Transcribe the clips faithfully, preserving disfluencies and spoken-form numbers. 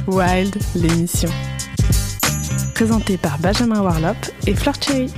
Wild, l'émission. Présentée par Benjamin Warlop et Fleur Cherry.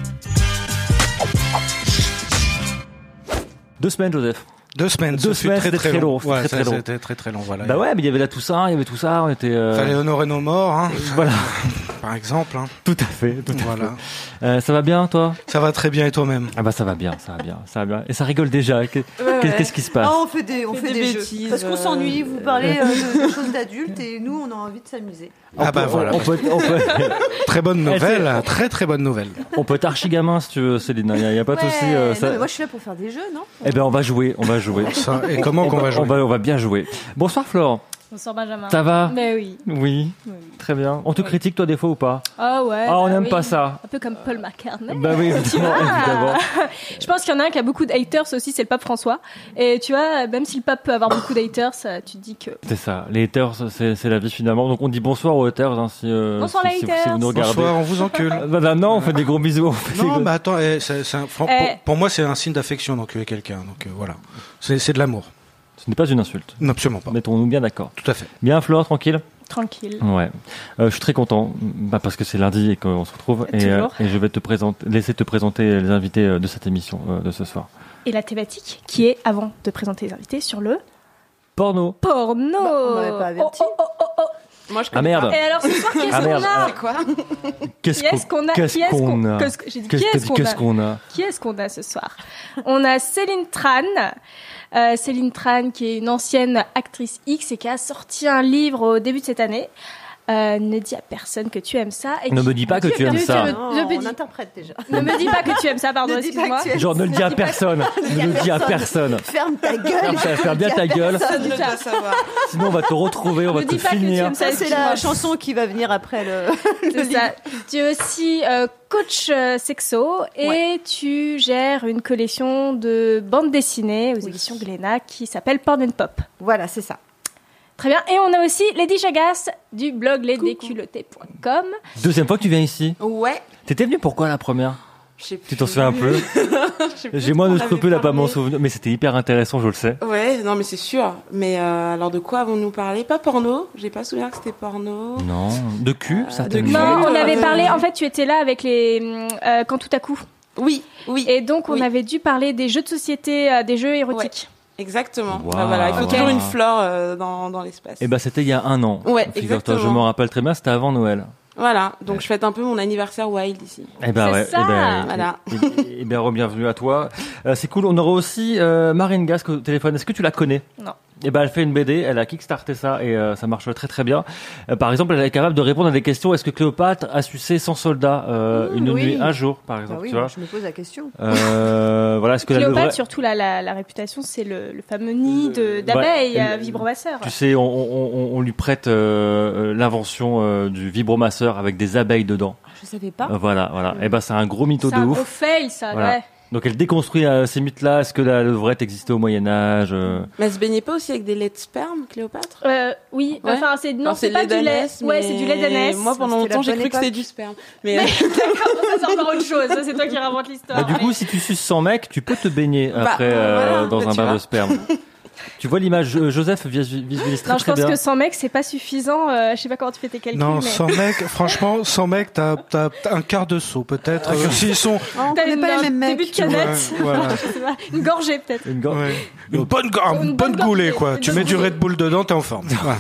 Deux semaines, Joseph. Deux semaines, deux semaines, très, c'était très, très long. long. C'était Ouais, très, ça, très long. C'était très très long, voilà. Bah ouais, mais il y avait la Toussaint, il y avait tout ça, on était. Euh... Fallait honorer nos morts, hein. Voilà. Par exemple. Hein. Tout à fait, tout à voilà. fait. Euh, ça va bien, toi? Ça va très bien, et toi-même? Ah bah ça va bien, ça va bien, ça va bien. Et ça rigole déjà. Qu'est- Ouais, ouais. Qu'est-ce qui se passe? Ah, on fait des, on On fait fait des, des jeux. bêtises, Parce qu'on euh, s'ennuie, vous parlez euh, de, de choses d'adultes et nous, on a envie de s'amuser. On Ah peut- bah voilà. On peut, on peut, Très bonne Elle nouvelle, fait- très très bonne nouvelle. on peut être archi gamin si tu veux, Céline. Il y a, y a pas de Ouais, souci. euh, non, ça- mais moi, je suis là pour faire des jeux, non? Eh ben on va jouer, on va jouer. Ça, et comment qu'on va jouer? On va, on va bien jouer. Bonsoir Flore. Bonsoir Benjamin. Ça va? Mais oui. Oui. Oui. Très bien. On te critique toi des fois ou pas? Ah ouais. Ah on bah n'aime oui. pas ça. Un peu comme Paul McCartney. Bah oui, évidemment, évidemment. Je pense qu'il y en a un qui a beaucoup de haters aussi, c'est le pape François. Et tu vois, même si le pape peut avoir beaucoup de haters, ça, tu te dis que... C'est ça. Les haters, c'est, c'est la vie finalement. Donc on dit bonsoir aux haters hein, si, euh, Bonsoir, si, les si, si haters. vous nous regardez. Bonsoir, on vous encule. Euh, bah, bah, non, on fait des gros bisous. On fait des Non, gros- mais attends, eh, c'est, c'est un, fran- Eh. pour, pour moi, c'est un signe d'affection d'enculer quelqu'un. Donc euh, voilà, c'est, c'est de l'amour. Ce n'est pas une insulte. Non, absolument pas. Mettons-nous bien d'accord. Tout à fait. Bien Flore, tranquille. Tranquille. Ouais. Euh, je suis très content bah, parce que c'est lundi et qu'on se retrouve et, euh, Toujours. et je vais te présenter, laisser te présenter les invités euh, de cette émission euh, de ce soir. Et la thématique, qui est, avant de présenter les invités, sur le Porno. porno. Bah, on m'avait pas averti. Oh, oh, oh, oh, oh. Moi, je Ah merde. Et alors ce soir, qu'est-ce Ah, qu'on merde. a C'est quoi? Qu'est-ce Qui est-ce qu'on a Qu'est-ce Qui est-ce qu'on a qu'est-ce que- J'ai dit, Qu'est-ce qui que- est-ce qu'on qu'est-ce a qu'on a Qui est-ce qu'on a ce soir? On a Céline Tran, euh, Céline Tran qui est une ancienne actrice X et qui a sorti un livre au début de cette année. Euh, ne dis à personne que tu aimes ça. Et Ne qui- me dis pas que Ne tu aimes dis- ça. Je Non, me on dis- interprète déjà. Ne me dis pas que tu aimes ça, pardon, Ne dis pas excuse-moi. que tu aimes Genre ne le dis à personne. Ne le dis à personne. Ferme ta gueule. Ferme, ferme bien ta gueule. Personne ne doit doit savoir. Sinon on va te retrouver, on va Ne te dis pas que tu finir. aimes ça. Ça, c'est la chanson qui va venir après le, le C'est livre. ça. Tu es aussi euh, coach euh, sexo et Ouais. tu gères une collection de bandes dessinées aux Oui. éditions Glénat qui s'appelle Porn and Pop. Voilà, c'est ça. Très bien. Et on a aussi Lady Chagas du blog les déculottés point com. Deuxième fois que tu viens ici. Ouais, T'étais venu pourquoi la première? je sais plus. Tu t'en souviens un peu? Je sais plus J'ai de moins quoi de on scrupules avait à pas m'en parlé. souvenir, mais c'était hyper intéressant, je le sais. Ouais, non mais c'est sûr. Mais euh, alors de quoi avons-nous parlé? Pas porno. J'ai pas souvenir que c'était porno. Non, de cul, Euh, certainement. de cul. Non, on euh, avait de- parlé. En fait, tu étais là avec les euh, quand tout à coup. Oui, oui. Et donc, on Oui. avait dû parler des jeux de société, euh, des jeux érotiques. Exactement. Wow. Bah, voilà, il faut Ok. toujours une flore euh, dans, dans l'espace. Eh ben, c'était il y a un an. Ouais, Figure-toi, exactement. je me rappelle très bien, c'était avant Noël. Voilà, donc je fête un peu mon anniversaire wild ici. Eh ben, C'est ouais. ça. Eh ben, Voilà. eh, eh, eh bien, re-bienvenue à toi. Euh, c'est cool. On aura aussi euh, Marine Gasque au téléphone. Est-ce que tu la connais? Non. Eh ben, elle fait une B D, elle a kickstarté ça et euh, ça marche très très bien. Euh, par exemple, elle est capable de répondre à des questions. Est-ce que Cléopâtre a sucé cent soldats euh, Mmh, une oui. nuit, un jour, par Bah exemple, oui, tu vois? je me pose la question. Euh, voilà, est-ce que la Cléopâtre, levraie- surtout la, la, la réputation, c'est le, le fameux nid de- d'abeilles Ouais, euh, le- vibromasseur. Tu sais, on, on, on, on lui prête euh, euh, l'invention euh, du vibromasseur avec des abeilles dedans. Je savais pas. Euh, voilà, voilà. Et ben, c'est un gros mytho C'est de un ouf. gros fail, ça. Voilà. Ouais. Donc elle déconstruit euh, ces mythes-là. Est-ce que la levrette existait au Moyen Âge euh, Mais elle se baignait pas aussi avec des laits de sperme, Cléopâtre? Euh, oui, Ouais. enfin c'est non, Non, c'est pas du lait. d'ânesse, Ouais, mais c'est du lait d'ânesse. Moi, pendant C'était la longtemps, j'ai bonne cru que époque. c'était du sperme. Mais, euh, D'accord, ça c'est encore autre chose. Ça, c'est toi qui racontes l'histoire. bah, du coup, si tu suces sans mec, tu peux te baigner Bah, après euh, voilà, dans bah, un tu bain vois. de sperme. Tu vois l'image, euh, Joseph visu- visualise très non, je très pense bien. que cent mecs, c'est pas suffisant. Euh, je sais pas comment tu fais tes calculs. Non, mais... sans mec, franchement, sans mec, t'as, t'as un quart de seau, peut-être. que S'ils sont, Ah, on T'as connaît une- pas les un mêmes mecs. début de tu vois, canette. voilà. Je sais pas, une gorgée peut-être. Une gorge. Ouais. Une bonne, go- Une une bonne bonne goulée, gorgée. quoi. Une Tu bonne mets du gorgée. Red Bull dedans, t'es en forme. Voilà.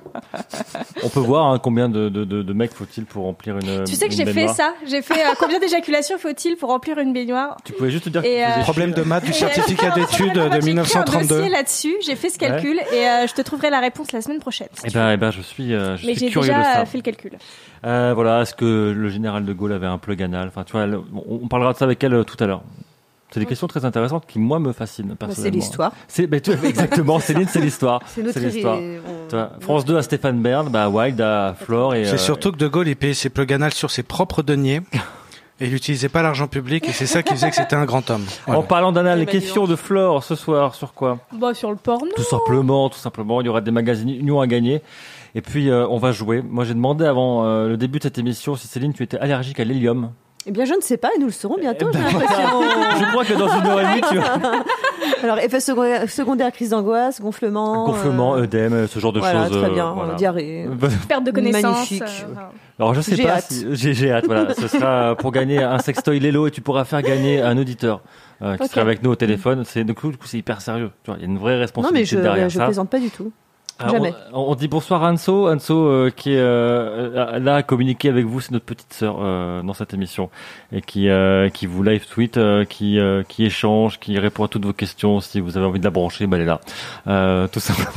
On peut voir hein, combien de, de, de, de mecs faut-il pour remplir une. Tu sais que une j'ai fait baignoire. ça. J'ai fait euh, combien d'éjaculations faut-il pour remplir une baignoire? Tu pouvais juste te dire Et, que tu faisais euh, chier. Problème de maths du Et, certificat euh, d'études j'ai de écrit mille neuf cent un trente-deux. dossier là-dessus. J'ai fait ce calcul et euh, je te trouverai la réponse la semaine prochaine. si Eh tu ben, veux. eh ben, je suis, euh, je Mais suis j'ai curieux de déjà ça. euh, fait le calcul. Euh, voilà, est-ce que le général de Gaulle avait un plug anal? Enfin, tu vois, elle- on, on parlera de ça avec elle euh, tout à l'heure. C'est des questions très intéressantes qui, moi, me fascinent Bah, personnellement. c'est l'histoire. C'est, bah, tu- exactement, Céline, c'est l'histoire. C'est notre l'histoire. ré- on- Tu vois, France deux à Stéphane Bern, bah, Wild à Flore et. C'est euh, surtout que De Gaulle, il payait ses plug anal sur ses propres deniers. Et il n'utilisait pas l'argent public, et c'est ça qui faisait que c'était un grand homme. En Voilà. parlant d'anal, les Eh ben, dis questions donc. de Flore ce soir, sur quoi? Bah, sur le porno. Tout simplement, tout simplement. Il y aura des magazines unions à gagner. Et puis, euh, on va jouer. Moi, j'ai demandé avant euh, le début de cette émission si Céline, tu étais allergique à l'hélium. Eh bien, je ne sais pas, et nous le saurons bientôt, Eh ben, j'ai l'impression. Je crois que dans une heure et demie, tu vas, Alors, effet secondaire, secondaire, crise d'angoisse, gonflement. Gonflement, euh... œdème, ce genre de voilà, choses. Très bien, euh, voilà. diarrhée. Perte de connaissance. Magnifique. Euh, enfin. Alors je sais J'ai pas hâte. si j'ai, j'ai hâte. Voilà, ce sera pour gagner un sextoy Lelo et tu pourras faire gagner un auditeur euh, qui Ok. sera avec nous au téléphone. C'est du coup, du coup c'est hyper sérieux. Tu vois, il y a une vraie Non, mais responsabilité je, derrière je ça. plaisante pas du tout. Alors, Jamais. On, on dit bonsoir à Anso, Anso euh, qui est euh, là à communiquer avec vous, c'est notre petite sœur euh, dans cette émission et qui euh, qui vous live tweet, euh, qui euh, qui échange, qui répond à toutes vos questions. Si vous avez envie de la brancher, bah, elle est là, euh, tout simplement.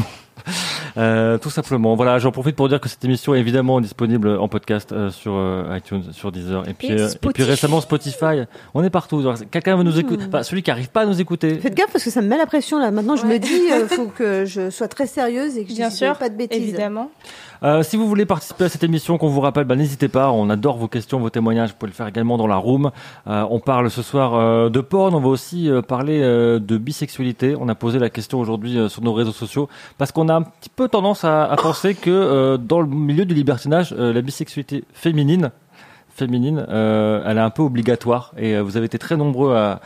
Euh, tout simplement. Voilà, j'en profite pour dire que cette émission est évidemment disponible en podcast euh, sur euh, iTunes, sur Deezer, et puis Et euh, et Spotify. puis récemment Spotify. On est partout. Alors, quelqu'un veut nous écouter, enfin, celui qui arrive pas à nous écouter. Faites gaffe parce que ça me met la pression là. Maintenant, je Ouais. me dis, il faut que je sois très sérieuse et que je Bien dise sûr, pas de bêtises. évidemment. Euh, si vous voulez participer à cette émission, qu'on vous rappelle, bah, n'hésitez pas. On adore vos questions, vos témoignages. Vous pouvez le faire également dans la room. Euh, on parle ce soir euh, de porn. On va aussi euh, parler euh, de bisexualité. On a posé la question aujourd'hui euh, sur nos réseaux sociaux parce qu'on a un petit peu tendance à, à penser que euh, dans le milieu du libertinage, euh, la bisexualité féminine féminine, euh, elle est un peu obligatoire et euh, vous avez été très nombreux à,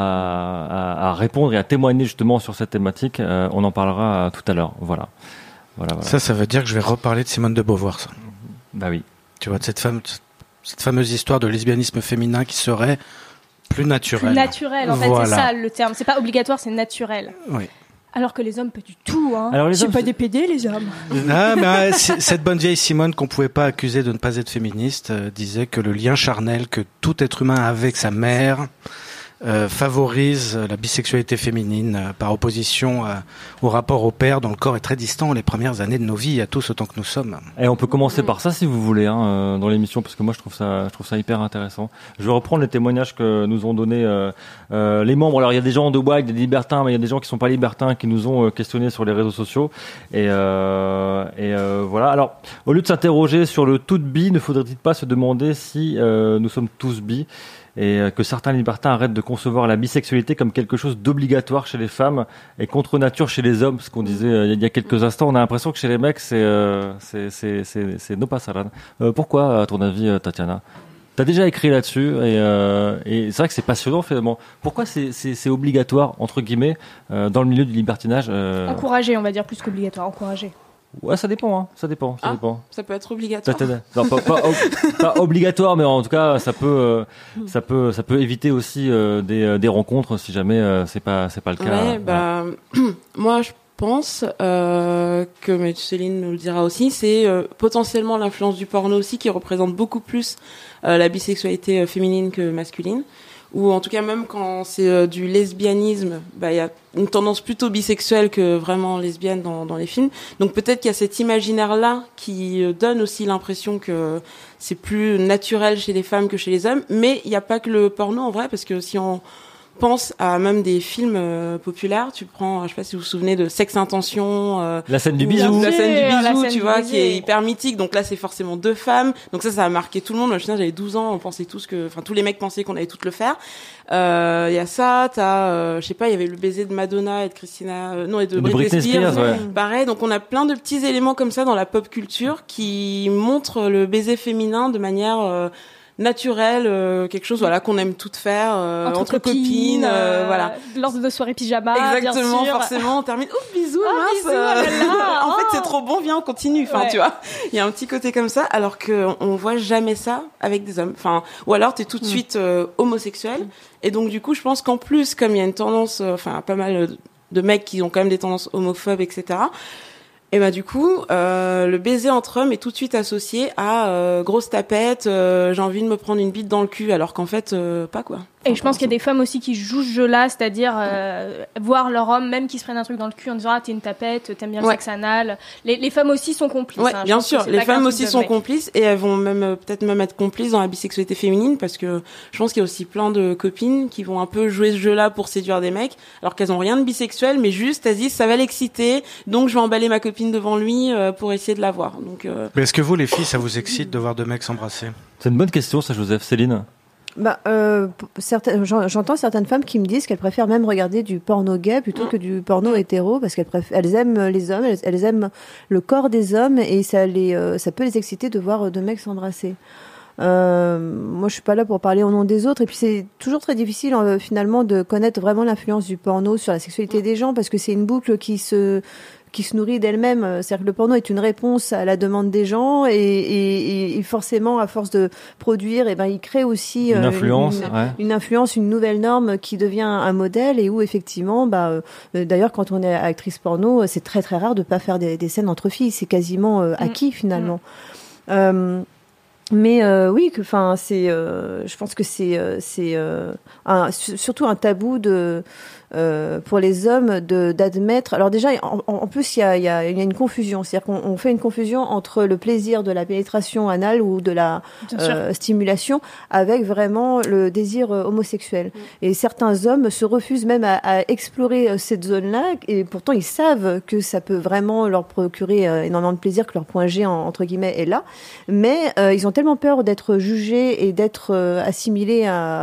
à, à, à répondre et à témoigner justement sur cette thématique. Euh, on en parlera euh, tout à l'heure. Voilà. Voilà, voilà. Ça, ça veut dire que je vais reparler de Simone de Beauvoir, ça. Bah oui. Tu vois, de cette, fame, cette fameuse histoire de lesbianisme féminin qui serait plus naturelle. Plus naturel, en fait, Voilà. c'est ça le terme. C'est pas obligatoire, c'est naturel. Oui. Alors que les hommes, pas du tout. Hein. Alors, les c'est hommes, pas c'est- des pédés, les hommes. Ah, mais euh, c- cette bonne vieille Simone qu'on pouvait pas accuser de ne pas être féministe euh, disait que le lien charnel que tout être humain a avec sa mère euh, favorise la bisexualité féminine euh, par opposition euh, au rapport au père dont le corps est très distant les premières années de nos vies à tous autant que nous sommes. Et on peut commencer par ça si vous voulez hein, euh, dans l'émission parce que moi je trouve ça je trouve ça hyper intéressant. Je vais reprendre les témoignages que nous ont donné euh, euh, les membres. Alors il y a des gens de W A G, des libertins, mais il y a des gens qui sont pas libertins qui nous ont euh, questionnés sur les réseaux sociaux et euh, et euh, voilà. Alors au lieu de s'interroger sur le tout bi, ne faudrait-il pas se demander si euh, nous sommes tous bi et euh, que certains libertins arrêtent de concevoir la bisexualité comme quelque chose d'obligatoire chez les femmes et contre nature chez les hommes, ce qu'on disait euh, il y a quelques instants. On a l'impression que chez les mecs, c'est euh, c'est c'est c'est c'est no pasaran. Euh, pourquoi, à ton avis, euh, Tatiana? T'as déjà écrit là-dessus et, euh, et c'est vrai que c'est passionnant finalement. Pourquoi c'est c'est c'est obligatoire entre guillemets euh, dans le milieu du libertinage euh... Encouragé, on va dire, plus qu'obligatoire. Encouragé. Ouais, ça dépend, hein. Ça dépend, ça Ah. dépend. Ça peut être obligatoire. Tatiana. Non, pas, pas, ob- pas obligatoire, mais en tout cas, ça peut, euh, ça peut, ça peut éviter aussi euh, des, euh, des rencontres si jamais euh, c'est pas, c'est pas le cas. Ouais, bah, moi, je pense euh, que, mais Céline nous le dira aussi, c'est euh, potentiellement l'influence du porno aussi qui représente beaucoup plus euh, la bisexualité euh, féminine que masculine. Ou en tout cas, même quand c'est euh, du lesbianisme, bah, il y a une tendance plutôt bisexuelle que vraiment lesbienne dans, dans les films. Donc peut-être qu'il y a cet imaginaire-là qui euh, donne aussi l'impression que c'est plus naturel chez les femmes que chez les hommes. Mais il n'y a pas que le porno en vrai, parce que si on pense à même des films euh, populaires, tu prends, je sais pas si vous vous souvenez de Sexe Intention, euh, La scène du ou bisou. la scène du La bisou, scène tu du vois, baiser. qui est hyper mythique. Donc là, c'est forcément deux femmes. Donc ça, ça a marqué tout le monde. Moi, je sais, j'avais douze ans, on pensait tous que, enfin, tous les mecs pensaient qu'on allait toutes le faire. Euh, il y a ça, t'as, euh, je sais pas, il y avait le baiser de Madonna et de Christina, euh, non, et de, De Britney, Britney Spears. Spears, ouais. Pareil, donc on a plein de petits éléments comme ça dans la pop culture qui montrent le baiser féminin de manière euh, naturelle, euh, quelque chose voilà qu'on aime toutes faire euh, Entre, entre, copines, euh, voilà. Lors de nos soirées pyjama, Exactement, bien sûr. forcément, on termine. Ouf, bisous, Oh, mince. bisous, oh là là, en fait, oh. c'est trop bon, viens, on continue. Enfin, Ouais. tu vois, il y a un petit côté comme ça, alors que on voit jamais ça avec des hommes. Enfin, ou alors t'es tout de suite euh, homosexuel. Et donc, du coup, je pense qu'en plus, comme il y a une tendance, euh, enfin, pas mal de- de mecs qui ont quand même des tendances homophobes, et cetera. Et bah du coup, euh, le baiser entre hommes est tout de suite associé à euh, grosse tapette, euh, j'ai envie de me prendre une bite dans le cul, alors qu'en fait, euh, pas quoi. Et je pense qu'il y a des femmes aussi qui jouent ce jeu-là, c'est-à-dire euh, voir leur homme, même qui se prennent un truc dans le cul en disant ah t'es une tapette, t'aimes bien le Ouais. sexe anal. Les, les femmes aussi sont complices. Ouais, hein. Je bien pense que sûr. c'est Les pas qu'un femmes truc aussi de sont mec. complices et elles vont même euh, peut-être même être complices dans la bisexualité féminine parce que je pense qu'il y a aussi plein de copines qui vont un peu jouer ce jeu-là pour séduire des mecs alors qu'elles ont rien de bisexuel mais juste elles se disent ça va l'exciter donc je vais emballer ma copine devant lui euh, pour essayer de la voir. Donc euh, Mais est-ce que vous, les filles, ça vous excite de voir deux mecs s'embrasser? C'est une bonne question, ça, Joseph. Céline. Bah, euh, p- certaines, j'en- j'entends certaines femmes qui me disent qu'elles préfèrent même regarder du porno gay plutôt que du porno hétéro parce qu'elles préfèrent, elles aiment les hommes, elles, elles aiment le corps des hommes et ça les, euh, ça peut les exciter de voir deux mecs s'embrasser. Euh, moi, je suis pas là pour parler au nom des autres. Et puis, c'est toujours très difficile euh, finalement de connaître vraiment l'influence du porno sur la sexualité des gens, parce que c'est une boucle qui se qui se nourrit d'elle-même. C'est-à-dire que le porno est une réponse à la demande des gens, et, et, et forcément, à force de produire, et ben, il crée aussi une euh, influence, une, ouais. une influence, une nouvelle norme qui devient un modèle, et où effectivement, bah, euh, d'ailleurs, quand on est actrice porno, c'est très très rare de pas faire des, des scènes entre filles. C'est quasiment euh, acquis finalement. Mmh. Euh, Mais euh, oui, que, enfin, c'est, euh, je pense que c'est, euh, c'est euh, un, surtout un tabou de euh, pour les hommes de d'admettre. Alors déjà, en, en plus, il y a, il y a, il y a une confusion, c'est-à-dire qu'on on fait une confusion entre le plaisir de la pénétration anale ou de la euh, stimulation avec vraiment le désir euh, homosexuel. Mmh. Et certains hommes se refusent même à, à explorer cette zone-là, et pourtant ils savent que ça peut vraiment leur procurer euh, énormément de plaisir, que leur point G en, entre guillemets est là, mais euh, ils ont tellement peur d'être jugés et d'être euh, assimilés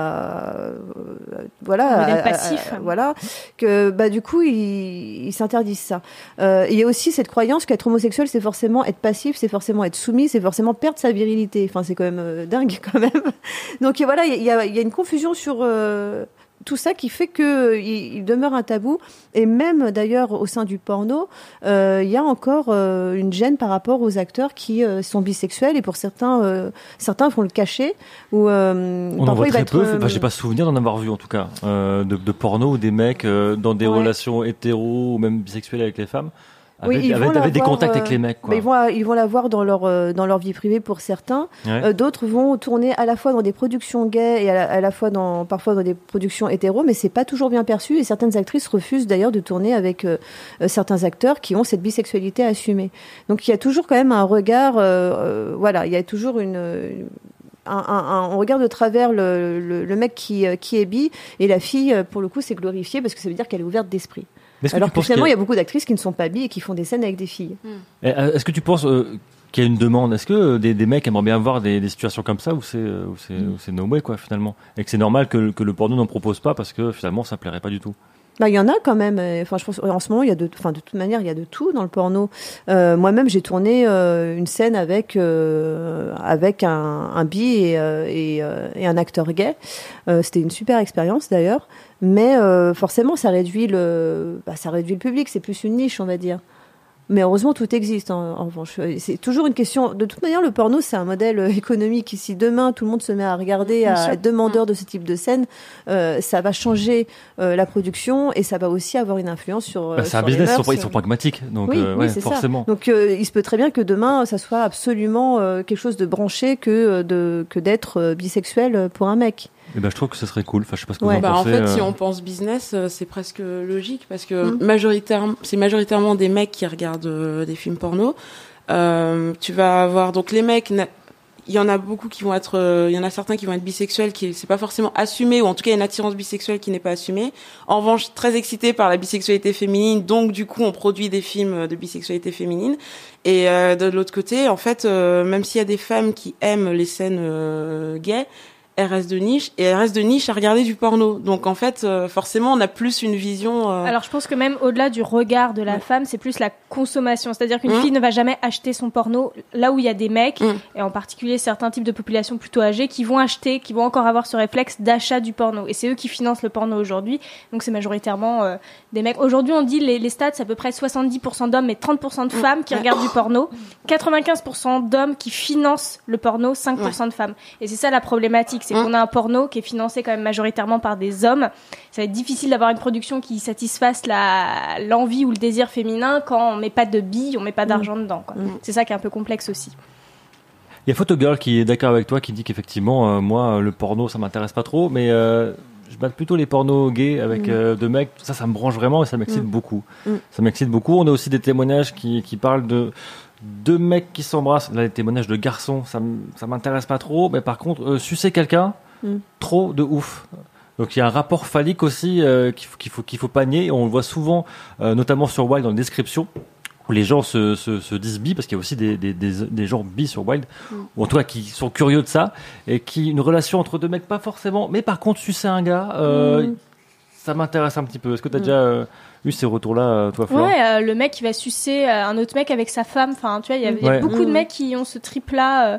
à euh, voilà à, à, passif. À, à, voilà que bah du coup ils, ils s'interdisent ça. Euh, il y a aussi cette croyance qu'être homosexuel c'est forcément être passif, c'est forcément être soumis, c'est forcément perdre sa virilité. Enfin c'est quand même euh, dingue quand même. Donc voilà, il y a, il y a une confusion sur euh, tout ça qui fait que il, il demeure un tabou, et même d'ailleurs au sein du porno, euh, il y a encore euh, une gêne par rapport aux acteurs qui euh, sont bisexuels, et pour certains, euh, certains vont le cacher. Ou euh, on en voit très peu. Être, enfin, j'ai pas souvenir d'en avoir vu en tout cas euh, de, de porno où des mecs euh, dans des ouais. relations hétéros ou même bisexuelles avec les femmes. Avec, oui, ils avec, vont avec des voir, contacts avec les mecs, quoi. Bah, ils vont, ils vont l'avoir dans leur euh, dans leur vie privée pour certains. Ouais. Euh, d'autres vont tourner à la fois dans des productions gays et à la, à la fois dans parfois dans des productions hétéros, mais c'est pas toujours bien perçu. Et certaines actrices refusent d'ailleurs de tourner avec euh, certains acteurs qui ont cette bisexualité assumée. Donc il y a toujours quand même un regard, euh, euh, voilà, il y a toujours une, une Un, un, on regarde de travers le, le, le mec qui, qui est bi, et la fille, pour le coup, c'est glorifié parce que ça veut dire qu'elle est ouverte d'esprit. Alors que, que finalement, il y a beaucoup d'actrices qui ne sont pas bi et qui font des scènes avec des filles. Mmh. Est-ce que tu penses euh, qu'il y a une demande? Est-ce que des, des mecs aimeraient bien voir des, des situations comme ça où c'est, où c'est, mmh. où c'est no way, quoi, finalement? Et que c'est normal que, que le porno n'en propose pas parce que finalement, ça plairait pas du tout? Bah, il y en a quand même. Enfin, je pense, en ce moment, il y a de, enfin, de toute manière, il y a de tout dans le porno. Euh, moi-même, j'ai tourné euh, une scène avec euh, avec un, un bi et, euh, et, euh, et un acteur gay. Euh, c'était une super expérience d'ailleurs. Mais euh, forcément, ça réduit le, bah, ça réduit le public. C'est plus une niche, on va dire. Mais heureusement, tout existe, en, en revanche. C'est toujours une question... De toute manière, le porno, c'est un modèle économique. Si demain, tout le monde se met à regarder, à être demandeur de ce type de scène, euh, ça va changer euh, la production, et ça va aussi avoir une influence sur, bah, c'est sur un business, les mœurs. Ils, sont, ils sont pragmatiques. Donc, oui, euh, oui ouais, c'est forcément. ça. Donc, euh, il se peut très bien que demain, ça soit absolument euh, quelque chose de branché que, de, que d'être euh, bisexuel pour un mec. Eh ben, je trouve que ce serait cool. Enfin, je sais pas ce que ouais, vous en bah, pensez. En fait, euh... si on pense business, euh, c'est presque logique parce que mmh. majoritairement, c'est majoritairement des mecs qui regardent euh, des films porno. Euh, tu vas avoir donc les mecs. Il y en a beaucoup qui vont être, il euh, y en a certains qui vont être bisexuels, qui c'est pas forcément assumé, ou en tout cas une attirance bisexuelle qui n'est pas assumée. En revanche, très excités par la bisexualité féminine, donc du coup on produit des films de bisexualité féminine. Et euh, de l'autre côté, en fait, euh, même s'il y a des femmes qui aiment les scènes euh, gays, elles restent de niche, et elles restent de niche à regarder du porno. Donc en fait, euh, forcément, on a plus une vision... Euh... Alors je pense que même au-delà du regard de la mmh. femme, c'est plus la consommation. C'est-à-dire qu'une mmh. fille ne va jamais acheter son porno là où il y a des mecs, mmh. et en particulier certains types de populations plutôt âgées, qui vont acheter, qui vont encore avoir ce réflexe d'achat du porno. Et c'est eux qui financent le porno aujourd'hui. Donc c'est majoritairement euh, des mecs. Aujourd'hui, on dit les, les stats, c'est à peu près soixante-dix pour cent d'hommes et trente pour cent de femmes qui ouais. regardent du porno. quatre-vingt-quinze pour cent d'hommes qui financent le porno, cinq pour cent ouais. de femmes. Et c'est ça la problématique. C'est qu'on a un porno qui est financé quand même majoritairement par des hommes. Ça va être difficile d'avoir une production qui satisfasse la, l'envie ou le désir féminin quand on met pas de billes, on met pas d'argent mmh. dedans, quoi. Mmh. C'est ça qui est un peu complexe aussi. Il y a Photogirl qui est d'accord avec toi, qui dit qu'effectivement, euh, moi, le porno, ça m'intéresse pas trop, mais euh, je bats plutôt les pornos gays avec mmh. euh, deux mecs. Ça, ça me branche vraiment et ça m'excite mmh. beaucoup. Mmh. Ça m'excite beaucoup. On a aussi des témoignages qui, qui parlent de deux mecs qui s'embrassent. Là, les témoignages de garçons, ça, ça m'intéresse pas trop, mais par contre, euh, sucer quelqu'un, Mm. trop de ouf. Donc il y a un rapport phallique aussi euh, qu'il, faut, qu'il, faut, qu'il faut pas nier. On le voit souvent, euh, notamment sur Wild dans les descriptions, où les gens se, se, se disent bi, parce qu'il y a aussi des, des, des, des gens bi sur Wild, mm. ou en tout cas qui sont curieux de ça, et qui une relation entre deux mecs, pas forcément, mais par contre sucer un gars, euh, mm. ça m'intéresse un petit peu. Est-ce que tu as mm. déjà euh, eu ces retours-là, toi, Flore? Ouais, euh, le mec qui va sucer euh, un autre mec avec sa femme. Enfin, tu vois, il y a, y a ouais. beaucoup mm. de mecs qui ont ce trip-là. Euh,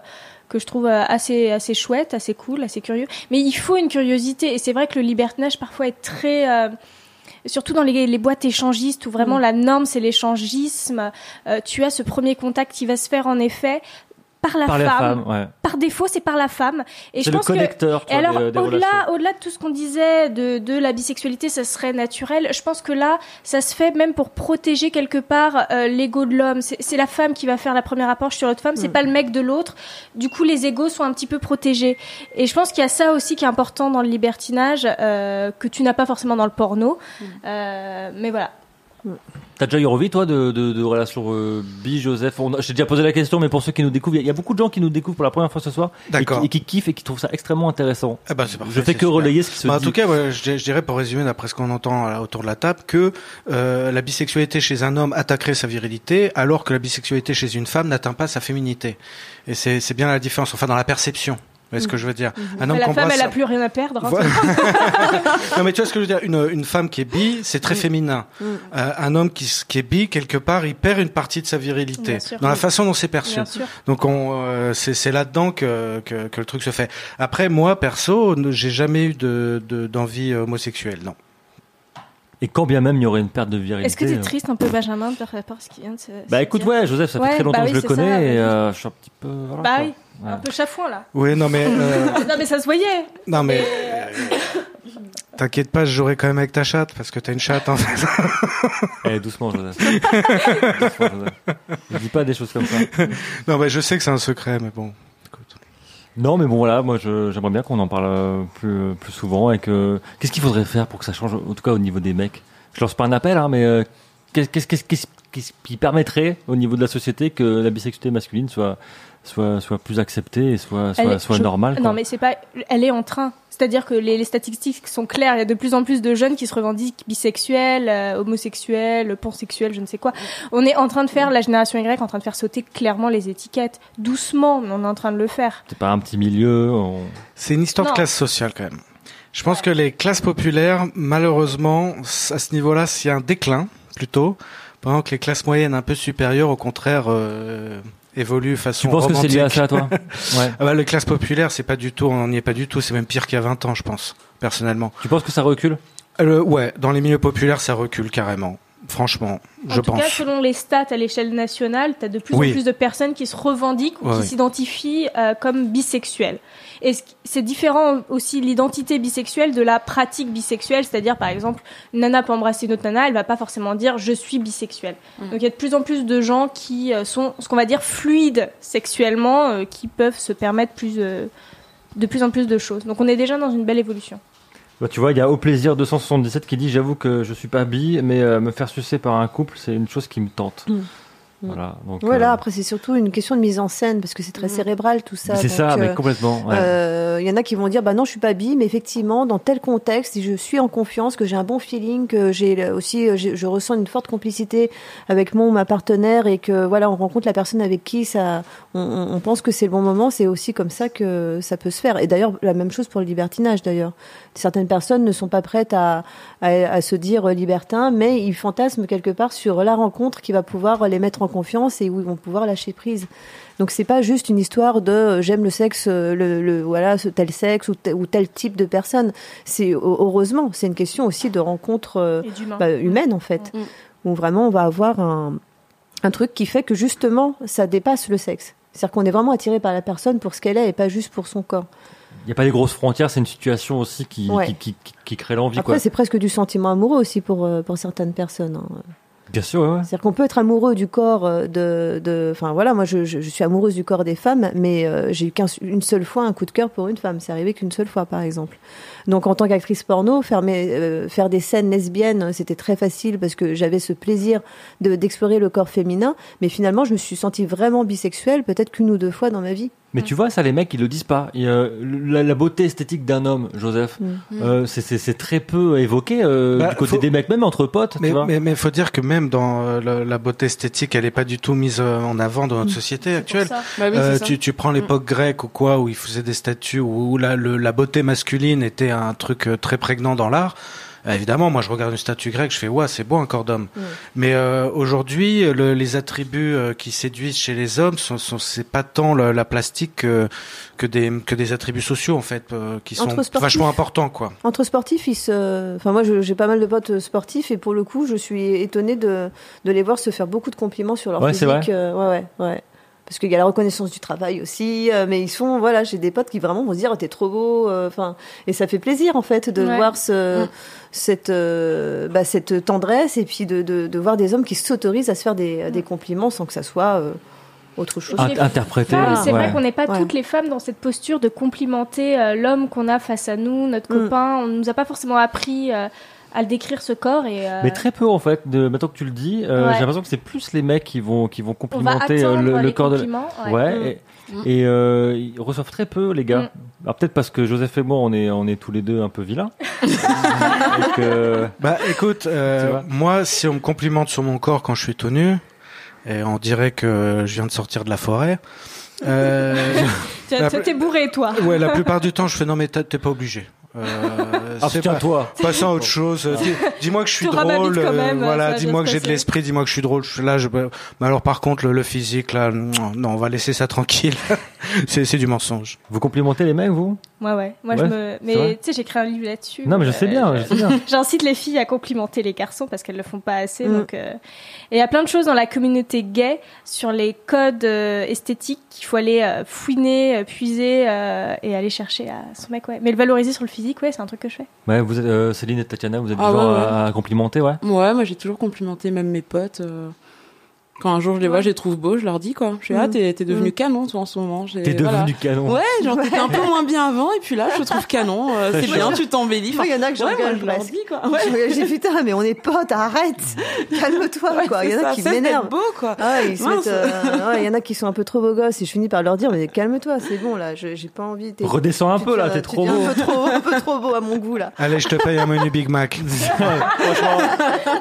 que je trouve assez assez chouette, assez cool, assez curieux. Mais il faut une curiosité, et c'est vrai que le libertinage parfois est très euh, surtout dans les, les boîtes échangistes où vraiment mmh. la norme c'est l'échangisme. Euh, tu as ce premier contact qui va se faire en effet par la par femme. femmes, ouais. Par défaut, c'est par la femme. Et c'est je le pense connecteur. que. Et alors, des, des au-delà, relations. au-delà de tout ce qu'on disait de, de la bisexualité, ça serait naturel. Je pense que là, ça se fait même pour protéger quelque part euh, l'ego de l'homme. C'est, c'est la femme qui va faire la première approche sur l'autre femme. C'est mmh. pas le mec de l'autre. Du coup, les égos sont un petit peu protégés. Et je pense qu'il y a ça aussi qui est important dans le libertinage euh, que tu n'as pas forcément dans le porno. Mmh. Euh, mais voilà. T'as déjà eu envie, toi, de, de, de relations euh, bi, Joseph? On a, j'ai déjà posé la question, mais pour ceux qui nous découvrent, il y a beaucoup de gens qui nous découvrent pour la première fois ce soir, D'accord. Et, qui, et qui kiffent et qui trouvent ça extrêmement intéressant. Eh ben, c'est parfait, je fais que super. relayer ce qui se bah, dit. En tout cas, ouais, je, je dirais, pour résumer, d'après ce qu'on entend là, autour de la table, que euh, la bisexualité chez un homme attaquerait sa virilité, alors que la bisexualité chez une femme n'atteint pas sa féminité. Et c'est, c'est bien la différence, enfin dans la perception. Vous voyez ce que je veux dire? Mmh. Un homme la femme, elle a plus rien à perdre. Hein, voilà. Non, mais tu vois ce que je veux dire? Une, une femme qui est bi, c'est très mmh. féminin. Mmh. Euh, un homme qui, qui est bi, quelque part, il perd une partie de sa virilité. Dans la façon dont c'est perçu. Donc, on, euh, c'est, c'est là-dedans que, que, que le truc se fait. Après, moi, perso, j'ai jamais eu de, de, d'envie homosexuelle, non. Et quand bien même il y aurait une perte de virilité. Est-ce que t'es triste un peu, Benjamin, par rapport à ce qui vient de se Bah écoute, dire ouais, Joseph, ça ouais, fait très longtemps bah que oui, je le connais ça, et ouais. euh, je suis un petit peu. Voilà, bah quoi. oui, ouais. un peu chafouin là. Oui, non mais. Euh... non mais ça se voyait. Non mais. T'inquiète pas, je jouerai quand même avec ta chatte parce que t'as une chatte en fait. Eh, doucement, Joseph. doucement, Joseph. Ne dis pas des choses comme ça. Non, mais je sais que c'est un secret, mais bon. Non, mais bon, voilà, moi, je, j'aimerais bien qu'on en parle plus, plus souvent et que, qu'est-ce qu'il faudrait faire pour que ça change, en tout cas au niveau des mecs? Je lance pas un appel, hein, mais, euh, qu'est-ce, qu'est-ce, qu'est-ce, qu'est-ce qui permettrait, au niveau de la société, que la bisexualité masculine soit, soit, soit plus acceptée et soit, soit, est, soit je, normale, quoi. Non, mais c'est pas, elle est en train. C'est-à-dire que les, les statistiques sont claires. Il y a de plus en plus de jeunes qui se revendiquent bisexuels, euh, homosexuels, pansexuels, je ne sais quoi. On est en train de faire, la génération Y, en train de faire sauter clairement les étiquettes. Doucement, mais on est en train de le faire. C'est pas un petit milieu. On... C'est une histoire non. de classe sociale, quand même. Je pense ouais. que les classes populaires, malheureusement, à ce niveau-là, s'il y a un déclin, plutôt, pendant que les classes moyennes un peu supérieures, au contraire, euh, évoluent façon romantique. Tu penses romantique. que c'est lié à ça, toi? Ouais. Ah bah, les classes populaires, c'est pas du tout, on n'y est pas du tout, c'est même pire qu'il y a vingt ans, je pense, personnellement. Tu penses que ça recule? euh, Ouais, dans les milieux populaires, ça recule carrément. Franchement, je pense. En tout cas, selon les stats à l'échelle nationale, t'as de plus oui. en plus de personnes qui se revendiquent ou ouais, qui ouais. s'identifient euh, comme bisexuelles. Et c'est différent aussi l'identité bisexuelle de la pratique bisexuelle, c'est-à-dire par exemple, une nana peut embrasser une autre nana, elle va pas forcément dire je suis bisexuelle. Mmh. Donc il y a de plus en plus de gens qui euh, sont ce qu'on va dire fluides sexuellement, euh, qui peuvent se permettre plus euh, de plus en plus de choses. Donc on est déjà dans une belle évolution. Bah, tu vois, il y a Au Plaisir deux cent soixante-dix-sept qui dit « J'avoue que je suis pas bi, mais euh, me faire sucer par un couple, c'est une chose qui me tente. Mmh. » Voilà, donc, voilà euh... après c'est surtout une question de mise en scène parce que c'est très mmh. cérébral tout ça. C'est donc, ça, euh, mais complètement. Il ouais. euh, y en a qui vont dire bah non je suis pas bi, mais effectivement dans tel contexte, si je suis en confiance, que j'ai un bon feeling, que j'ai aussi j'ai, je ressens une forte complicité avec mon ou ma partenaire et que voilà on rencontre la personne avec qui ça, on, on pense que c'est le bon moment, c'est aussi comme ça que ça peut se faire. Et d'ailleurs la même chose pour le libertinage d'ailleurs. Certaines personnes ne sont pas prêtes à, à, à se dire libertin, mais ils fantasment quelque part sur la rencontre qui va pouvoir les mettre en confiance et où ils vont pouvoir lâcher prise. Donc c'est pas juste une histoire de euh, j'aime le sexe, le, le voilà ce tel sexe ou tel, ou tel type de personne. C'est heureusement, c'est une question aussi de rencontre euh, bah, humaine en fait, mmh. où vraiment on va avoir un, un truc qui fait que justement ça dépasse le sexe. C'est-à-dire qu'on est vraiment attiré par la personne pour ce qu'elle est et pas juste pour son corps. Il n'y a pas des grosses frontières, c'est une situation aussi qui, ouais. qui, qui, qui, qui crée l'envie. Après, quoi. C'est presque du sentiment amoureux aussi pour, pour certaines personnes. Hein. Bien sûr, ouais. C'est-à-dire qu'on peut être amoureux du corps de... de enfin voilà, moi je, je, je suis amoureuse du corps des femmes, mais euh, j'ai eu qu'une une seule fois un coup de cœur pour une femme. C'est arrivé qu'une seule fois, par exemple. Donc en tant qu'actrice porno, faire, mes, euh, faire des scènes lesbiennes, c'était très facile parce que j'avais ce plaisir de, d'explorer le corps féminin, mais finalement je me suis sentie vraiment bisexuelle peut-être qu'une ou deux fois dans ma vie. Mais tu vois, ça, les mecs, ils le disent pas. Il, euh, la, la beauté esthétique d'un homme, Joseph, mmh. euh, c'est, c'est, c'est très peu évoqué euh, bah, du côté faut... des mecs, même entre potes. Mais, tu vois. mais, mais faut dire que même dans euh, la, la beauté esthétique, elle est pas du tout mise en avant dans notre mmh. société actuelle. Bah oui, euh, tu, tu prends l'époque mmh. grecque ou quoi, où ils faisaient des statues, où, où la, le, la beauté masculine était un truc très prégnant dans l'art. Euh, évidemment, moi, je regarde une statue grecque, je fais ouais, c'est beau un corps d'homme. Mmh. Mais euh, aujourd'hui, le, les attributs euh, qui séduisent chez les hommes, sont, sont, c'est pas tant la, la plastique que, que des que des attributs sociaux en fait, euh, qui sont vachement importants, quoi. Entre sportifs, ils se, enfin moi, je, j'ai pas mal de potes sportifs et pour le coup, je suis étonnée de de les voir se faire beaucoup de compliments sur leur ouais, physique. C'est vrai. Euh, ouais, ouais, ouais. Parce qu'il y a la reconnaissance du travail aussi, euh, mais ils sont, voilà, j'ai des potes qui vraiment vont se dire, oh, t'es trop beau, enfin, euh, et ça fait plaisir en fait de ouais. voir ce, mmh. cette, euh, bah, cette tendresse et puis de, de, de voir des hommes qui s'autorisent à se faire des, mmh. des compliments sans que ça soit euh, autre chose. Int- interprété. Ah, c'est ouais. vrai qu'on n'est pas ouais. toutes les femmes dans cette posture de complimenter euh, l'homme qu'on a face à nous, notre mmh. copain. On nous a pas forcément appris. Euh, à le décrire ce corps et euh... mais très peu en fait de maintenant que tu le dis euh, ouais. j'ai l'impression que c'est plus les mecs qui vont qui vont complimenter euh, le, le corps de ouais, ouais mmh. et, mmh. et euh, ils reçoivent très peu les gars mmh. alors peut-être parce que Joseph et moi on est on est tous les deux un peu vilains et que... bah écoute euh, moi si on me complimente sur mon corps quand je suis tout nu et on dirait que je viens de sortir de la forêt euh, la... t'es bourré toi ouais la plupart du temps je fais non mais t'es pas obligé. Euh, Abstiens-toi. Passons à autre chose. Dis, dis-moi que je suis drôle. Euh, voilà, dis-moi que j'ai de l'esprit. Dis-moi que je suis drôle. Je, là, je. Mais alors, par contre, le, le physique, là, non, on va laisser ça tranquille. c'est, c'est du mensonge. Vous complimentez les mecs, vous ? Ouais, ouais. Moi, ouais, je me. Mais tu sais, j'ai écrit un livre là-dessus. Non, mais je sais bien. Euh, je sais bien. J'incite les filles à complimenter les garçons parce qu'elles le font pas assez. Mm. Donc, euh... et il y a plein de choses dans la communauté gay sur les codes euh, esthétiques qu'il faut aller euh, fouiner, euh, puiser euh, et aller chercher à son mec. Ouais. Mais le valoriser sur le physique, ouais, c'est un truc que je fais. Ouais, vous êtes euh, Céline et Tatiana, vous êtes ah, du genre ouais, ouais. à complimenter, ouais. Ouais, moi j'ai toujours complimenté même mes potes. Euh... Quand un jour je les vois, je les trouve beaux, je leur dis quoi. Je suis ah, t'es, t'es devenu mmh. canon toi en ce moment. J'ai, t'es voilà. devenu canon. Ouais, genre t'étais un peu moins bien avant et puis là je te trouve canon. Euh, c'est bien, tu t'embellis. Moi, il y en a que je ouais, regarde, je leur dis quoi. Ouais. J'ai putain, mais on est potes, arrête, calme-toi ouais, quoi. Il y en a ça, qui ça, m'énervent. Beau quoi. Ah, ils se mettent. Euh, ouais, il y en a qui sont un peu trop beaux gosses et je finis par leur dire mais calme-toi, c'est bon là, je, j'ai pas envie. T'es, redescends un peu là, t'es trop beau. Un peu trop, un peu trop beau à mon goût là. Allez, je te paye un menu Big Mac. Franchement,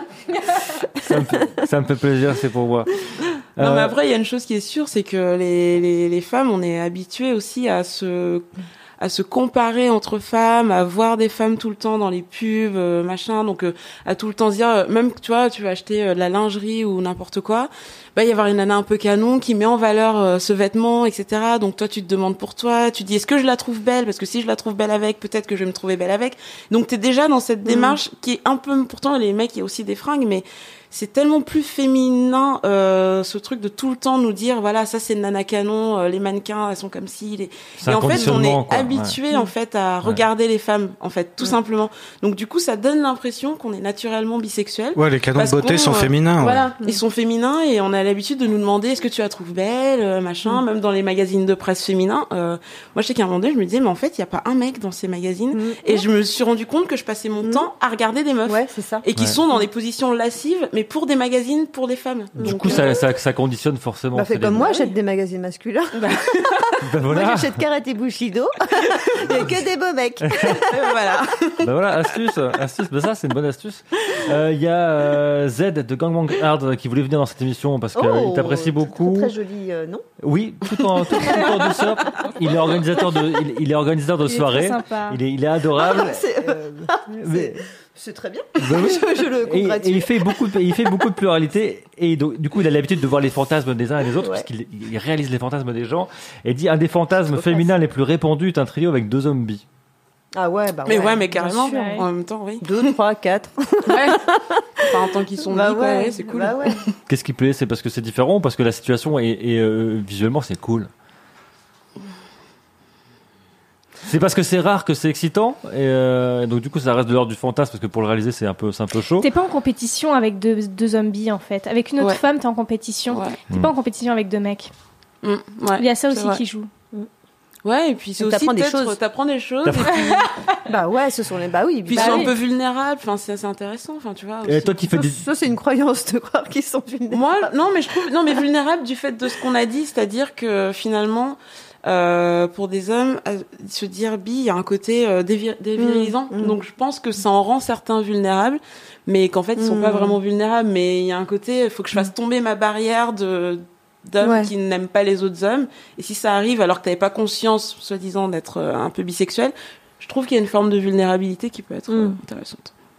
ça me fait, ça me fait plaisir, c'est pour moi. Non, mais après, il y a une chose qui est sûre, c'est que les, les, les femmes, on est habitués aussi à se, à se comparer entre femmes, à voir des femmes tout le temps dans les pubs, euh, machin, donc, euh, à tout le temps se dire, euh, même, tu vois, tu vas acheter euh, de la lingerie ou n'importe quoi, bah, il y avoir une nana un peu canon qui met en valeur euh, ce vêtement, et cetera. Donc, toi, tu te demandes pour toi, tu dis, est-ce que je la trouve belle? Parce que si je la trouve belle avec, peut-être que je vais me trouver belle avec. Donc, t'es déjà dans cette démarche mmh. qui est un peu, pourtant, les mecs, il y a aussi des fringues, mais c'est tellement plus féminin euh, ce truc de tout le temps nous dire voilà ça c'est une nana canon, euh, les mannequins elles sont comme ci les... et en fait on est habitué ouais. en fait à regarder ouais. les femmes en fait tout ouais. simplement, donc du coup ça donne l'impression qu'on est naturellement bisexuel. Ouais, les canons de beauté sont euh, féminins. Voilà, ouais. ils sont féminins et on a l'habitude de nous demander est-ce que tu la trouves belle, euh, machin, mm. même dans les magazines de presse féminins. Euh, moi je sais qu'à un moment donné je me disais mais en fait il y a pas un mec dans ces magazines mm. et je me suis rendu compte que je passais mon mm. temps à regarder des meufs ouais, c'est ça. et qui ouais. sont dans des positions lascives mais pour des magazines pour des femmes. Du donc, coup, euh... ça, ça, ça conditionne forcément. Bah, fais comme moi, j'achète des magazines masculins. Bah, voilà. Moi, j'achète Karate Bushido. Il n'y a que des beaux mecs. Voilà. Bah voilà, astuce, astuce. Bah ça, c'est une bonne astuce. Il euh, y a euh, Z de Gangbang Hard qui voulait venir dans cette émission parce qu'il oh, t'apprécie beaucoup. Très, très joli, euh, non? Oui, tout en, tout, tout en douceur. Il est organisateur de, il, il est organisateur de il soirées. Est il est, il est adorable. Ah, c'est, euh, mais, c'est... C'est très bien. Ben oui. je, je le congratule. Et, et il fait beaucoup de, il fait beaucoup de pluralité et donc, du coup il a l'habitude de voir les fantasmes des uns et des autres ouais. parce qu'il il réalise les fantasmes des gens et dit un des fantasmes féminins les plus répandus est un trio avec deux zombies. Ah ouais, bah mais ouais, ouais, mais carrément. Sûr, en même temps, oui. Deux, trois, quatre. Ouais. Enfin, en tant qu'ils sont bah mis, ouais, ouais, c'est cool. Bah ouais. Qu'est-ce qui plaît? C'est parce que c'est différent ou parce que la situation est, est euh, visuellement c'est cool? C'est parce que c'est rare que c'est excitant et euh, donc du coup ça reste de l'ordre du fantasme parce que pour le réaliser c'est un peu c'est un peu chaud. T'es pas en compétition avec deux, deux zombies en fait. Avec une autre ouais. femme t'es en compétition. Ouais. T'es mmh. pas en compétition avec deux mecs. Mmh. Ouais. Il y a ça aussi vrai. qui joue. Mmh. Ouais et puis c'est donc aussi t'apprends peut-être des choses. t'apprends des choses. T'apprends... Et puis... bah ouais, ce sont les bah oui. Puis bah ils sont oui. un peu vulnérables. Enfin c'est assez intéressant. Enfin tu vois. Et toi qui fais des... ça c'est une croyance de croire qu'ils sont vulnérables. Moi non mais je trouve non mais vulnérables du fait de ce qu'on a dit, c'est-à-dire que finalement. Euh, pour des hommes, euh, se dire bi, il y a un côté euh, dévir- dévirilisant. Mmh, mmh. Donc je pense que ça en rend certains vulnérables, mais qu'en fait ils sont mmh. pas vraiment vulnérables. Mais il y a un côté, il faut que je fasse tomber ma barrière de d'hommes ouais. qui n'aiment pas les autres hommes. Et si ça arrive alors que t'avais pas conscience, soi-disant, d'être euh, un peu bisexuel, je trouve qu'il y a une forme de vulnérabilité qui peut être euh, mmh. intéressante.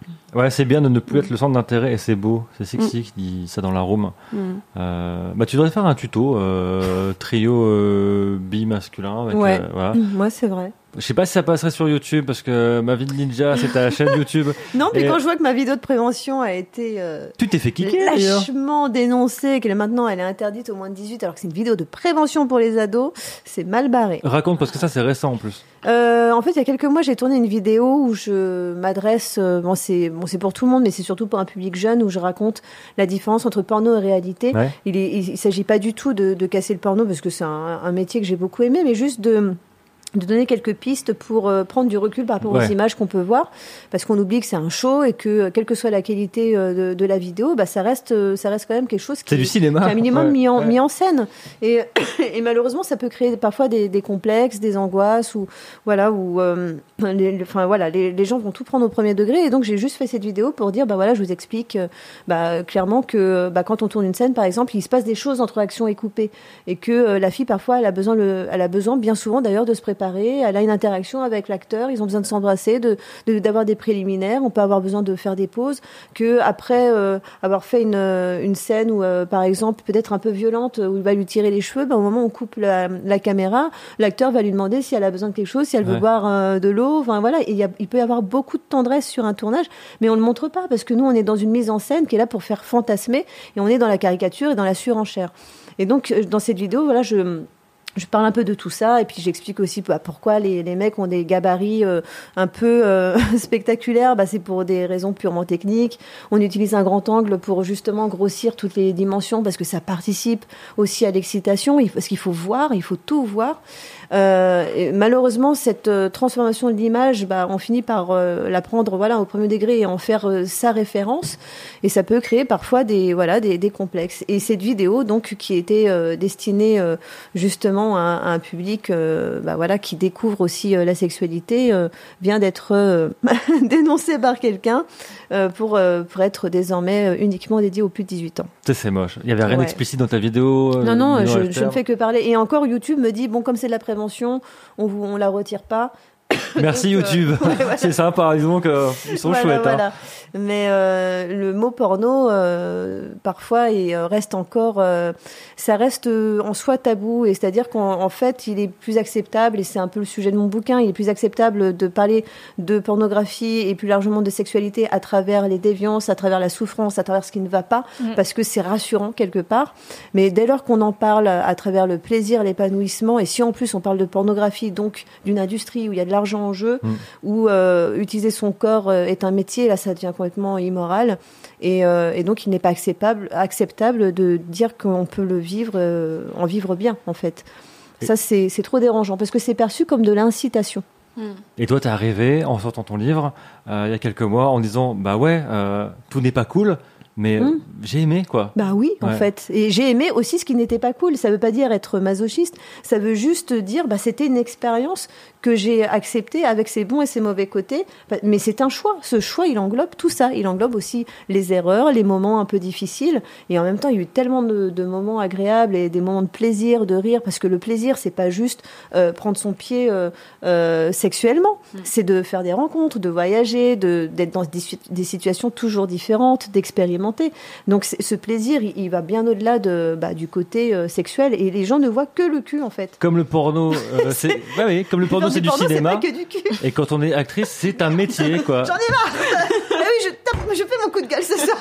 Ouais, c'est bien de ne plus être le centre d'intérêt et c'est beau. C'est Sexy mm. qui dit ça dans la room. Mm. Euh, bah, tu devrais faire un tuto euh, trio euh, bi masculin. Avec, ouais, euh, voilà. Moi c'est vrai. Je sais pas si ça passerait sur YouTube parce que ma vie de ninja c'est ta chaîne YouTube. Non, mais et... quand je vois que ma vidéo de prévention a été euh, tu t'es fait kicker lâchement dénoncée, qu'elle est maintenant elle est interdite au moins de dix-huit alors que c'est une vidéo de prévention pour les ados, c'est mal barré. Raconte parce que ça c'est récent en plus. Euh, en fait, il y a quelques mois, j'ai tourné une vidéo où je m'adresse, euh, bon c'est bon c'est pour tout le monde, mais c'est surtout pour un public jeune où je raconte la différence entre porno et réalité. Ouais. Il est, il, il s'agit pas du tout de, de casser le porno parce que c'est un, un métier que j'ai beaucoup aimé, mais juste de de donner quelques pistes pour euh, prendre du recul par rapport ouais. aux images qu'on peut voir, parce qu'on oublie que c'est un show et que euh, quelle que soit la qualité euh, de, de la vidéo, bah ça reste euh, ça reste quand même quelque chose qui c'est du cinéma, qui est un minimum ouais. mis en ouais. mis en scène et et malheureusement ça peut créer parfois des, des complexes, des angoisses ou voilà ou euh, les, enfin voilà les, les gens vont tout prendre au premier degré et donc j'ai juste fait cette vidéo pour dire bah voilà je vous explique euh, bah clairement que bah quand on tourne une scène par exemple il se passe des choses entre action et coupé et que euh, la fille parfois elle a besoin le elle a besoin bien souvent d'ailleurs de se préparer. Elle a une interaction avec l'acteur, ils ont besoin de s'embrasser, de, de d'avoir des préliminaires, on peut avoir besoin de faire des pauses, que après euh, avoir fait une une scène où euh, par exemple peut-être un peu violente où il va lui tirer les cheveux, bah, au moment où on coupe la, la caméra, l'acteur va lui demander si elle a besoin de quelque chose, si elle veut ouais. boire euh, de l'eau, enfin voilà, et il y a il peut y avoir beaucoup de tendresse sur un tournage, mais on le montre pas parce que nous on est dans une mise en scène qui est là pour faire fantasmer et on est dans la caricature et dans la surenchère. Et donc dans cette vidéo, voilà, je Je parle un peu de tout ça et puis j'explique aussi bah, pourquoi les, les mecs ont des gabarits euh, un peu euh, spectaculaires. Bah, c'est pour des raisons purement techniques. On utilise un grand angle pour justement grossir toutes les dimensions parce que ça participe aussi à l'excitation. Il faut, parce qu'il faut voir, il faut tout voir. Euh, et malheureusement, cette euh, transformation de l'image, bah, on finit par euh, la prendre voilà, au premier degré et en faire euh, sa référence. Et ça peut créer parfois des, voilà, des, des complexes. Et cette vidéo, donc, qui était euh, destinée euh, justement à, à un public euh, bah, voilà, qui découvre aussi euh, la sexualité, euh, vient d'être euh, dénoncée par quelqu'un euh, pour, euh, pour être désormais euh, uniquement dédiée aux plus de dix-huit ans. C'est, c'est moche. Il n'y avait rien ouais. d'explicite dans ta vidéo euh, Non, non, je, je ne fais que parler. Et encore, YouTube me dit, bon, comme c'est de la prévention, on vous, on la retire pas. Merci donc, YouTube, euh, ouais, voilà. C'est sympa, disons qu'ils sont voilà, chouettes. Voilà. Hein. Mais euh, le mot porno, euh, parfois, il reste encore, euh, ça reste euh, en soi tabou, et c'est-à-dire qu'en en fait, il est plus acceptable, et c'est un peu le sujet de mon bouquin, il est plus acceptable de parler de pornographie et plus largement de sexualité à travers les déviances, à travers la souffrance, à travers ce qui ne va pas, mmh. parce que c'est rassurant quelque part. Mais dès lors qu'on en parle à travers le plaisir, l'épanouissement, et si en plus on parle de pornographie, donc d'une industrie où il y a de l'argent en jeu, mmh. où euh, utiliser son corps euh, est un métier, là ça devient complètement immoral, et, euh, et donc il n'est pas acceptable, acceptable de dire qu'on peut le vivre, euh, en vivre bien en fait. Et ça c'est, c'est trop dérangeant parce que c'est perçu comme de l'incitation. Et toi t'es arrivé en sortant ton livre euh, il y a quelques mois en disant bah ouais euh, tout n'est pas cool. Mais mmh. j'ai aimé, quoi. Bah oui, ouais. en fait. Et j'ai aimé aussi ce qui n'était pas cool. Ça veut pas dire être masochiste. Ça veut juste dire, bah, c'était une expérience que j'ai acceptée avec ses bons et ses mauvais côtés. Mais c'est un choix. Ce choix, il englobe tout ça. Il englobe aussi les erreurs, les moments un peu difficiles. Et en même temps, il y a eu tellement de, de moments agréables et des moments de plaisir, de rire. Parce que le plaisir, c'est pas juste euh, prendre son pied euh, euh, sexuellement. Mmh. C'est de faire des rencontres, de voyager, de, d'être dans des, des situations toujours différentes, d'expérimenter. Donc ce plaisir, il, il va bien au-delà de, bah, du côté euh, sexuel, et les gens ne voient que le cul en fait. Comme le porno, euh, c'est, ouais, oui, comme le porno, c'est du, porno, cinéma. C'est pas que du cul. Et quand on est actrice, c'est un métier, quoi. J'en ai marre. Ah oui, je tape, je fais mon coup de gueule ce soir.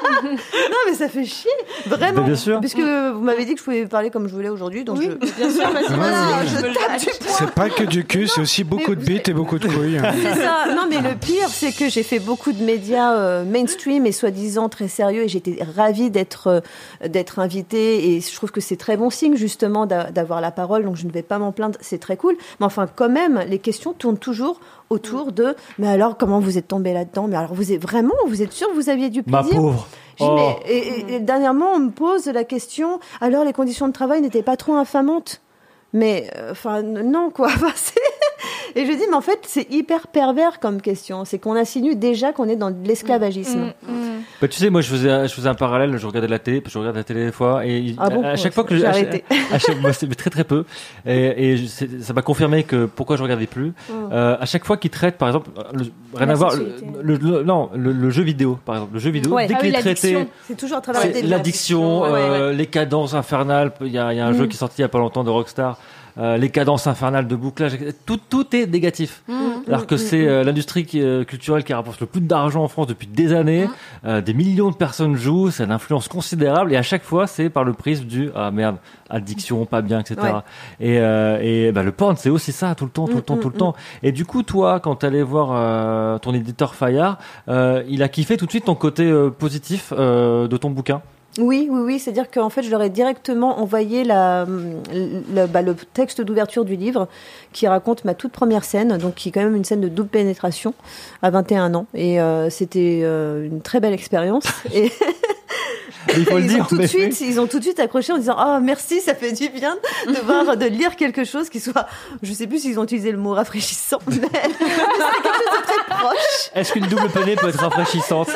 Non, mais ça fait chier, vraiment. Mais bien sûr. Puisque vous m'avez dit que je pouvais parler comme je voulais aujourd'hui, donc oui, je. Bien sûr, parce que voilà, je tape du poing. C'est pas que du cul, c'est aussi beaucoup de bites et beaucoup de couilles. C'est ça. Non, mais le pire, c'est que j'ai fait beaucoup de médias euh, mainstream et soi-disant très sérieux, et j'étais ravie d'être euh, d'être invitée, et je trouve que c'est très bon signe justement d'a, d'avoir la parole, donc je ne vais pas m'en plaindre, c'est très cool. Mais enfin, quand même, les questions tournent toujours autour de mais alors comment vous êtes tombé là-dedans, mais alors vous êtes vraiment, vous êtes sûr que vous aviez du plaisir? Ma pauvre. Oh. Mais, et, et, et dernièrement, on me pose la question, alors les conditions de travail n'étaient pas trop infamantes? Mais enfin euh, non quoi. Enfin, c'est... Et je dis mais en fait c'est hyper pervers comme question. C'est qu'on insinue déjà qu'on est dans de l'esclavagisme. Mmh, mmh. Bah, tu sais, moi, je faisais, je faisais un parallèle. Je regardais la télé, je regardais la télé des fois, et Ah bon, à, à chaque ouais, fois que j'ai je, à, arrêté. à chaque, moi, c'était très très peu, et, et je- c'est- ça m'a confirmé que pourquoi je regardais plus. Euh, à chaque fois qu'ils traitent, par exemple, le, rien La à voir, le, sexualité. le- le- non, le, le jeu vidéo, par exemple, le jeu vidéo, Ouais. dès Ah qu'il oui, est traité. l'addiction. C'est toujours à travers la C'est télé. l'addiction, Ouais, euh, ouais. les cadences infernales. Il y a, il y a un jeu qui est sorti il y a pas longtemps de Rockstar. Euh, les cadences infernales de bouclage, tout, tout est négatif. Alors que c'est euh, l'industrie qui, euh, culturelle qui rapporte le plus d'argent en France depuis des années. Euh, des millions de personnes jouent, c'est une influence considérable. Et à chaque fois, c'est par le prisme du ah merde, addiction, pas bien, et cetera. Ouais. Et, euh, et bah, le porn, c'est aussi ça, tout le temps, tout le temps, tout le temps. Et du coup, toi, quand t'allais voir euh, ton éditeur Fayard, euh, il a kiffé tout de suite ton côté euh, positif euh, de ton bouquin. Oui, oui, oui. C'est-à-dire qu'en fait, je leur ai directement envoyé la, le, bah, le texte d'ouverture du livre qui raconte ma toute première scène, donc qui est quand même une scène de double pénétration à vingt et un ans. Et euh, c'était euh, une très belle expérience. Et Il faut le ils, dire. ont tout de mais- suite, ils ont tout de suite accroché en disant ah merci, ça fait du bien de voir, de lire quelque chose qui soit, je sais plus s'ils ont utilisé le mot rafraîchissant, mais c'est quelque chose de très proche. Est-ce qu'une double peinée peut être rafraîchissante?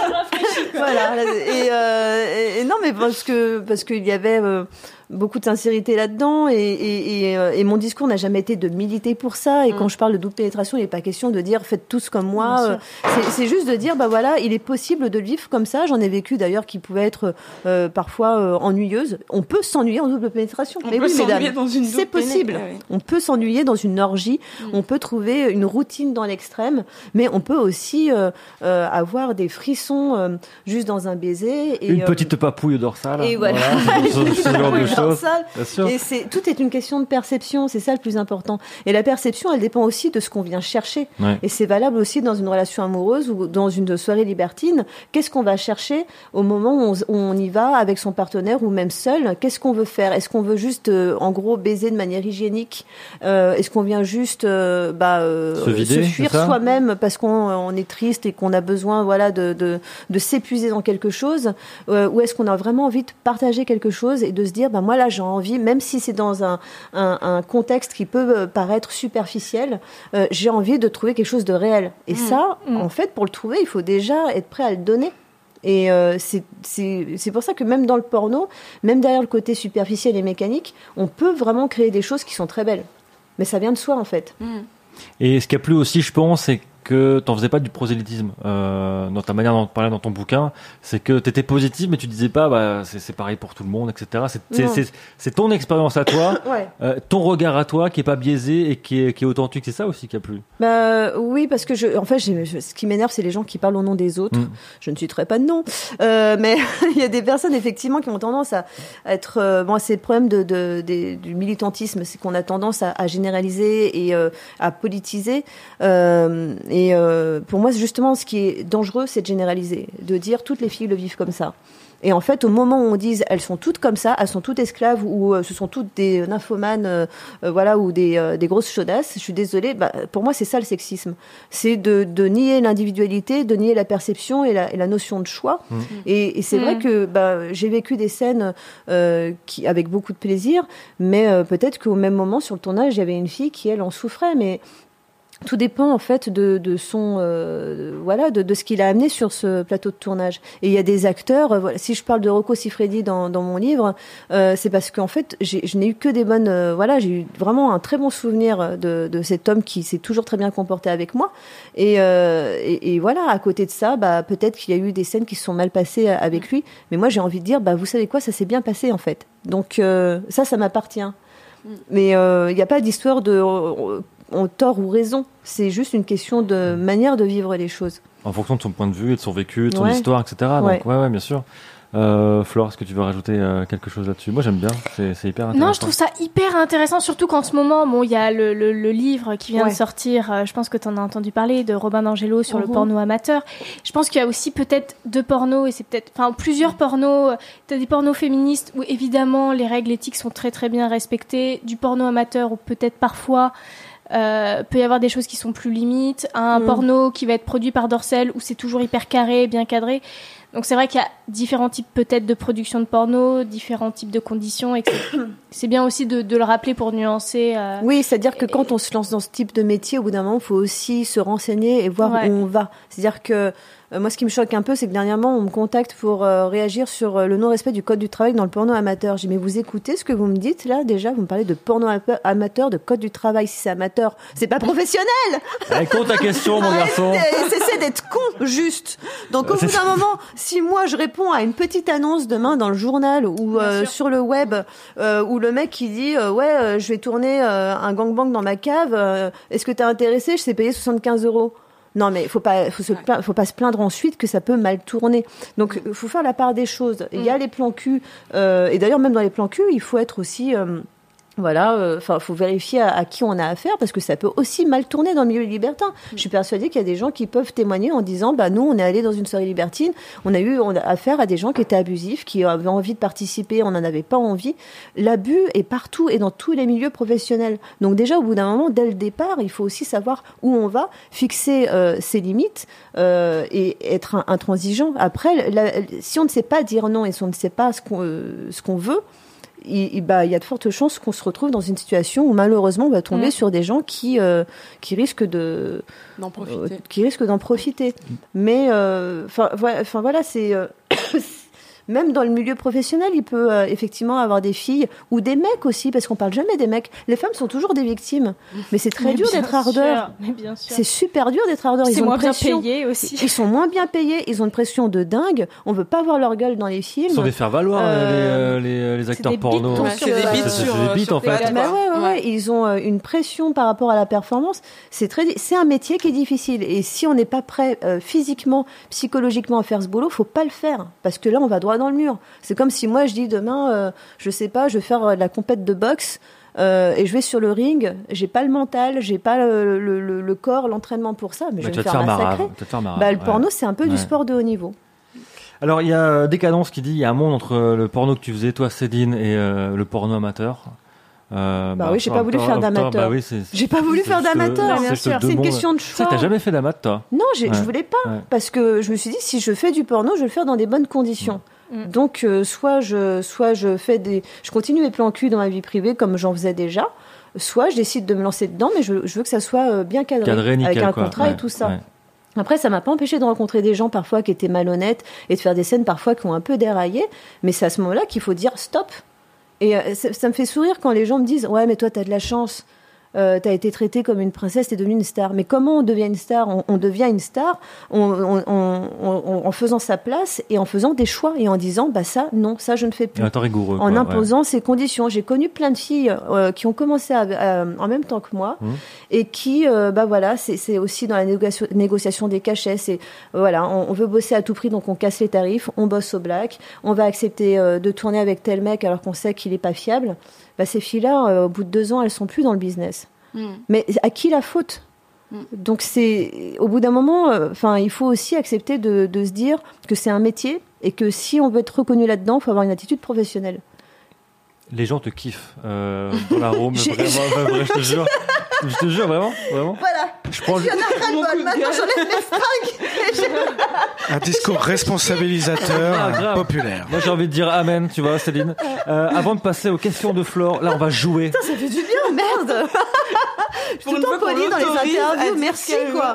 Voilà. Et, euh, et, et non, mais parce que parce qu'il y avait euh, beaucoup de sincérité là-dedans, et, et, et, euh, et mon discours n'a jamais été de militer pour ça. Et Mm. quand je parle de double pénétration, il n'est pas question de dire faites tous comme moi. Bien Euh, sûr. C'est, c'est juste de dire bah voilà, il est possible de le vivre comme ça. J'en ai vécu d'ailleurs qui pouvaient être euh, parfois euh, ennuyeuses. On peut s'ennuyer en double pénétration. On mais peut oui, s'ennuyer mesdames, dans une c'est double péné- possible. ouais, ouais. On peut s'ennuyer dans une orgie. Mm. On peut trouver une routine dans l'extrême, mais on peut aussi euh, euh, avoir des frissons euh, juste dans un baiser. Et, Une euh, petite papouille dorsale. et voilà. ce, ce- ce genre de choses. dorsale. Bien sûr. Et c'est, tout est une question de perception, c'est ça le plus important. Et la perception, elle dépend aussi de ce qu'on vient chercher. Ouais. Et c'est valable aussi dans une relation amoureuse ou dans une soirée libertine. Qu'est-ce qu'on va chercher au moment où on, où on y va avec son partenaire ou même seul? Qu'est-ce qu'on veut faire? Est-ce qu'on veut juste, euh, en gros, baiser de manière hygiénique? euh, Est-ce qu'on vient juste euh, bah, euh, Se vider, fuir c'est ça soi-même parce qu'on on est triste et qu'on a besoin voilà, de, de, de s'épuiser dans quelque chose? euh, Ou est-ce qu'on a vraiment envie de partager quelque chose et de se dire, bah, moi là j'ai envie, même si c'est dans un, un, un contexte qui peut euh, paraître superficiel, euh, j'ai envie de trouver quelque chose de réel. Et ça, Mmh. en fait, pour le trouver, il faut déjà être prêt à le donner. Et euh, c'est, c'est, c'est pour ça que même dans le porno, même derrière le côté superficiel et mécanique, on peut vraiment créer des choses qui sont très belles. Mais ça vient de soi, en fait. Et ce qui a plu aussi, je pense, c'est que t'en faisais pas du prosélytisme euh, dans ta manière d'en parler dans ton bouquin. C'est que t'étais positive, mais tu disais pas, bah c'est, c'est pareil pour tout le monde, et cetera. C'est, c'est, Non. c'est, c'est ton expérience à toi, Ouais. euh, ton regard à toi, qui est pas biaisé et qui est, qui est authentique. C'est ça aussi qui a plu. Bah oui, parce que je, en fait, j'ai- je- ce qui m'énerve, c'est les gens qui parlent au nom des autres. Mm. Je ne citerai pas de nom, euh, mais il y a des personnes effectivement qui ont tendance à être. Euh, bon, c'est le problème de, de, des- du militantisme, c'est qu'on a tendance à, à généraliser et euh, à politiser. Euh, et euh, pour moi, justement, ce qui est dangereux, c'est de généraliser, de dire toutes les filles le vivent comme ça. Et en fait, au moment où on dise elles sont toutes comme ça, elles sont toutes esclaves ou euh, ce sont toutes des nymphomanes, euh, euh, voilà, ou des, euh, des grosses chaudasses, je suis désolée. Bah, pour moi, c'est ça le sexisme, c'est de, de nier l'individualité, de nier la perception et la, et la notion de choix. Mmh. Et, et c'est Mmh. vrai que bah, j'ai vécu des scènes euh, qui avec beaucoup de plaisir, mais euh, peut-être qu'au même moment sur le tournage, il y avait une fille qui elle en souffrait, mais tout dépend en fait de, de son euh, voilà de, de ce qu'il a amené sur ce plateau de tournage. Et il y a des acteurs. Euh, voilà, si je parle de Rocco Siffredi dans, dans mon livre, euh, c'est parce qu'en fait j'ai, je n'ai eu que des bonnes. Euh, voilà, j'ai eu vraiment un très bon souvenir de, de cet homme qui s'est toujours très bien comporté avec moi. Et, euh, et, et voilà, à côté de ça, bah peut-être qu'il y a eu des scènes qui se sont mal passées avec lui. Mais moi j'ai envie de dire, bah vous savez quoi, ça s'est bien passé en fait. Donc euh, ça, ça m'appartient. Mais il euh, n'y a pas d'histoire de euh, en tort ou raison. C'est juste une question de manière de vivre les choses. En fonction de son point de vue, de son vécu, de son Ouais. histoire, et cetera. Ouais. Donc ouais, ouais, bien sûr. Euh, Flore, est-ce que tu veux rajouter euh, quelque chose là-dessus? Moi, j'aime bien. C'est, c'est hyper intéressant. Non, je trouve ça hyper intéressant, surtout qu'en ce moment, bon, il y a le, le, le livre qui vient Ouais. de sortir, euh, je pense que tu en as entendu parler, de Robin d'Angelo sur le Mhm. porno amateur. Je pense qu'il y a aussi peut-être deux pornos, et c'est peut-être, enfin, plusieurs pornos. T'as des pornos féministes où évidemment les règles éthiques sont très très bien respectées, du porno amateur où peut-être parfois euh, peut y avoir des choses qui sont plus limites, un Mhm. porno qui va être produit par Dorsel où c'est toujours hyper carré, bien cadré. Donc c'est vrai qu'il y a différents types peut-être de production de porno, différents types de conditions, et que c'est- c'est bien aussi de, de le rappeler pour nuancer. euh, Oui, c'est-à-dire que quand on se lance dans ce type de métier, au bout d'un moment, il faut aussi se renseigner et voir Ouais. où on va. C'est-à-dire que Euh, moi, ce qui me choque un peu, c'est que dernièrement, on me contacte pour euh, réagir sur euh, le non-respect du code du travail dans le porno amateur. J'ai dit, mais vous écoutez ce que vous me dites là déjà? Vous me parlez de porno amateur, de code du travail. Si c'est amateur, c'est pas professionnel. Réponds ta question, mon garçon. Cessez d'être con, juste. Donc au bout d'un moment, si moi je réponds à une petite annonce demain dans le journal ou euh, sur le web, euh, où le mec qui dit euh, ouais, euh, je vais tourner euh, un gangbang dans ma cave, euh, est-ce que t'es intéressé? Je sais payer soixante-quinze euros. Non, mais faut pas, faut se plaindre, faut pas se plaindre ensuite que ça peut mal tourner. Donc, il faut faire la part des choses. Il y a les plans cul, euh, et d'ailleurs même dans les plans cul, il faut être aussi euh, Voilà, enfin, euh, faut vérifier à, à qui on a affaire parce que ça peut aussi mal tourner dans le milieu libertin. Mmh. Je suis persuadée qu'il y a des gens qui peuvent témoigner en disant, bah nous, on est allé dans une soirée libertine, on a eu on a affaire à des gens qui étaient abusifs, qui avaient envie de participer, on n'en avait pas envie. L'abus est partout et dans tous les milieux professionnels. Donc déjà, au bout d'un moment, dès le départ, il faut aussi savoir où on va, fixer euh, ses limites euh, et être un, intransigeant. Après, la, si on ne sait pas dire non et si on ne sait pas ce qu'on, euh, ce qu'on veut, il, il, bah, il y a de fortes chances qu'on se retrouve dans une situation où malheureusement on va tomber mmh. sur des gens qui euh, qui risquent de d'en profiter, euh, qui risquent d'en profiter. Mais enfin euh, enfin voilà, c'est euh, même dans le milieu professionnel, il peut euh, effectivement avoir des filles ou des mecs aussi, parce qu'on parle jamais des mecs. Les femmes sont toujours des victimes, mais c'est très mais dur d'être ardeur. Mais bien sûr. C'est super dur d'être ardeur. C'est ils ont moins une pression, bien payé aussi. Ils sont moins bien payés. Ils ont une pression de dingue. On veut pas voir leur gueule dans les films. Ils sont des faire valoir Euh, les, les, les acteurs des porno. bites, Ouais, c'est des bites C'est sur, des bites sur en fait. théâtre, Bah quoi. ouais, ouais, ouais. Ouais. Ils ont euh, une pression par rapport à la performance. C'est très, c'est un métier qui est difficile. Et si on n'est pas prêt euh, physiquement, psychologiquement à faire ce boulot, faut pas le faire, parce que là, on va droit dans le mur. C'est comme si moi je dis demain, euh, je sais pas, je vais faire euh, la compète de boxe. Euh, et je vais sur le ring, j'ai pas le mental, j'ai pas le, le, le, le corps, l'entraînement pour ça, mais Bah, je vais tu me vas faire te faire massacrer. marave, tu vas te faire marave, Bah, le ouais. porno, c'est un peu Ouais. du sport de haut niveau. Alors il y a Décadence qui dit il y a un monde entre le porno que tu faisais toi Céline et euh, le porno amateur. Euh, Bah oui, j'ai pas voulu toi- faire toi- d'amateur. Bah oui, c'est, J'ai pas voulu c'est faire juste, d'amateur, euh, bien juste sûr. deux C'est une mondes. question de C'est choix. que t'as jamais fait d'amat toi. Non, j'ai, Ouais. je voulais pas, Ouais. parce que je me suis dit, si je fais du porno, je vais le faire dans des bonnes conditions. Mm. Donc, euh, soit je, soit je fais des, je continue mes plans cul dans ma vie privée comme j'en faisais déjà, soit je décide de me lancer dedans, mais je, je veux que ça soit euh, bien cadré, Cadré, nickel, avec un quoi. contrat Ouais, et tout ça. ouais. Après, ça m'a pas empêché de rencontrer des gens parfois qui étaient malhonnêtes et de faire des scènes parfois qui ont un peu déraillé, mais c'est à ce moment-là qu'il faut dire stop. Et euh, ça, ça me fait sourire quand les gens me disent ouais, mais toi t'as de la chance. Euh, t'as été traitée comme une princesse, t'es devenue une star. Mais comment on devient une star? on, on devient une star on, on, on, on, en faisant sa place et en faisant des choix et en disant bah ça non, ça je ne fais plus. Et un temps rigoureux. En quoi, imposant ses conditions. J'ai connu plein de filles euh, qui ont commencé à, à- en même temps que moi Mmh. et qui, euh, bah voilà, c'est, c'est aussi dans la négociation, négociation des cachets. C'est voilà, on, on veut bosser à tout prix, donc on casse les tarifs, on bosse au black, on va accepter euh, de tourner avec tel mec alors qu'on sait qu'il est pas fiable. Bah ces filles-là, euh, au bout de deux ans, elles sont plus dans le business. Mm. Mais à qui la faute? Mm. Donc c'est au bout d'un moment, enfin, il faut aussi accepter de, de se dire que c'est un métier et que si on veut être reconnu là-dedans, il faut avoir une attitude professionnelle. Les gens te kiffent euh, dans la room, J'ai- vraiment, vrai, je te jure. Je te jure, vraiment, vraiment. Voilà. Je prends le... J'en ai ras-le-bol. Maintenant, j'enlève mes fringues. Un discours responsabilisateur Ah, grave. populaire. Moi, j'ai envie de dire amen, tu vois, Céline. Euh, avant de passer aux questions de Flore, là, on va jouer. Ça fait du bien, merde. Je suis Pour tout une le temps fois qu'on polie dans les l'autorise à interviews. dire Merci, qu'elle quoi.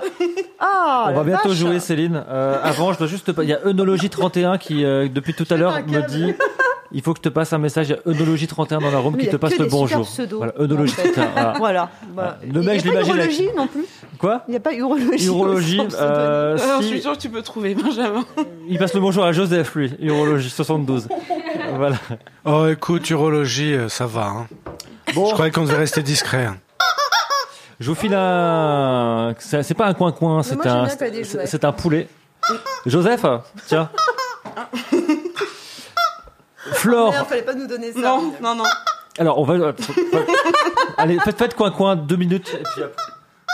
Ah, On la va bientôt vache. jouer, Céline. Euh, avant, je dois juste te... pa- Il y a Œnologie trente et un qui, euh, depuis tout à l'heure, un me câble. dit... Il faut que je te passe un message. Il y a Œnologie trente et un dans la room Mais qui il y te a passe que le des super bonjour. pseudos. Voilà, Œnologie En fait. trente et un. Voilà. Voilà. Bah, Le mec, il je n'y a pas l'imagine avec- urologie non plus. Quoi Il n'y a pas urologie. Urologie. au sens Euh, Alors, je si- suis sûre que tu peux trouver, Benjamin. Il passe le bonjour à Joseph, lui. Urologie soixante-douze. Voilà. Oh, écoute, urologie, euh, ça va. Hein. Bon, Je croyais qu'on devait rester discret. hein. je vous file un. C'est c'est pas un coin-coin, moi, c'est j'aime un. bien quand il y a des c'est- jouets. C'est un poulet. Joseph, tiens. Flore. Merde, fallait pas nous donner ça. Non, non, non. Alors, on va. Allez, faites, faites coin-coin, deux minutes. Et puis après.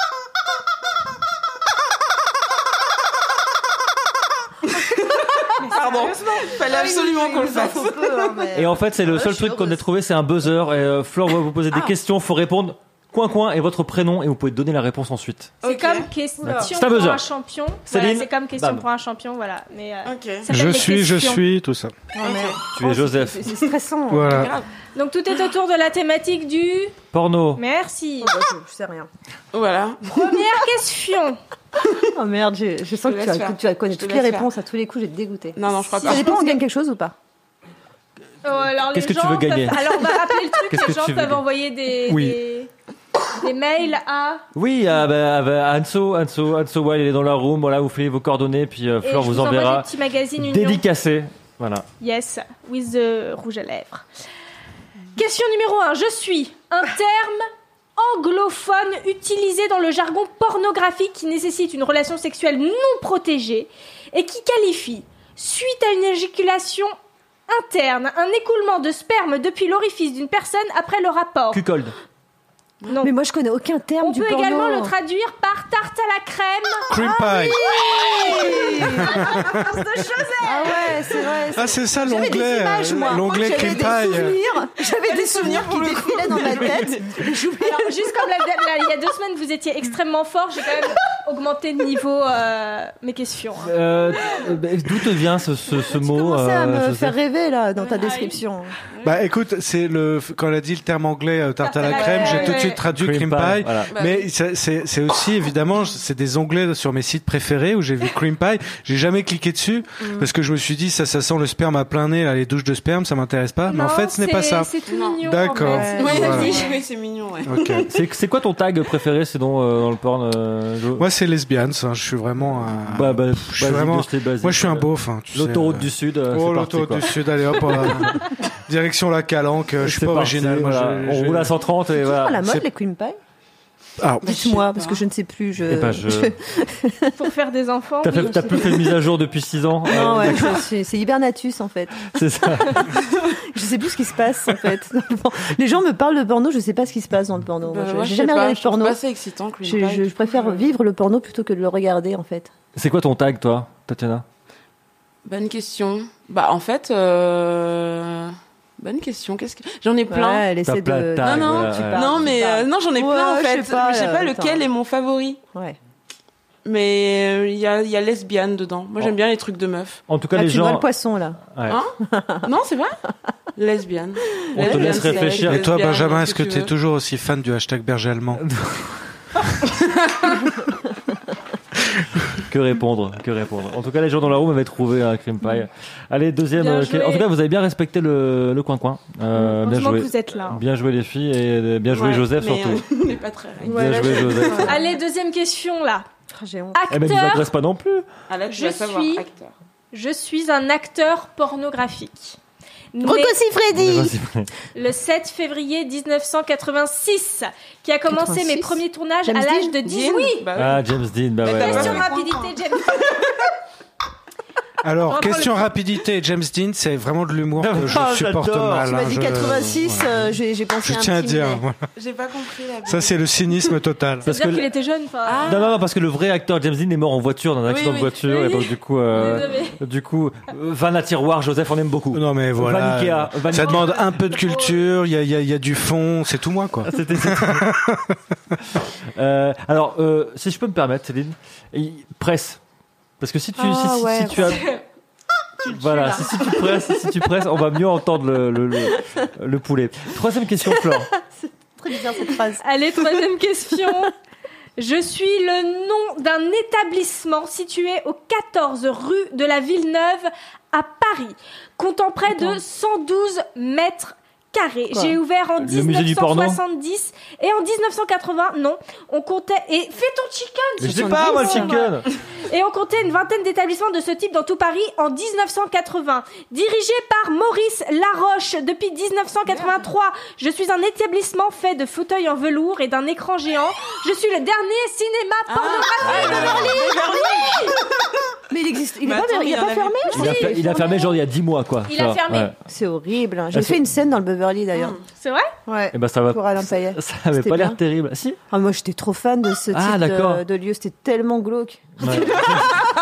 Pardon. Fallait absolument qu'on le fasse. Et en fait, c'est le Ah, seul je suis truc qu'on heureuse. a trouvé, c'est un buzzer. Et euh, Flore va vous poser des Ah. questions, faut répondre coin coin et votre prénom et vous pouvez donner la réponse ensuite. C'est Ok. comme question C'est un pour buzzer. un champion. Céline, Voilà, c'est comme question bam. pour un champion, voilà. Mais euh, Ok. ça s'appelle Je des suis, je questions. suis, tout ça. Oh, merde. Tu es Joseph. C'est c'est stressant. Voilà. Grave. Donc tout est autour de la thématique du. Porno. Merci. Oh, bah, je, je sais rien. Voilà. Première question. Oh merde, je, je sens te que tu, laisse vas, faire. que tu vas connaître Je te toutes les laisse réponses à tous les coups, je vais te dégoûter. Non, non, je crois Ça pas. dépend, on gagne quelque chose ou pas? Oh, alors Qu'est-ce les que tu gens veux gagner peuvent- Alors on va rappeler le truc. Qu'est-ce Les que gens tu veux peuvent gagner envoyer des, Oui. des des mails à. Oui, ah bah, ah bah, Anso, Anso, Anso Wild, il est dans la room. Voilà, vous faites vos coordonnées, puis euh, Et Flore je vous vous envoie enverra des petits magazines Union. dédicacé. Voilà. Yes, with the rouge à lèvres. Question numéro un. Je suis un terme anglophone utilisé dans le jargon pornographique qui nécessite une relation sexuelle non protégée et qui qualifie, suite à une éjaculation interne, un écoulement de sperme depuis l'orifice d'une personne après le rapport. Cuckold. Non. Mais moi, je connais aucun terme On du peut porno. également le traduire par tarte à la crème. Cream pie. Ah ouais, c'est vrai. Ah, c'est ça J'avais des l'onglet. images, moi. euh, L'onglet J'avais cream des pie. souvenirs. J'avais des souvenirs qui défilaient dans ma tête. Alors, juste comme la, la- il y a deux semaines, vous étiez extrêmement fort, j'ai quand même augmenté de niveau euh, mes questions. hein. Euh, bah, D'où te vient ce, ce, ce Tu mot commençais à euh, me Joseph faire rêver là dans ta Ah oui. description. Bah écoute, c'est le quand elle a dit le terme anglais euh, tarte à la Tarte à la crème, j'ai crème, tout de ouais. suite traduit Cream cream pie, pie. voilà. Bah Mais c'est- c'est c'est aussi évidemment c'est des onglets sur mes sites préférés où j'ai vu cream pie. J'ai jamais cliqué dessus parce que je me suis dit ça ça sent le sperme à plein nez là, les douches de sperme, ça m'intéresse pas. Mais en Non, fait, ce n'est pas c'est- ça. C'est tout Non. mignon. D'accord. en fait. Ouais, Voilà. vas-y, oui, c'est mignon, ouais. Ok. C'est c'est quoi ton tag préféré, c'est dans, euh, dans le porn euh, Jo Moi, c'est lesbienne. Ça. Je suis vraiment. Un... Bah, bah, je suis basique vraiment. de chez basique. Moi, je suis un beauf. Hein, tu sais, L'autoroute euh. du Sud, euh, Oh, c'est parti, l'autoroute quoi. du Sud, allez hop, euh, direction la Calanque. Je suis C'est pas parti, original. Moi, voilà. je- On je- roule à cent trente et C'est voilà. à la mode c'est- les cream pie. Alors, Dites-moi sais parce pas. que je ne sais plus. Je... Eh ben, je- Pour faire des enfants. T'as fait- oui. t'as plus fait de mise à jour depuis six ans. Non, Euh, ouais, je suis- c'est Hibernatus en fait. C'est ça. Je sais plus ce qui se passe en fait. dans le porno. Les gens me parlent de porno, je sais pas ce qui se passe dans le porno. Moi, Bah, je- moi, J'ai je jamais sais pas, regardé je le trouve porno. pas ça excitant, Cream Je, Pie, je- je préfère trouve, euh, vivre le porno plutôt que de le regarder en fait. C'est quoi ton tag, toi, Tatiana? Bonne question. Bah, en fait, euh... bonne question. Qu'est-ce que j'en ai plein. Ouais, elle T'as essaie plein de. de tags, non, non, voilà, tu ouais. parles. non, mais euh, non, j'en ai Ouais, plein en je fait. sais pas, je sais pas euh, lequel attends. est mon favori. Ouais. Mais euh, il y a, il y a lesbienne dedans. Moi, j'aime Oh. bien les trucs de meufs. En tout cas, Là, les tu vois gens. le poisson là. Ouais. Hein Non, c'est vrai. Lesbienne. On te Lesbienne, laisse c'est réfléchir. et toi, lesbienne, Benjamin, ce est-ce que tu tu es veux. toujours aussi fan du hashtag berger allemand? Que répondre, que répondre. En tout cas, les gens dans la room avaient trouvé un cream pie. Allez, deuxième. Bien euh, joué. En tout cas, vous avez bien respecté le, le coin-coin. Euh, bien Heureusement joué. que vous êtes là. Bien joué les filles et euh, bien joué Ouais, Joseph mais, surtout. euh, on n'est pas très règle. Bien joué Joseph. Allez, deuxième question là. Ah, J'ai honte. Eh ben, ne vous Acteur. agresse pas non plus. Ah là, tu Je vas savoir, suis- acteur. Je suis un acteur pornographique. Né Rocco Siffredi. Vas-y. le sept février dix-neuf cent quatre-vingt-six, qui a commencé mes quatre-vingt-six. premiers tournages James à l'âge Dean de dix. Dean Oui. Bah oui. Ah, James Dean, bah ouais. Bah, ouais, Question ouais. de rapidité, James. Alors, On va question prendre rapidité. James Dean, c'est vraiment de l'humour que je Ah, supporte j'adore. mal. Tu m'as hein, dit je- quatre-vingt-six, voilà. euh, j'ai j'ai pensé Je à un tiens à petit dire. mulet. voilà. J'ai pas compris la Ça, c'est le cynisme total. Parce C'est-à-dire que qu'il le- était jeune. enfin. Ah. Non, non, non, parce que le vrai acteur James Dean est mort en voiture, dans un Oui, accident oui. de voiture, Oui, et donc oui. du coup, euh, Désolé. du coup, euh, Van à tiroir, Joseph, on aime beaucoup. Non, mais Van voilà. Ikea, Van Ça Ikea. demande un peu de culture, il y a, il y a- il y a du fond, c'est tout moi, quoi. C'était c'était- euh, alors, euh, si je peux me permettre, Céline, il- presse. Parce que si tu, Ah, si, si- ouais. si tu as, voilà, si, si tu presses, si tu presses, on va mieux entendre le, le, le, le poulet. Troisième question, Flore. Très bizarre cette phrase. Allez, troisième question. Je suis le nom d'un établissement situé au quatorze rue de la Villeneuve à Paris, comptant près de cent douze mètres carrés. Quoi J'ai ouvert en Le musée du porno dix-neuf cent soixante-dix et en dix-neuf cent quatre-vingts, non, on comptait et fais ton chicken. Mais je sais soixante-dix, pas, moi, le ça. chicken. Et on comptait une vingtaine d'établissements de ce type dans tout Paris en dix-neuf cent quatre-vingts. Dirigé par Maurice Laroche depuis dix-neuf cent quatre-vingt-trois, je suis un établissement fait de fauteuils en velours et d'un écran géant. Je suis le dernier cinéma pornographique de Berlin. Mais il existe. Il Mais est pas, attends, il mais a il y en pas avait fermé Il a, fait- il a fermé genre il y a dix mois, quoi. Il a Genre, fermé. ouais. C'est horrible. hein. J'ai Ah, fait c'est- une scène dans le Beverly d'ailleurs. C'est vrai? Ouais. Et ben ça va. Pour Alain Payet. Ça avait C'était pas l'air bien. terrible. Si. Ah, moi, j'étais trop fan de ce Ah, type d'accord. de, de lieu. C'était tellement glauque. Ouais.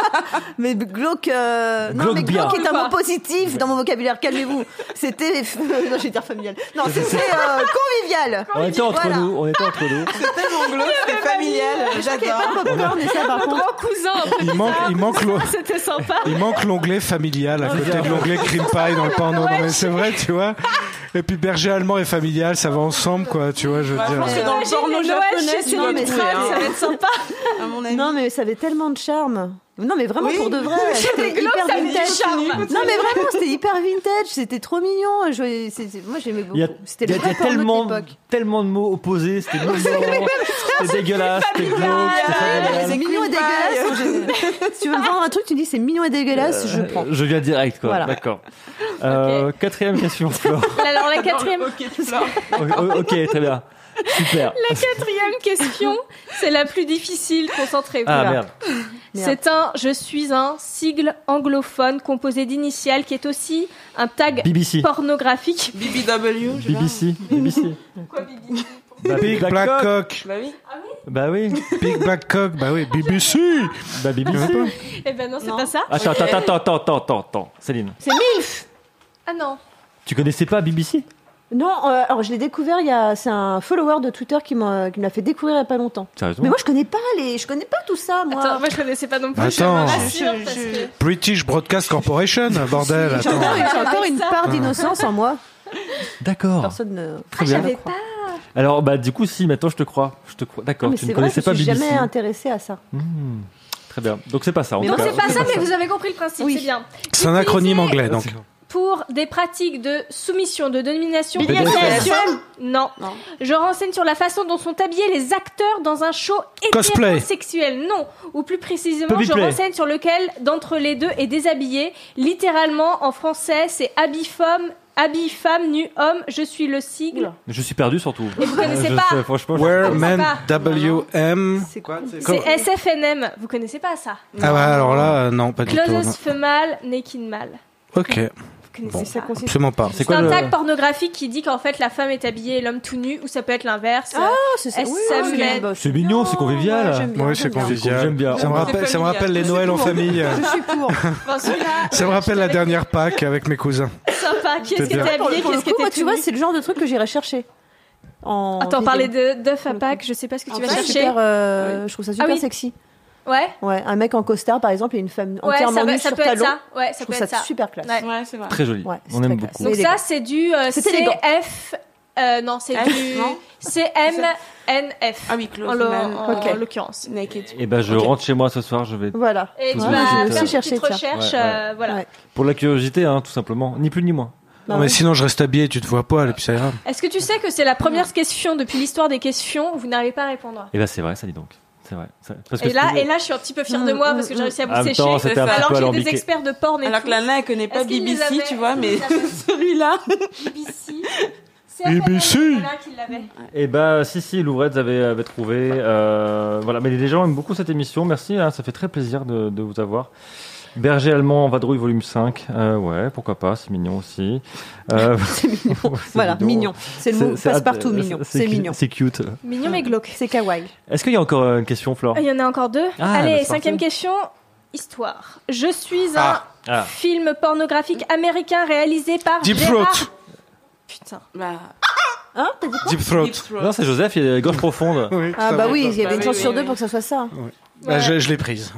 Mais glauque, euh... non, Glauque mais glauque bien. est un mot positif dans mon vocabulaire. Calmez-vous. C'était, non, je vais dire familial. Non, c'était euh, convivial. On était entre Voilà. nous, on était entre nous. C'est tellement glauque, c'est familial. J'adore. Popcorn, et ça, par contre. Grand cousin, un peu Il manque, il manque l'o- c'était sympa. il manque l'onglet familial à côté de l'onglet cream pie dans le porno. Non, mais c'est vrai, tu vois. Et puis berger allemand et familial, ça va ensemble, quoi, tu vois, je veux Ouais, je dire. pense que dans le porno Noël japonais, chez tu Céline dois mais trouver, ça, hein, Ça va être sympa. à mon avis. Non, mais ça avait tellement de charme. Non, mais vraiment, Oui. pour de vrai. C'était glauque, hyper ça avait du vintage. charme. Non, mais vraiment, c'était hyper vintage. C'était trop mignon. Je, c'est, c'est- moi, j'aimais beaucoup. Il y a, C'était il y le a- il y vrai a porno tellement, de l'époque. tellement de mots opposés. C'était mignon, c'était dégueulasse, c'était glauque, c'était C'est familial. mignon et dégueulasse. en général. Si tu veux me vendre un truc, tu dis c'est mignon et dégueulasse, je prends. Je viens direct, quoi. Voilà. D'accord. Euh, Quatrième question, Flore. Alors la quatrième, Ok, tu pleures. O- o- ok, très bien. Super. la quatrième question, c'est la plus difficile. Concentrez-vous. Ah là. merde. C'est un je suis un sigle anglophone composé d'initiales qui est aussi un tag B B C. pornographique. B B W, je sais B pas. B C. B B C. Quoi, Bibi Bah, Big Black Black Cock. Cock. Bah oui. Bah oui. Big Black Cock, bah oui, B B C. Bah B B C. Eh ben non, c'est Non. pas ça. Attends, attends, attends, attends, attends, attends, attends. Céline, C'est MILF. Ah non. tu connaissais pas B B C? Non, euh, alors je l'ai découvert, il y a, c'est un follower de Twitter qui m'a, qui me l'a fait découvrir il y a pas longtemps. Sérieusement? Mais moi je connais pas les, je connais pas tout ça, moi. Attends, moi je connaissais pas non plus. Attends. Je me rassure parce que. British Broadcast Corporation, bordel, J'ai attends. encore, j'ai encore une Ça. part d'innocence en moi. D'accord. Personne ne. Très Ah, bien. j'avais pas. Alors, bah, du coup, si, maintenant je te crois. Je te crois. D'accord, Non, mais tu c'est ne vrai, connaissais je pas me suis B B C. jamais intéressée à ça. Hmm. Très bien. Donc, c'est pas ça. En Mais tout Donc cas. c'est pas ça, mais vous avez compris le principe, Oui. c'est bien. C'est un acronyme anglais, donc. Pour des pratiques de soumission, de domination, B D S M. d'humiliation. Non. Non. Je renseigne sur la façon dont sont habillés les acteurs dans un show Cosplay. hétérosexuel. Non. Ou plus précisément, Puppy je play. renseigne sur lequel d'entre les deux est déshabillé. Littéralement, en français, c'est habille femme, habille femme, nu homme. Je suis le sigle. Oula. Je suis perdu surtout. Et vous connaissez Je pas. sais, franchement, je- Where Je sais Men pas. W M. C'est quoi C'est S F N M. Vous connaissez pas ça? Ah bah alors là, euh, non, pas du tout. Closes non. female, naked male. Ok, Vous connaissez Ça pas. consiste. absolument pas. C'est C'est quoi un le. tag pornographique qui dit qu'en fait la femme est habillée et l'homme tout nu, ou ça peut être l'inverse. Ah, c'est ça. S Oui, M oui, N. bah, C'est mignon, c'est convivial. Ouais, j'aime bien, Oui, c'est j'aime bien. convivial. J'aime bien. Ça me On- rappelle, ça me familial. rappelle les Noëls en famille. Je suis pour. Bon, celui-là, Ça me rappelle la dernière Pâques avec mes cousins. sympa. Qui est-ce qui C'est bien. était Pour, habillé, pour qui le est-ce qui coup, moi, était tu tout vois, nu. c'est le genre de truc que j'irais chercher. En Attends, vidéo. parler de d'œuf à Pour le Pâques, je sais pas ce que tu Je vas trouve ça chercher. super, euh, je trouve ça super Ah oui. sexy. Ouais. Ouais, un mec en costard par exemple et une femme Ouais, entièrement ça, va- nue ça sur peut être talon. ça. Ouais, ça Je peut trouve ça, être ça. super classe. Ouais. Ouais, c'est vrai. Très joli. Ouais, c'est On très aime classe. beaucoup. Donc élégant. ça, c'est du euh, C'est C élégant. F. Euh, non, c'est F, du non C M N F. Ah oui, close En l'o- man. en- Ok. en l'occurrence. Naked. Et ben, je Ok. rentre chez moi ce soir. Je vais. Voilà. Et tu Ouais, vas j'ai faire aussi une petite cherché, tiens. recherche. Ouais, ouais. euh, Voilà. Ouais. Pour la curiosité, hein, tout simplement. Ni plus ni moins. Bah Non, mais ouais. sinon, je reste habillé, tu te vois à poil, et puis ça ira. Est-ce que tu sais que c'est la première question depuis l'histoire des questions où vous n'arrivez pas à répondre? Et ben, c'est vrai, ça dit donc. C'est vrai. Ça- Parce que Et là, c'était- et là, je suis un petit peu fière de Mm, moi mm, parce que j'ai mm. réussi à vous En même sécher. temps, c'était un C'est petit ça. peu Alors que j'ai des alambiqué. experts de porn et Alors tout. que Lana, elle connaît pas Est-ce qu'ils les B B C, avaient tu vois, mais Ils les avaient. celui-là. B B C. C'est B B C. il y en a un qui l'avait. Eh ben, si, si, Louvrette avait, avait trouvé. Euh, voilà, mais les gens aiment beaucoup cette émission. Merci, hein, ça fait très plaisir de, de vous avoir. Berger allemand en vadrouille volume cinq. Euh, ouais, pourquoi pas, c'est mignon aussi. Euh, C'est mignon. c'est Voilà, mignon. C'est le mot C'est- passe-partout c'est- mignon. C'est cu- mignon. C'est cute. Mignon mais glauque. C'est kawaii. Est-ce qu'il y a encore euh, une question, Flore? Il y en a encore deux. Ah, Allez, bah, c'est cinquième parti. question. Histoire. Je suis un Ah. Ah. film pornographique américain réalisé par Deep Gérard... Throat. Putain. Bah, Hein, t'as dit quoi? Deep Throat. Deep Throat. Non, c'est Joseph, il est gorge profonde. Oui, Ah ça bah va. oui, il y avait Bah une oui, chance oui, sur oui. deux pour que ça soit ça. Bah, Ouais. je, je l'ai prise.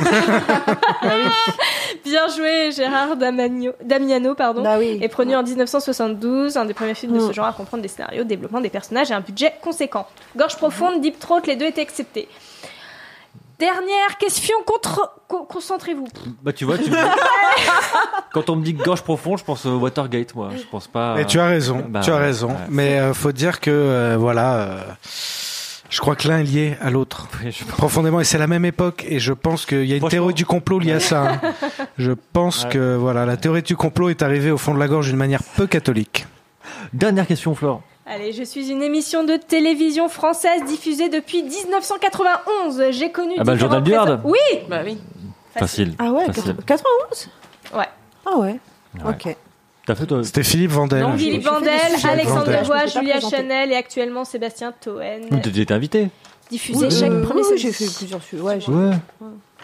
Bien joué, Gérard Damagno- Damiano, pardon. Bah oui. Est produit en dix-neuf cent soixante-douze, un des premiers films de ce Mm. genre à comprendre des scénarios, développement des personnages et un budget conséquent. Gorge profonde, Deep Throat, les deux étaient acceptés. Dernière question, contre... co- concentrez-vous. Bah, tu vois, tu me dis- quand on me dit gorge profonde, je pense au Watergate, moi. Je pense pas. Mais tu as raison, Bah, tu as ouais, raison. ouais. Mais euh, faut dire que, euh, voilà, euh, je crois que l'un est lié à l'autre. Oui, je- Profondément, et c'est la même époque, et je pense qu'il y a une Franchement. théorie du complot liée à ça. hein. Je pense Ouais. que, voilà, la théorie du complot est arrivée au fond de la gorge d'une manière peu catholique. Dernière question, Flore. Allez, je suis une émission de télévision française diffusée depuis dix-neuf cent quatre-vingt-onze. J'ai connu Ah bah, le différents Journal du Hard. présent- Oui. Bah oui. Facile. Ah ouais, Facile. quatre-vingt-onze? Ouais. Ah ouais. Ouais. Ok. T'as fait, toi? C'était Philippe Vandel. Donc, j'ai- Philippe j'ai fait des Vandel, sujets de Alexandre Vandel. Devois, Je m'étais pas Julia présentée. Chanel et actuellement Sébastien Toen. T'as déjà été invité. Diffusé Oui, chaque euh, premier oui, samedi. j'ai fait plusieurs sujets. Ouais, j'ai- Ouais.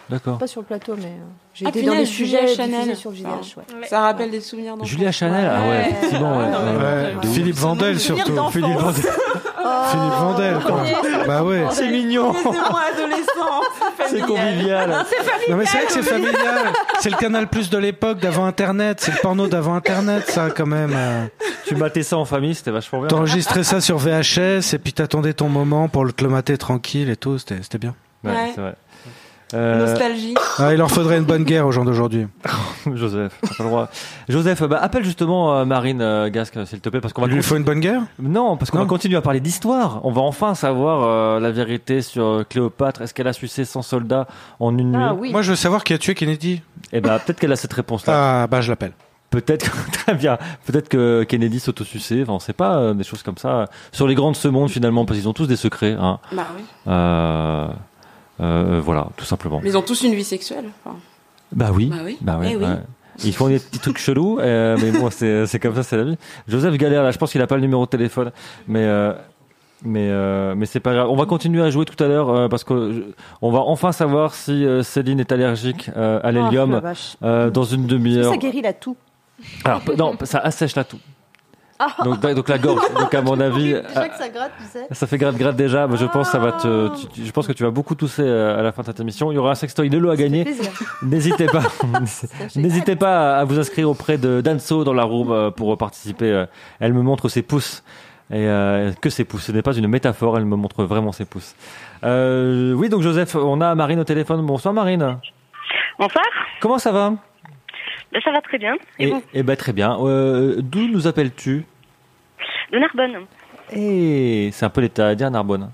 D'accord. Pas sur le plateau, mais euh, j'ai Ah, été punaise, dans des Julia sujets Chanel. diffusés sur le J D H. Ouais. Ça rappelle des souvenirs d'enfance. Julia Chanel, ah ouais, Ouais. effectivement. Ouais, Ah, non, mais- ouais. Ouais, De ouf. Philippe Vandel Souvenir surtout. d'enfance. Philippe Vandel. Philippe Vandel, quoi. Bah ouais. C'est mignon. Laissez-moi adolescent. C'est convivial. Non mais c'est vrai que c'est familial. C'est le Canal Plus de l'époque, d'avant Internet. C'est le porno d'avant Internet, ça, quand même. Euh, Tu matais ça en famille, c'était vachement bien. T'enregistrais ça sur V H S et puis t'attendais ton moment pour le le mater tranquille et tout. C'était, c'était bien. Ouais, Ouais. c'est vrai. Euh, Nostalgie. Ah, il leur faudrait une bonne guerre aux gens d'aujourd'hui. Joseph, t'as pas le droit. Joseph, bah, appelle justement euh, Marine euh, Gasque, s'il te plaît, parce qu'on va Il lui conti- faut une bonne guerre? Non, parce qu'on Non. va continuer à parler d'histoire. On va enfin savoir euh, la vérité sur euh, Cléopâtre. Est-ce qu'elle a sucé cent soldats en une Ah nuit oui. Moi, je veux savoir qui a tué Kennedy. Eh ben, peut-être qu'elle a cette réponse-là. Ah, bah, je l'appelle. Peut-être que, très bien. Peut-être que Kennedy s'autosucait. Enfin, on sait pas, euh, des choses comme ça. Sur les grands de ce monde, finalement, parce qu'ils ont tous des secrets, hein. Bah oui. Euh, euh, voilà, tout simplement. Mais ils ont tous une vie sexuelle. Enfin, Bah oui. Bah oui. Bah ouais, Eh oui. ouais. Ils font des petits trucs chelous, euh, mais bon, c'est, c'est comme ça, c'est la vie. Joseph galère là, je pense qu'il a pas le numéro de téléphone, mais euh, mais euh, mais c'est pas grave. On va continuer à jouer tout à l'heure euh, parce que je- on va enfin savoir si euh, Céline est allergique euh, à Oh, la l'hélium vache. euh, dans une demi-heure. Ça guérit la toux. Alors p- non, ça assèche la toux. Ah. Donc donc la gorge. Donc à mon avis, Déjà que ça gratte, tu sais. ça fait gratte gratte déjà. Mais je pense que ça va te. tu- tu- je pense que tu vas beaucoup tousser euh, à la fin de cette émission. Il y aura un sextoy de l'eau à gagner. Plaisir. N'hésitez pas, n'hésitez pas à vous inscrire auprès de Danso dans la room euh, pour participer. euh, Elle me montre ses pouces et euh, que ses pouces. Ce n'est pas une métaphore. Elle me montre vraiment ses pouces. Euh, oui, donc Joseph, on a Marine au téléphone. Bonsoir Marine. Bonsoir, Comment ça va? ben, ça va très bien. Et, Et, vous eh ben très bien. Euh, d'où nous appelles-tu? De Narbonne. Eh, c'est un peu l'état indien Narbonne.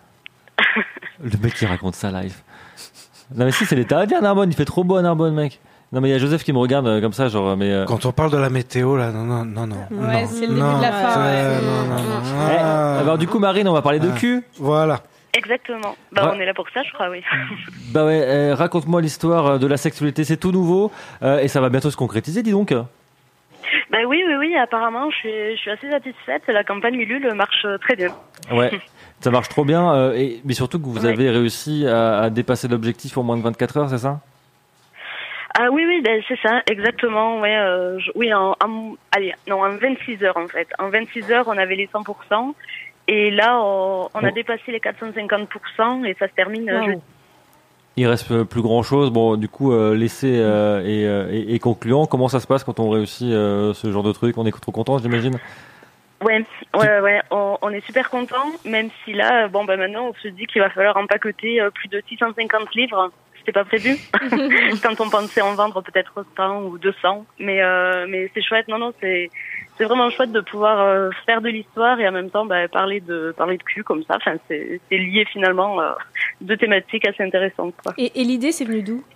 Le mec qui raconte ça live. Non mais si, c'est l'état indien Narbonne. Il fait trop beau à Narbonne, mec. Non mais il y a Joseph qui me regarde euh, comme ça, genre mais. euh, Quand on parle de la météo, là, non, non, non, non. Ouais, non, c'est le début non, de la fin, c'est- ouais. non, non, non. Eh, Ah. alors du coup Marine, on va parler de Ah. cul. Voilà. Exactement. Bah, Ouais. on est là pour ça, je crois, oui. Bah ouais, euh, raconte-moi l'histoire de la sexualité, c'est tout nouveau euh, et ça va bientôt se concrétiser, dis donc. Bah oui, oui, oui, apparemment, je suis, je suis assez satisfaite. La campagne Ulule marche euh, très bien. Ouais, ça marche trop bien, euh, et, mais surtout que vous Ouais. avez réussi à, à dépasser l'objectif en moins de vingt-quatre heures, c'est ça? Ah oui, oui, ben, c'est ça, exactement. Ouais, euh, je- oui, en, en- allez, non, en vingt-six heures, en fait. En vingt-six heures, on avait les cent pour cent. Et là, on, on a Oh. dépassé les quatre cent cinquante pour cent et ça se termine euh, Wow. jeudi. Il reste euh, plus grand chose. Bon, du coup, euh, l'essai euh, est, euh, est- est concluant. Comment ça se passe quand on réussit euh, ce genre de truc? On est trop content, j'imagine. Ouais, ouais, ouais, on, on est super content, même si là, bon, bah maintenant, on se dit qu'il va falloir empaqueter euh, plus de six cent cinquante livres. C'était pas prévu. Quand on pensait en vendre peut-être cent ou deux cents. Mais, euh, mais c'est chouette. Non, non, c'est, c'est vraiment chouette de pouvoir euh, faire de l'histoire et en même temps, bah, parler de, parler de cul comme ça. Enfin, c'est, c'est lié finalement, euh, deux thématiques assez intéressantes, quoi. Et, et l'idée, c'est venu d'où?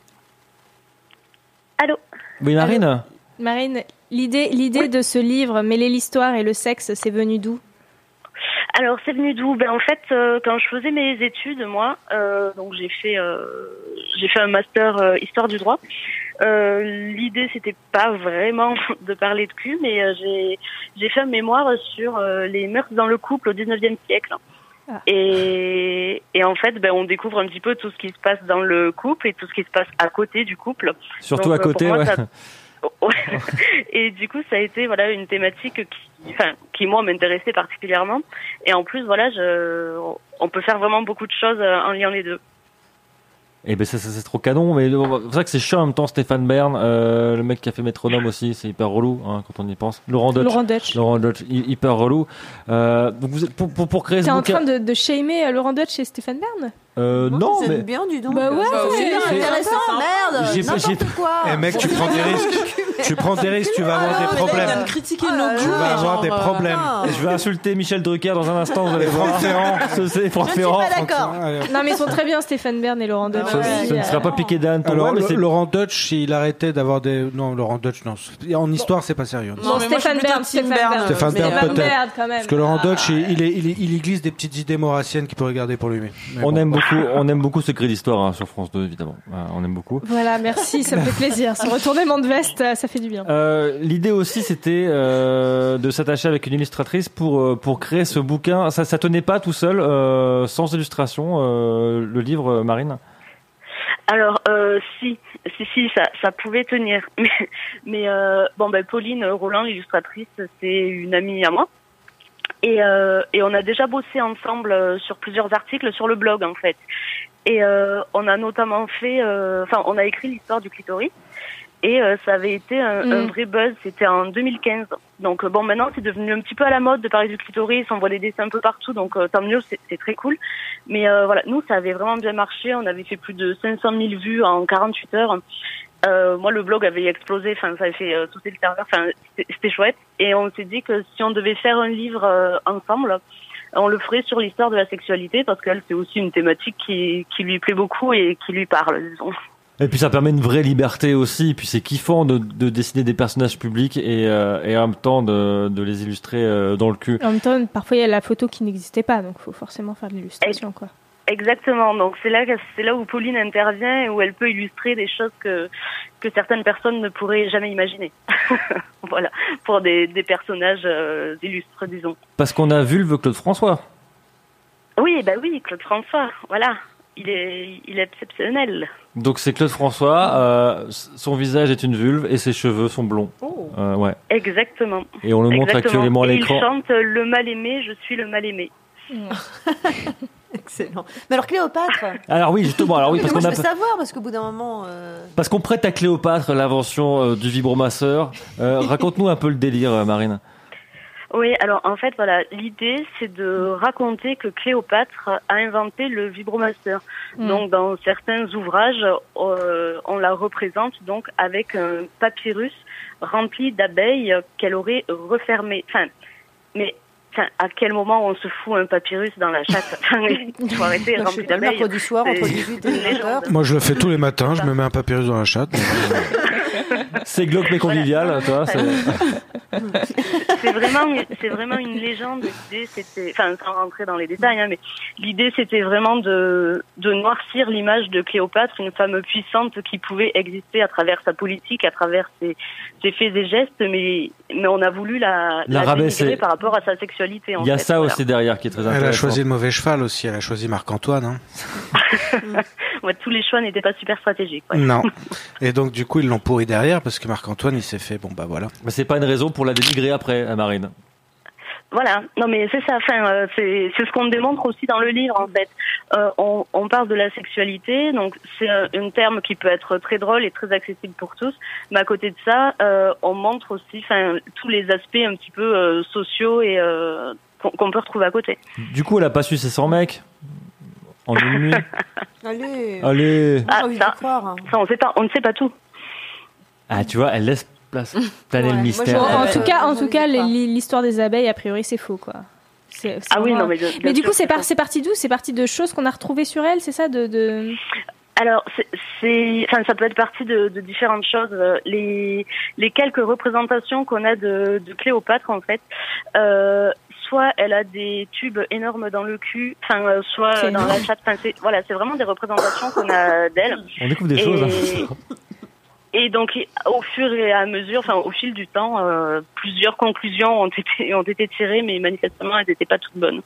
Allô? Oui, Marine. Marine, l'idée, l'idée de ce livre, mêler l'histoire et le sexe, c'est venu d'où? Alors, c'est venu d'où? Ben, en fait, euh, quand je faisais mes études, moi, euh, donc j'ai fait, euh, j'ai fait un master euh, histoire du droit. Euh, l'idée, c'était pas vraiment de parler de cul, mais euh, j'ai, j'ai fait un mémoire sur euh, les mœurs dans le couple au dix-neuvième siècle. Ah. Et, et en fait, ben, on découvre un petit peu tout ce qui se passe dans le couple et tout ce qui se passe à côté du couple. Surtout Donc, à euh, pour côté, moi, ouais. ça- Ouais. Et du coup, ça a été voilà une thématique qui, enfin, qui moi m'intéressait particulièrement. Et en plus, voilà, je, on peut faire vraiment beaucoup de choses euh, en liant les deux. Et ben ça, ça, c'est trop canon, mais euh, c'est vrai que c'est chiant en même temps. Stéphane Bern, euh, le mec qui a fait Métronome aussi, c'est hyper relou hein, quand on y pense. Laurent Deutsch. Laurent Deutsch. Laurent Deutsch, hy- hyper relou. Euh, donc vous êtes, pour, pour, pour créer ce T'es en bouquin. train de, de shamer euh, Laurent Deutsch et Stéphane Bern? Euh, Moi, non, ça mais aime bien, du donc. Bah ouais, Bah oui, C'est j'ai- intéressant, merde. J'ai- N'importe j'ai- quoi. Eh mec, tu prends des risques. Tu prends des risques, tu vas avoir des problèmes. De critiquer Oh nos là goûts, là. Tu vas mais avoir genre, des euh, problèmes. Ah. je vais insulter Michel Drucker dans un instant. Vous allez voir. Franck Ferrand. Ce- c'est Franck Je suis Ferrand. pas d'accord. Allez. Non, mais ils sont très bien, Stéphane Bern et Laurent Deutsch. Ce, Ouais, ce ne euh, sera pas piqué d'âne pour Alors, moi, mais le- c'est Laurent Deutsch, il arrêtait d'avoir des. Non, Laurent Deutsch, non. En histoire, c'est pas sérieux. Non, Bon, mais moi, je suis Stéphane plutôt Bern, team Stéphane Bern, Bern. Stéphane mais, Bern, euh, Stéphane peut-être. Bern, quand même. Parce que Laurent Deutsch, il, il, est- il, est- il y glisse des petites idées maurassiennes qu'il peut regarder pour lui. Mais On bon. aime beaucoup, on aime beaucoup Secret d'Histoire hein, sur France deux, évidemment. Euh, on aime beaucoup. Voilà, merci, ça me fait plaisir. Ce retournement de veste, euh, ça fait du bien. Euh, L'idée aussi, c'était euh, de s'attacher avec une illustratrice pour euh, pour créer ce bouquin. Ça, ça tenait pas tout seul, euh, sans illustration, euh, le livre, euh, Marine. Alors, euh, si, si, si, ça, ça pouvait tenir. Mais, mais euh, bon, ben, Pauline Roland, l'illustratrice, c'est une amie à moi. Et, euh, et on a déjà bossé ensemble sur plusieurs articles sur le blog, en fait. Et euh, on a notamment fait, enfin, euh, on a écrit l'histoire du clitoris. Et euh, ça avait été un, mmh. un vrai buzz, c'était en deux mille quinze. Donc euh, bon, maintenant c'est devenu un petit peu à la mode de parler du clitoris, on voit des dessins un peu partout, donc euh, tant mieux, c'est, c'est très cool. Mais euh, voilà, nous ça avait vraiment bien marché, on avait fait plus de cinq cent mille vues en quarante-huit heures. Euh, moi le blog avait explosé, enfin ça avait fait euh, sauter le serveur, enfin c'était, c'était chouette. Et on s'est dit que si on devait faire un livre euh, ensemble, on le ferait sur l'histoire de la sexualité, parce qu'elle c'est aussi une thématique qui, qui lui plaît beaucoup et qui lui parle, disons. Et puis ça permet une vraie liberté aussi, et puis c'est kiffant de, de dessiner des personnages publics et, euh, et en même temps de, de les illustrer euh, dans le cul. En même temps, parfois il y a la photo qui n'existait pas, donc il faut forcément faire de l'illustration, quoi. Exactement, donc c'est là, c'est là où Pauline intervient et où elle peut illustrer des choses que, que certaines personnes ne pourraient jamais imaginer. Voilà, pour des, des personnages euh, illustres, disons. Parce qu'on a vulve Claude François. Oui, bah oui, Claude François, voilà. Il est, il est exceptionnel. Donc c'est Claude François, euh, son visage est une vulve et ses cheveux sont blonds. Oh. Euh, ouais. Exactement. Et on le montre Exactement. actuellement à et l'écran. Il chante le mal aimé, je suis le mal aimé. Excellent. Mais alors Cléopâtre. Alors oui, justement. Alors oui, parce moi, qu'on je a. veux savoir parce qu'au bout d'un moment. Euh... Parce qu'on prête à Cléopâtre l'invention euh, du vibromasseur. Euh, raconte-nous un peu le délire, euh, Marine. Oui, alors en fait, voilà, l'idée c'est de raconter que Cléopâtre a inventé le vibromasseur. Mmh. Donc dans certains ouvrages, euh, on la représente donc avec un papyrus rempli d'abeilles qu'elle aurait refermé. Enfin, mais enfin, à quel moment on se fout un papyrus dans la chatte? Enfin, il faut arrêter, non, rempli d'abeilles. Mercredi soir, entre dix-huit et vingt heures. Moi, je le fais tous les matins, je me mets un papyrus dans la chatte. C'est glauque mais convivial, voilà. Toi. C'est... c'est vraiment, c'est vraiment une légende. L'idée, c'était, enfin, sans rentrer dans les détails, hein, mais l'idée, c'était vraiment de, de noircir l'image de Cléopâtre, une femme puissante qui pouvait exister à travers sa politique, à travers ses, ses faits et gestes, mais, mais on a voulu la, la, la rabaisser par rapport à sa sexualité. Il y a fait, ça voilà. aussi derrière qui est très intéressant. Elle a choisi le mauvais cheval aussi. Elle a choisi Marc-Antoine. Hein. Ouais, tous les choix n'étaient pas super stratégiques. Ouais. Non. Et donc du coup ils l'ont pourri derrière parce que Marc-Antoine il s'est fait bon bah voilà. Mais c'est pas une raison pour la dénigrer après, à Marine. Voilà, non mais c'est ça, enfin, euh, c'est, c'est ce qu'on démontre aussi dans le livre en fait. Euh, on, on parle de la sexualité, donc c'est un, un terme qui peut être très drôle et très accessible pour tous, mais à côté de ça, euh, on montre aussi enfin, tous les aspects un petit peu euh, sociaux et euh, qu'on, qu'on peut retrouver à côté. Du coup elle a pas su ses cent mecs en une nuit. Allez. Allez. Ah, ça, ça, on sait pas, on ne sait pas tout. Ah tu vois, elle laisse place planer ouais, le mystère. Moi, en tout cas, en tout cas, l'histoire des abeilles, a priori, c'est faux, quoi. C'est, c'est ah oui, non, mais, de, mais du coup, c'est, par, c'est parti d'où? C'est parti de choses qu'on a retrouvées sur elle, c'est ça, de, de... Alors, c'est, c'est, enfin, ça peut être parti de, de différentes choses. Les, les quelques représentations qu'on a de, de Cléopâtre, en fait, euh, soit elle a des tubes énormes dans le cul, enfin, euh, soit c'est dans énorme. La chatte. Enfin, c'est, voilà, c'est vraiment des représentations qu'on a d'elle. On découvre des et, choses. Hein. Et donc, au fur et à mesure, enfin, au fil du temps, euh, plusieurs conclusions ont été, ont été tirées, mais manifestement, elles n'étaient pas toutes bonnes.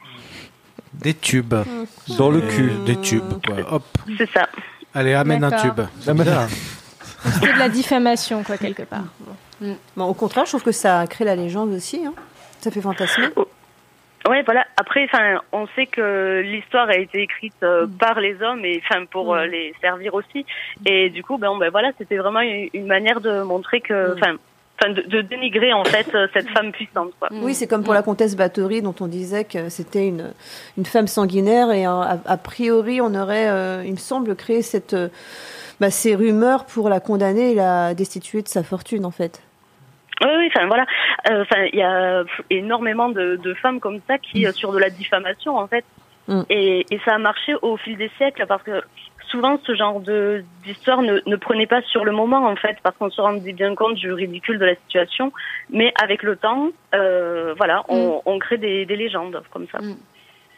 Des tubes. Mmh. Dans le cul. Des tubes, quoi. Hop. C'est ça. Allez, amène D'accord. un tube. C'est C'est de la diffamation, quoi, quelque part. Mmh. Bon, au contraire, je trouve que ça crée la légende aussi. Hein. Ça fait fantasmer. Oh. Ouais, voilà. Après, enfin, on sait que l'histoire a été écrite euh, par les hommes et enfin pour euh, les servir aussi. Et du coup, ben, ben voilà, c'était vraiment une, une manière de montrer que, enfin, enfin, de, de dénigrer en fait cette femme puissante, quoi. Oui, c'est comme pour la comtesse Bathory dont on disait que c'était une une femme sanguinaire et a, a priori on aurait, euh, il me semble, créé cette euh, bah, ces rumeurs pour la condamner et la destituer de sa fortune en fait. Oui, oui, enfin voilà, enfin euh, il y a énormément de, de femmes comme ça qui mmh. sur de la diffamation en fait, mmh. et, et ça a marché au fil des siècles parce que souvent ce genre de d'histoire ne, ne prenait pas sur le moment en fait parce qu'on se rendait bien compte du ridicule de la situation, mais avec le temps, euh, voilà, on, mmh. on crée des, des légendes comme ça. Mmh.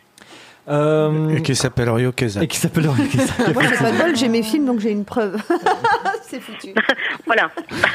Euh... Et qui s'appelle Ryo Keza. Et qui s'appelle Ryo Keza. Moi, c'est pas de bol, j'ai mes films donc j'ai une preuve. C'est foutu. Voilà.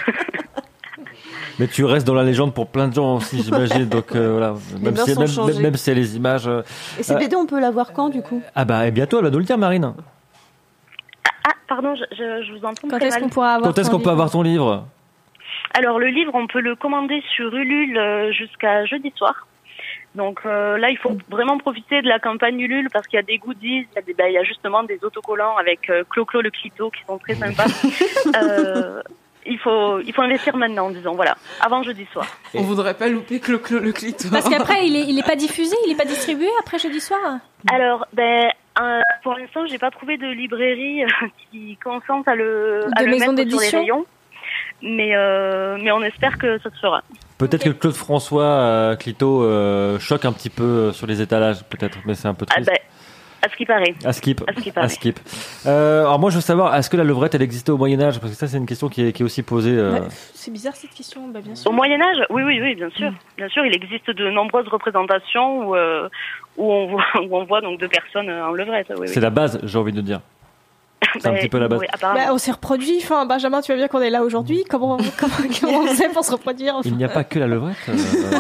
Mais tu restes dans la légende pour plein de gens aussi, j'imagine. Donc euh, voilà, même si, même, même, même si elle a les images. Euh, et cette B D, on peut la voir quand du coup? Ah bah et bientôt, elle va nous le dire, Marine. Ah, pardon, je, je, je vous entends Quand très est-ce mal. qu'on pourra avoir Quand est-ce ton qu'on peut livre avoir ton livre? Alors le livre, on peut le commander sur Ulule euh, jusqu'à jeudi soir. Donc euh, là, il faut vraiment profiter de la campagne Ulule parce qu'il y a des goodies, il y a, des, ben, il y a justement des autocollants avec euh, Clo-Clo le Clito qui sont très sympas. euh, il faut il faut investir maintenant, disons, voilà, avant jeudi soir. On voudrait pas louper Clo-Clo le clito. Parce qu'après, il est, il est pas diffusé, il est pas distribué après jeudi soir. Alors, ben, euh, pour l'instant, j'ai pas trouvé de librairie euh, qui consente à le, à De le maison mettre sur les d'édition. rayons. Mais, euh, mais on espère que ça se fera. Peut-être Ok. que Claude François euh, Clito euh, choque un petit peu euh, sur les étalages, peut-être, mais c'est un peu Ah, triste. ben, à ce qui paraît. À skip. À ce qui À paraît. skip. Euh, alors moi je veux savoir, est-ce que la levrette elle existait au Moyen-Âge? Parce que ça c'est une question qui est, qui est aussi posée. euh, Ouais, c'est bizarre cette question, bah, bien sûr. Au Moyen-Âge, oui, oui, oui, bien sûr. Bien sûr, il existe de nombreuses représentations où, euh, où, on, voit, où on voit donc deux personnes en levrette. Oui, C'est oui. la base, j'ai envie de dire. C'est un Ben, petit peu la base. oui, apparemment. Bah, on s'est reproduit. Enfin, Benjamin, tu vois bien qu'on est là aujourd'hui. Comment, comment, comment on fait pour se reproduire enfin Il n'y a pas que la levrette. euh,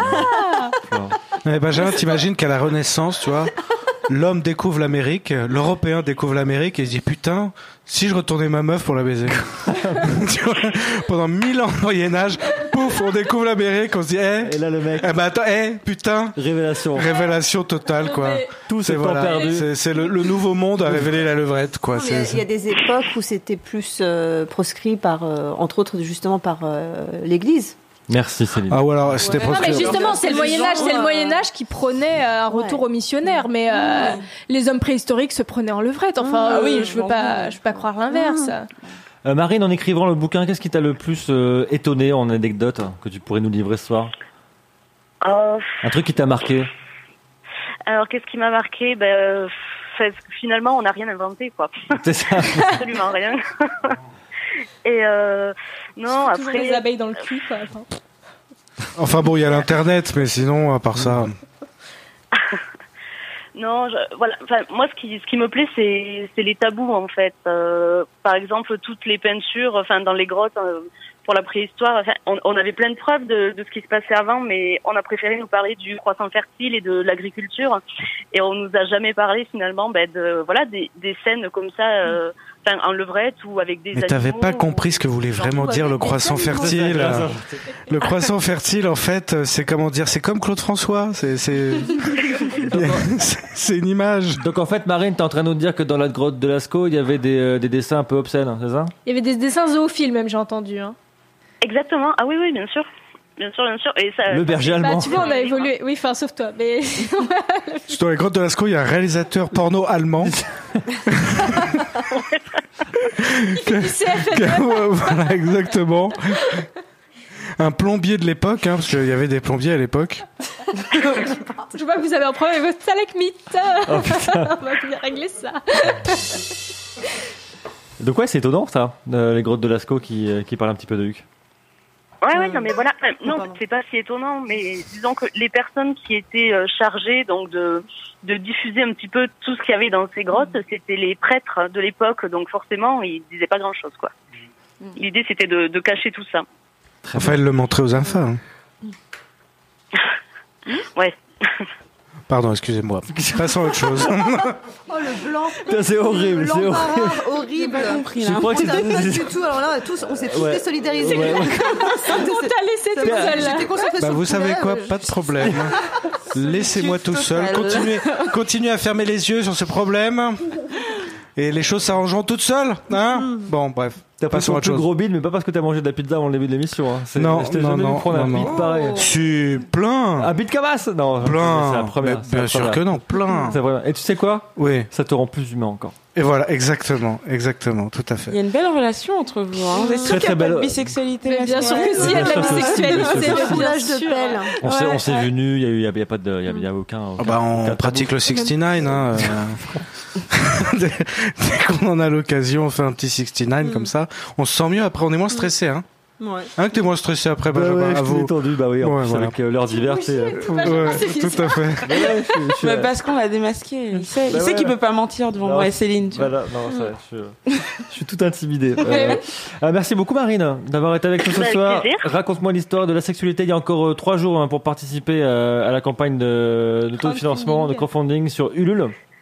Flore. Mais Benjamin, t'imagines qu'à la Renaissance, tu vois, l'homme découvre l'Amérique, l'Européen découvre l'Amérique et il se dit putain, si je retournais ma meuf pour la baiser. Tu vois, pendant mille ans de Moyen-Âge, pouf, on découvre l'Amérique, on se dit, eh, Et là le mec, eh ben attends, eh, putain, révélation. révélation totale, quoi. Tout C'est ce temps voilà, perdu. c'est c'est le, le nouveau monde a révélé la levrette, quoi. Non, mais C'est- Il y a des époques où c'était plus euh, proscrit par, euh, entre autres, justement par euh, l'Église. Merci Céline. Ah ou alors c'était Ouais. Non, mais proscrit. justement, c'est le Les Moyen-Âge, gens, c'est le euh, Moyen-Âge qui prônait euh, un retour Ouais. aux missionnaires, mais euh, les hommes préhistoriques se prenaient en levrette. Enfin, Ah oui, euh, je je veux m'en pas, doute. je veux pas croire l'inverse. Euh, Marine, en écrivant le bouquin, qu'est-ce qui t'a le plus euh, étonné en anecdote que tu pourrais nous livrer ce soir? Euh, Un truc qui t'a marqué? alors, qu'est-ce qui m'a marqué? Ben, euh, fait- finalement, on n'a rien inventé, quoi. C'est ça. Absolument rien. Et euh, non, Toujours après. les abeilles dans le cul, quoi. Enfin, Enfin bon, il y a l'internet, mais sinon, à part ça. Non, je, voilà. Enfin, moi, ce qui, ce qui me plaît, c'est, c'est les tabous en fait. Euh, par exemple, toutes les peintures, enfin, dans les grottes euh, pour la préhistoire. Enfin, on, on avait plein de preuves de, de ce qui se passait avant, mais on a préféré nous parler du croissant fertile et de l'agriculture, et on nous a jamais parlé finalement, ben, de voilà, des, des scènes comme ça, euh, enfin, en levrette ou avec des. Mais t'avais animaux, pas ou- compris ce que voulait vraiment Ouais, dire le mais croissant tellement. fertile. Le croissant fertile, en fait, c'est comment dire, c'est comme Claude François. C'est c'est c'est- c'est une image. Donc en fait, Marine, t'es en train de nous dire que dans la grotte de Lascaux, il y avait des, euh, des dessins un peu obscènes, hein, c'est ça? il y avait des dessins zoophiles, même, j'ai entendu. Hein. Exactement. Ah oui, oui, bien sûr, bien sûr, bien sûr. Et ça. Le berger Bah, allemand. tu vois, on a évolué. Oui, enfin, sauf toi. Mais Dans les grottes de Lascaux, il y a un réalisateur porno allemand. du C F N. Voilà, exactement. Un plombier de l'époque, hein, parce qu'il y avait des plombiers à l'époque. Je vois que vous avez un problème avec votre stalagmite. Oh, putain. On va venir régler ça. Donc ouais, c'est étonnant ça, euh, les grottes de Lascaux qui, euh, qui parlent un petit peu de Huc. Ouais, ouais, non, mais voilà. Enfin, non, pardon. c'est pas si étonnant, mais disons que les personnes qui étaient euh, chargées donc de de diffuser un petit peu tout ce qu'il y avait dans ces grottes, c'était les prêtres de l'époque, donc forcément, ils disaient pas grand-chose, quoi. L'idée, c'était de, de cacher tout ça. Enfin, elle le montrait aux infâmes. Ouais. Pardon, excusez-moi. Passons à autre chose. Oh, le blanc. C'est horrible, c'est horrible. L'embarras horrible. compris Je là. crois que On n'a pas du c'était... tout. Alors là, tous, on s'est tous Ouais. désolidarisés. Ouais, ouais. On t'a laissé tout seul. là. J'étais concentrée Bah, sur vous le savez poulet, quoi, euh, pas de problème. Laissez-moi tout seul. total. Continuez, continuez à fermer les yeux sur ce problème. Et les choses s'arrangeront toutes seules, hein? Bon, bref. T'as pas Passons à son autre plus chose. gros bide, mais pas parce que t'as mangé de la pizza avant le début de l'émission. Hein. C'est- Non, je t'ai non, jamais non, vu prendre un non, bide non. pareil. Si, plein. Un bide cabasse? Non, c'est la Plein. première. Mais c'est la bien sûr première. que non, plein. C'est vrai. Et tu sais quoi? Oui. Ça te rend plus humain encore. Et voilà, exactement, exactement, tout à Il y fait. a une belle relation entre vous. Hein. Vous êtes sûr Très, qu'il n'y a très pas de belle- bisexualité Mais bien sûr masculine que si, il y a de la Bien sûr que si, bisexualité. bien sûr que C'est si. le bien roulage de sûr. pelle. On s'est, Ouais, on s'est ouais. vu nus, il y a eu, il y a, il y a pas de, il y a, il y a aucun. Ah aucun bah, on aucun pratique tabou. le soixante-dix-neuf, hein. euh. dès, dès qu'on en a l'occasion, on fait un petit soixante-dix-neuf comme ça. On se sent mieux après, on est moins stressé, hein. Ouais. Hein, que t'es moins stressé après, Bah Benjamin, ouais, à je t'ai vous. détendu, bah oui, en Ouais, plus, voilà. avec euh, l'heure d'hiver, c'est. euh, Ouais, c'est tout à fait. ouais, je- je suis, Bah, euh, parce qu'on l'a démasqué. Il sait, il Bah sait ouais. qu'il peut pas mentir devant Non, moi et Céline. Tu vois. Voilà, non, ça, je, je suis tout intimidé. Euh, euh, merci beaucoup Marine d'avoir été avec nous ce Avec soir. plaisir. Raconte-moi l'histoire de la sexualité. Il y a encore euh, trois jours hein, pour participer euh, à la campagne de, de taux de financement, de crowdfunding sur Ulule.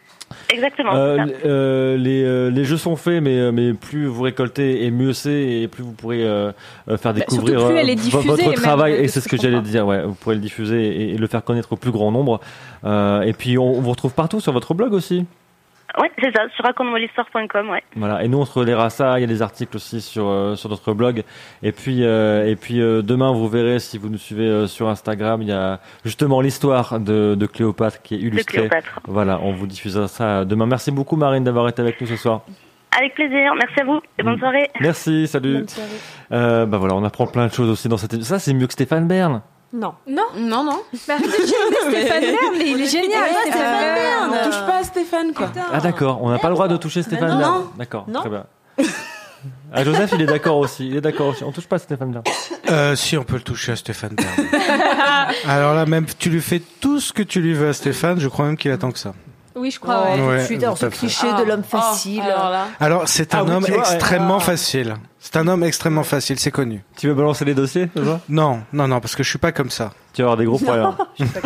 Exactement. Euh, c'est ça. euh, les, euh, les jeux sont faits, mais, mais plus vous récoltez et mieux c'est, et plus vous pourrez euh, faire découvrir surtout plus elle est euh, vo- diffusée, votre travail. même, de Et ce c'est que ce que je j'allais comprends. dire. Ouais, vous pourrez le diffuser et, et le faire connaître au plus grand nombre. Euh, et puis on, on vous retrouve partout sur votre blog aussi. Ouais, c'est ça, sur raconte moi l'histoire point com, ouais. Voilà. Et nous on se relaiera ça. Il y a des articles aussi sur euh, sur notre blog. Et puis euh, et puis euh, demain vous verrez, si vous nous suivez euh, sur Instagram, il y a justement l'histoire de, de Cléopâtre qui est De illustrée. Cléopâtre. Voilà, on vous diffusera ça demain. Merci beaucoup Marine d'avoir été avec nous ce soir. Avec plaisir, merci à vous et bonne Mm. soirée. Merci, salut. Bonne soirée. Euh, bah voilà, on apprend plein de choses aussi dans cette. Ça c'est mieux que Stéphane Bern. Non. Non, Non, non. mais arrête de dire Stéphane Bern, mais il est génial. Ouais, Stéphane euh, Bern. on touche pas à Stéphane, quoi. Ah d'accord, on n'a pas le droit de toucher Stéphane non. Bern. Non. D'accord, Non. très bien. Ah, Joseph, il est d'accord aussi. Il est d'accord aussi. On touche pas à Stéphane Bern. Euh, si, on peut le toucher à Stéphane Bern. Alors là, même, tu lui fais tout ce que tu lui veux à Stéphane, je crois même qu'il attend que ça. Oui, je crois. ouais. Ouais, Tout de suite, alors tout ce à fait. cliché Ah, de l'homme oh, facile. alors là. Alors, c'est un Ah oui, homme tu vois, extrêmement ah. facile. C'est un homme extrêmement facile, c'est connu. Tu veux balancer les dossiers, c'est ça? Non, non, non, parce que je suis pas comme ça. Tu vas avoir des gros problèmes.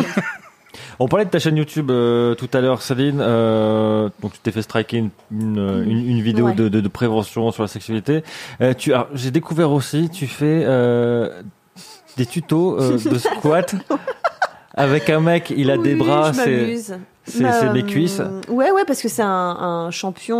On parlait de ta chaîne YouTube euh, tout à l'heure, Céline. Euh, donc tu t'es fait striker une, une, une, une vidéo Ouais. de, de, de prévention sur la sexualité. Euh, tu, alors, j'ai découvert aussi, tu fais euh, des tutos euh, de squat avec un mec. Il a Oui, des bras, je c'est m'amuse. c'est Bah, c'est mes cuisses. Ouais, ouais, parce que c'est un, un champion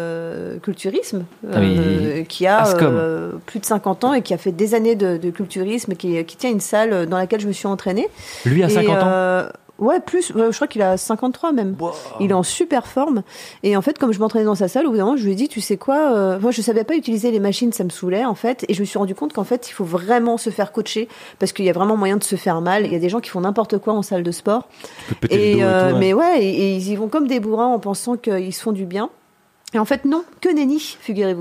de culturisme Ah oui. euh, qui a Ascom. euh, plus de cinquante ans et qui a fait des années de, de culturisme, et qui, qui tient une salle dans laquelle je me suis entraînée. Lui a Et, cinquante ans. euh, Ouais, plus. Ouais, je crois qu'il a cinquante-trois même. Il est en super forme. Et en fait, comme je m'entraînais dans sa salle, au bout d'un moment, je lui ai dit, tu sais quoi, euh, moi, je savais pas utiliser les machines, ça me saoulait, en fait. Et je me suis rendu compte qu'en fait, il faut vraiment se faire coacher parce qu'il y a vraiment moyen de se faire mal. Il y a des gens qui font n'importe quoi en salle de sport. Tu peux te péter le Et, dos et euh, tout, ouais. mais ouais, et, et ils y vont comme des bourrins en pensant qu'ils se font du bien. Et en fait, non, que nenni, figurez-vous.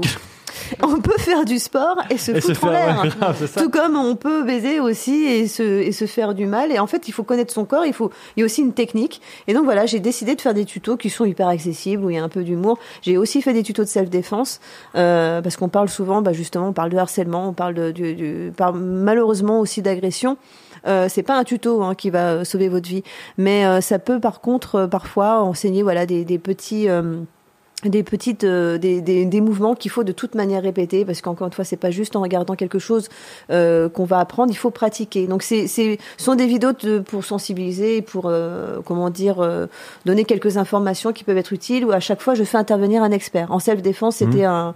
On peut faire du sport et se Et se foutre en faire- l'air. ouais, grave, c'est ça. Tout comme on peut baiser aussi et se, et se faire du mal. Et en fait, il faut connaître son corps, il faut, il y a aussi une technique. Et donc voilà, j'ai décidé de faire des tutos qui sont hyper accessibles, où il y a un peu d'humour. J'ai aussi fait des tutos de self-défense, euh, parce qu'on parle souvent, bah justement, on parle de harcèlement, on parle de, du, du, par, malheureusement aussi d'agression. Euh, c'est pas un tuto hein, qui va sauver votre vie, mais euh, ça peut par contre euh, parfois enseigner voilà des, des petits euh, des petites euh, des, des, des mouvements qu'il faut de toute manière répéter, parce qu'encore une fois c'est pas juste en regardant quelque chose euh, qu'on va apprendre, il faut pratiquer. Donc c'est c'est ce sont des vidéos de, pour sensibiliser, pour euh, comment dire euh, donner quelques informations qui peuvent être utiles, où à chaque fois je fais intervenir un expert. En self-défense, c'était un,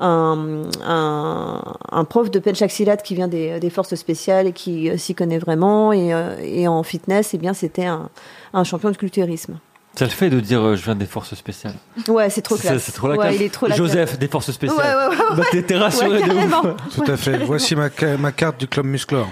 un un un prof de penchaxilat qui vient des des forces spéciales et qui euh, s'y connaît vraiment, et euh, et en fitness, eh bien c'était un un champion de culturisme. Ça le fait de dire euh, je viens des forces spéciales. Ouais, c'est trop C'est- classe. C'est trop la ouais, classe. il est trop la Joseph des forces spéciales. Ouais, ouais, ouais, Bah, t'es t'es rassuré Ouais, de ouf. carrément. Tout à fait. Voici ma, ca- ma carte du club Musclor.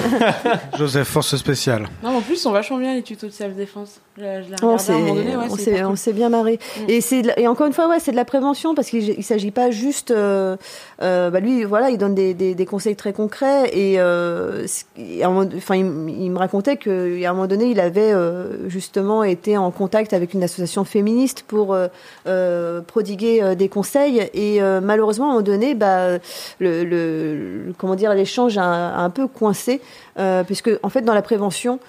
Joseph, force spéciale. Non, en plus, ils sont vachement bien les tutos de self-défense. Je, l'ai- je l'ai On regardé à un s'est, moment donné, ouais, on c'est s'est, hyper on cool. s'est bien marré. Mm. Et c'est, de la- et encore une fois, ouais, c'est de la prévention, parce qu'il il s'agit pas juste, euh, euh, bah lui, voilà, il donne des, des, des conseils très concrets, et, euh, ce qui- à un moment- enfin, il, m- il me racontait qu'à un moment donné, il avait euh, justement été en contact avec une association féministe pour euh, euh, prodiguer euh, des conseils, et euh, malheureusement, à un moment donné, bah, le, le, le- comment dire, l'échange a, a un peu coincé, euh, puisque en fait, dans la prévention,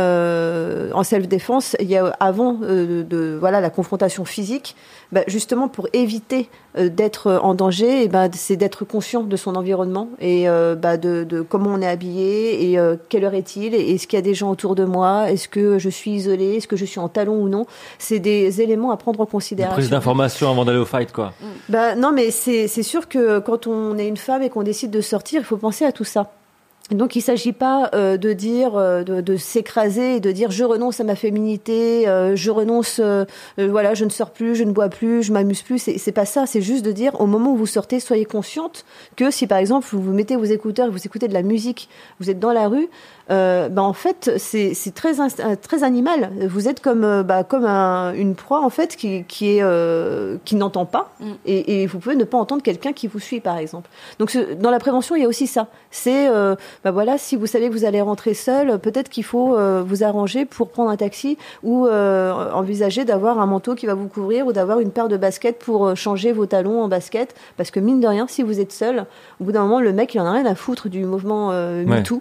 euh, en self-défense, il y a avant euh, de, de voilà la confrontation physique, bah, justement pour éviter euh, d'être en danger, et bah, c'est d'être conscient de son environnement, et euh, bah, de, de comment on est habillé, et euh, quelle heure est-il, et est-ce qu'il y a des gens autour de moi, est-ce que je suis isolée, est-ce que je suis en talons ou non. C'est des éléments à prendre en Une considération. prise d'information avant d'aller au fight, quoi. Bah non, mais c'est c'est sûr que quand on est une femme et qu'on décide de sortir, il faut penser à tout ça. Donc il s'agit pas euh, de dire euh, de, de s'écraser et de dire je renonce à ma féminité, euh, je renonce, euh, euh, voilà, je ne sors plus, je ne bois plus, je m'amuse plus. C'est, c'est pas ça. C'est juste de dire au moment où vous sortez, soyez consciente que si par exemple vous, vous mettez vos écouteurs et vous écoutez de la musique, vous êtes dans la rue, euh, bah en fait c'est c'est très inst- très animal. Vous êtes comme euh, bah comme un, une proie en fait qui qui est euh, qui n'entend pas, Mm. et, et vous pouvez ne pas entendre quelqu'un qui vous suit par exemple. Donc ce, dans la prévention il y a aussi ça. C'est euh, bah voilà, si vous savez que vous allez rentrer seul, peut-être qu'il faut euh, vous arranger pour prendre un taxi, ou euh, envisager d'avoir un manteau qui va vous couvrir, ou d'avoir une paire de baskets pour euh, changer vos talons en basket, parce que mine de rien, si vous êtes seul, au bout d'un moment, le mec il en a rien à foutre du mouvement euh, Ouais. MeToo.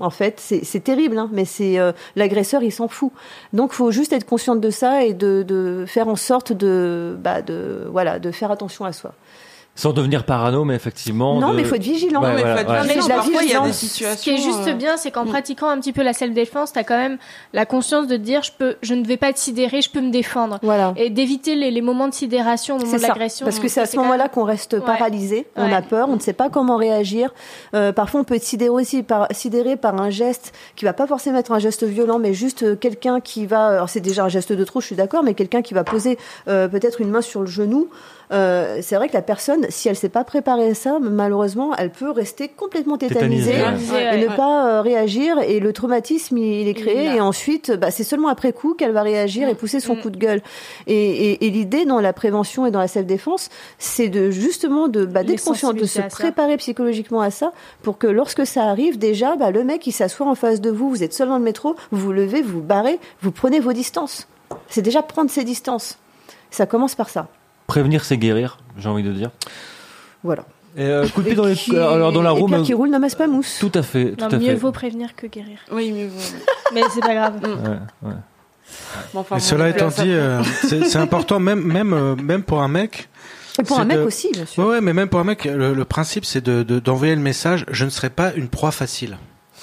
En fait, c'est, c'est terrible, hein, mais c'est euh, l'agresseur, il s'en fout. Donc, faut juste être consciente de ça et de, de faire en sorte de, bah, de, voilà, de faire attention à soi. Sans devenir parano, mais effectivement. Non, de... mais il faut être vigilant. Ouais, Ouais, voilà, faut être ouais. vigilant. Mais Parfois, il y a des vigilance. situations. Ce qui est juste euh, bien, c'est qu'en mm. pratiquant un petit peu la self-défense, t'as quand même la conscience de te dire, je peux, je ne vais pas être sidéré, je peux me défendre. Voilà. Et d'éviter les, les moments de sidération au moment C'est de ça. l'agression. Parce que c'est à Ça, ce quand moment-là même- qu'on reste Ouais. paralysé, on Ouais. a peur, on ne sait pas comment réagir. Euh, parfois, on peut être sidéré aussi par, sidéré par un geste qui va pas forcément être un geste violent, mais juste euh, quelqu'un qui va, alors c'est déjà un geste de trop, je suis d'accord, mais quelqu'un qui va poser euh, peut-être une main sur le genou. Euh, c'est vrai que la personne, si elle s'est pas préparée à ça, malheureusement, elle peut rester complètement tétanisée. Tétanisée, ouais. Et Ouais. ne pas euh, réagir, et le traumatisme il, il est créé, Il est là. et ensuite bah, c'est seulement après coup qu'elle va réagir et pousser son Mm. coup de gueule. Et, et, et l'idée dans la prévention et dans la self-défense, c'est de justement de bah, Les d'être conscient, de se sensibiliser à ça. préparer psychologiquement à ça, pour que lorsque ça arrive, déjà bah, le mec il s'assoit en face de vous, vous êtes seul dans le métro, vous vous levez, vous vous barrez, vous prenez vos distances. C'est déjà prendre ses distances. Ça commence par ça. Prévenir, c'est guérir, j'ai envie de dire. Voilà. Et euh, coup de pied Et dans les, qui- alors dans la et roue, Pierre mais- qui roule n'amasse pas mousse. tout à fait, tout Non, à mieux fait. vaut prévenir que guérir. Oui, mieux vaut. Mais c'est pas grave. Ouais, ouais. Bon, enfin, Mais bon, cela ça- étant ça- dit, euh, c'est, c'est important, même, même, euh, même pour un mec. Et pour c'est un mec de- aussi, bien sûr. Ouais, ouais, mais même pour un mec, le, le principe, c'est de, de, d'envoyer le message, je ne serai pas une proie facile.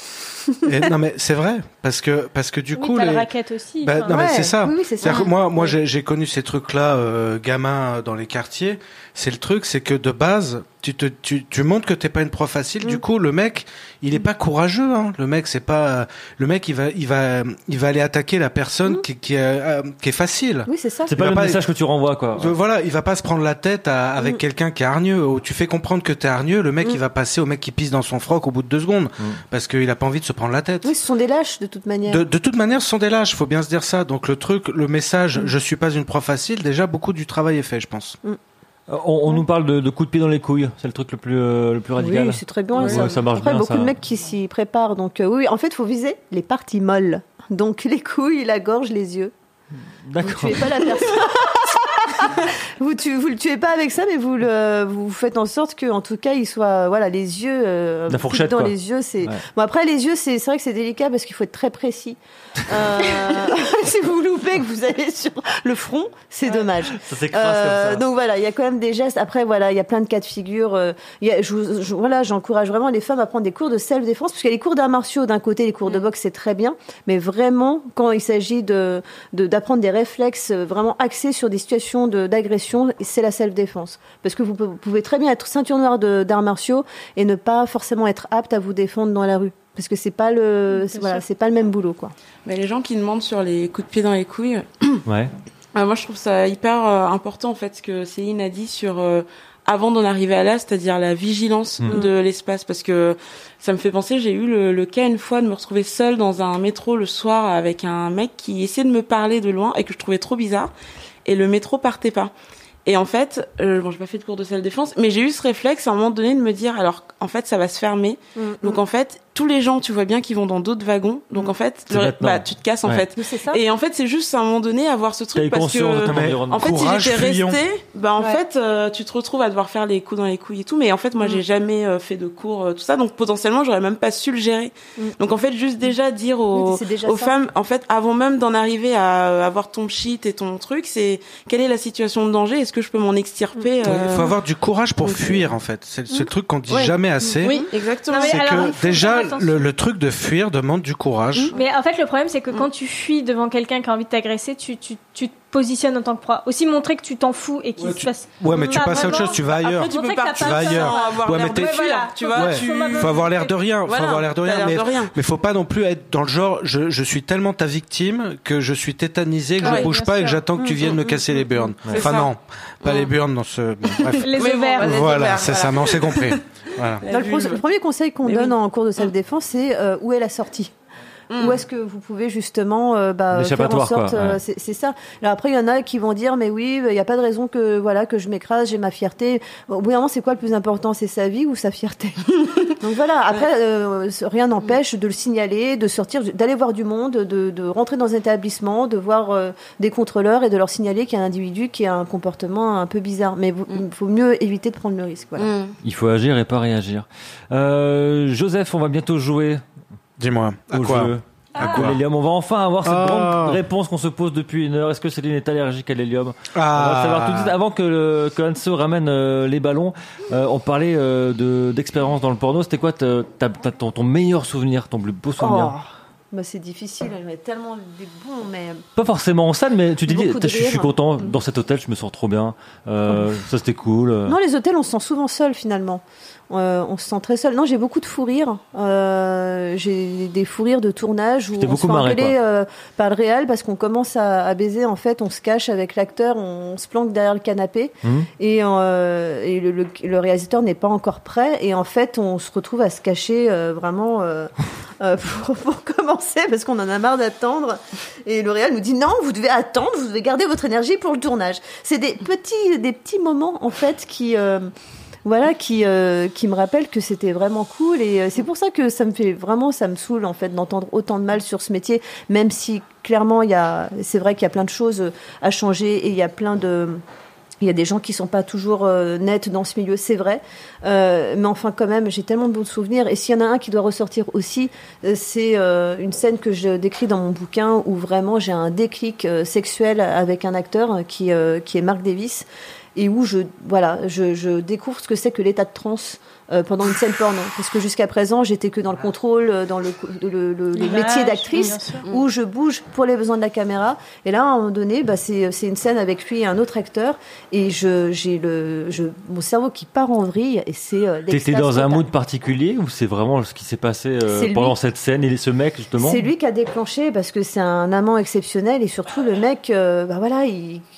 Et, non, mais c'est vrai, parce que, parce que du Oui, coup, t'as les... le racket aussi. Bah, enfin. non, mais Ouais, c'est ça. oui, oui, c'est ça. C'est-à-dire que moi, moi, Ouais. j'ai, j'ai connu ces trucs-là, euh, gamin euh, dans les quartiers. C'est le truc, c'est que de base, tu te, tu, tu montres que t'es pas une proie facile. Mm. Du coup, le mec, il est pas courageux. Hein. Le mec, c'est pas, le mec, il va, il va, il va aller attaquer la personne Mm. qui, qui, est, euh, qui est facile. Oui, c'est ça. C'est Il pas va le pas- message que tu renvoies, quoi. Euh, Voilà, il va pas se prendre la tête à- avec Mm. quelqu'un qui est hargneux. Ou tu fais comprendre que t'es hargneux, le mec, Mm. il va passer au mec qui pisse dans son froc au bout de deux secondes, Mm. parce qu'il a pas envie de se prendre la tête. Oui, ce sont des lâches de toute manière. De, de toute manière, ce sont des lâches, faut bien se dire ça. Donc le truc, le message, je suis pas une proie facile, déjà beaucoup du travail est fait, je pense. Euh, On, on nous parle de, de coup de pied dans les couilles, c'est le truc le plus, euh, le plus radical. Oui, c'est très bien. Ouais, ça. ça marche Après, bien, beaucoup ça. de mecs qui s'y préparent. Donc, euh, oui, en fait, il faut viser les parties molles. Donc, les couilles, la gorge, les yeux. Vous D'accord. tuez pas la personne. vous, tu, vous le tuez pas avec ça, mais vous le, vous faites en sorte que, en tout cas, il soit, voilà, les yeux, euh, La fourchette, dans quoi. les yeux, c'est. Ouais. Bon, après, les yeux, c'est, c'est vrai que c'est délicat parce qu'il faut être très précis. Euh, si vous loupez que vous allez sur le front, c'est dommage. Ça s'écrase Euh, comme ça. donc voilà, il y a quand même des gestes. Après voilà, il y a plein de cas de figure. euh, il y a, je, vous- je- voilà, j'encourage vraiment les femmes à prendre des cours de self-défense parce qu'il y a les cours d'arts martiaux d'un côté, les cours de boxe c'est très bien, mais vraiment quand il s'agit de, de d'apprendre des réflexes euh, vraiment axés sur des situations de, d'agression, c'est la self-défense parce que vous, pe- vous pouvez très bien être ceinture noire de, d'arts martiaux et ne pas forcément être apte à vous défendre dans la rue. Parce que c'est pas le, Bien c'est, voilà, sûr. c'est pas le même boulot, quoi. Mais les gens qui demandent sur les coups de pied dans les couilles, Ouais. euh, moi je trouve ça hyper euh, important en fait ce que Céline a dit sur euh, avant d'en arriver à là, c'est-à-dire la vigilance Mm. de l'espace, parce que ça me fait penser, j'ai eu le, le cas une fois de me retrouver seule dans un métro le soir avec un mec qui essayait de me parler de loin et que je trouvais trop bizarre, et le métro partait pas. Et en fait, euh, bon, j'ai pas fait de cours de self-défense, mais j'ai eu ce réflexe à un moment donné de me dire, alors en fait, ça va se fermer. Donc en fait, tous les gens, tu vois bien qu'ils vont dans d'autres wagons. Donc en fait, C'est le- maintenant. bah, tu te casses en Ouais. fait. Oui, c'est ça. Et en fait, c'est juste à un moment donné avoir ce T'as truc eu parce conscience de que ton Mais- environnement. en fait, Courage, si j'étais fuyons. restée, bah en Ouais. fait, euh, tu te retrouves à devoir faire les coups dans les couilles et tout. Mais en fait, moi, Mm. j'ai jamais euh, fait de cours euh, tout ça, donc potentiellement, j'aurais même pas su le gérer. Mm. Donc en fait, juste déjà dire aux, Oui, c'est déjà aux ça. femmes, en fait, avant même d'en arriver à euh, avoir ton shit et ton truc, c'est quelle est la situation de danger? Est-ce que je peux m'en extirper? Il euh, faut avoir du courage pour donc, fuir, en fait. C'est, c'est le truc qu'on dit Ouais. jamais assez. Oui, exactement. Non, mais C'est alors, il que faut déjà, faire attention. le, le truc de fuir demande du courage. Mais en fait, le problème, c'est que quand tu fuis devant quelqu'un qui a envie de t'agresser, tu, tu, tu te positionnes en tant que proie. Aussi montrer que tu t'en fous et qu'il Ouais, se tu- passe. Ouais, mais tu Pas passes à autre vraiment. chose, tu vas ailleurs. Après, tu Montrer peux que t'as partir pas peur. sans avoir Ouais, l'air mais de t'es- fuir, voilà. tu vois. Ouais. tu- Faut avoir l'air de rien, Voilà, faut avoir l'air de t'as rien, l'air mais, de rien. mais faut pas non plus être dans le genre, je, je suis tellement ta victime que je suis tétanisé, que Ouais, je bouge bien pas et que sûr. j'attends que tu Mm, viennes mm, me mm, casser les burnes. C'est Enfin ça. non, pas Mm. les burnes dans ce... bon, bref. Les Mais bon, ovaires. vas-y. Voilà, ovaires, c'est voilà. ça, mais on s'est compris. Voilà. La Dans le, pro- vulve. le premier conseil qu'on Mais donne oui. en cours de self-défense, c'est euh, où est la sortie. Mm. Où est-ce que vous pouvez justement euh, bah, faire en L'échappatoire, sorte, quoi, euh, ouais. c'est, c'est ça. Alors après, il y en a qui vont dire, mais oui, il n'y a pas de raison que voilà que je m'écrase, j'ai ma fierté. Bon, au bout d'un moment, c'est quoi le plus important? C'est sa vie ou sa fierté? Donc voilà. Après, euh, rien n'empêche de le signaler, de sortir, d'aller voir du monde, de, de rentrer dans un établissement, de voir euh, des contrôleurs et de leur signaler qu'il y a un individu qui a un comportement un peu bizarre. Mais il faut mieux éviter de prendre le risque. Voilà. Mm. Il faut agir et pas réagir. Euh, Joseph, on va bientôt jouer. Dis-moi, à au quoi jeu. À De quoi l'hélium. On va enfin avoir cette Ah. grande réponse qu'on se pose depuis une heure. Est-ce que Céline est allergique à l'hélium? On va Ah. le savoir tout de suite. Avant que, le, que Anso ramène euh, les ballons, euh, on parlait euh, de, d'expérience dans le porno. C'était quoi ta, ta, ta- ton, ton meilleur souvenir, ton plus beau souvenir? Oh, bah c'est difficile, il y en a tellement des bons, mais Pas forcément en salle, mais tu t'es dit, Beaucoup de je suis je suis rire. content, dans cet hôtel, je me sens trop bien. Euh, ça, c'était cool. non, les hôtels, on se sent souvent seul finalement. Euh, on se sent très seul. Non, j'ai beaucoup de fous rires. Euh, j'ai des fous rires de tournage où Tu t'es on beaucoup se fait marré, engueuler quoi. euh, par le réal parce qu'on commence à, à baiser. En fait, on se cache avec l'acteur, on se planque derrière le canapé Mhm. et, euh, et le, le, le réalisateur n'est pas encore prêt. Et en fait, on se retrouve à se cacher euh, vraiment euh, euh, pour, pour commencer parce qu'on en a marre d'attendre. Et le réal nous dit non, vous devez attendre, vous devez garder votre énergie pour le tournage. C'est des petits, des petits moments en fait qui euh, voilà, qui euh, qui me rappelle que c'était vraiment cool et euh, c'est pour ça que ça me fait vraiment, ça me saoule en fait d'entendre autant de mal sur ce métier, même si clairement il y a, c'est vrai qu'il y a plein de choses à changer et il y a plein de il y a des gens qui sont pas toujours euh, nets dans ce milieu, c'est vrai. Euh, mais enfin, quand même, j'ai tellement de bons souvenirs. Et s'il y en a un qui doit ressortir aussi, euh, c'est euh, une scène que je décris dans mon bouquin où vraiment j'ai un déclic euh, sexuel avec un acteur euh, qui, euh, qui est Mark Davis et où je, voilà, je, je découvre ce que c'est que l'état de transe euh, pendant une scène porno. Parce que jusqu'à présent, j'étais que dans le contrôle, euh, dans le, le, le, le L'image, métier oui, d'actrice, bien sûr. où je bouge pour les besoins de la caméra. Et là, à un moment donné, bah, c'est, c'est une scène avec lui et un autre acteur. Et je, j'ai le, je, mon cerveau qui part en vrille. Et c'est euh, T'étais l'extase dans un totale. mood particulier ou c'est vraiment ce qui s'est passé euh, C'est lui. pendant cette scène et ce mec justement? C'est lui qui a déclenché parce que c'est un amant exceptionnel et surtout le mec, euh, bah voilà, il, il-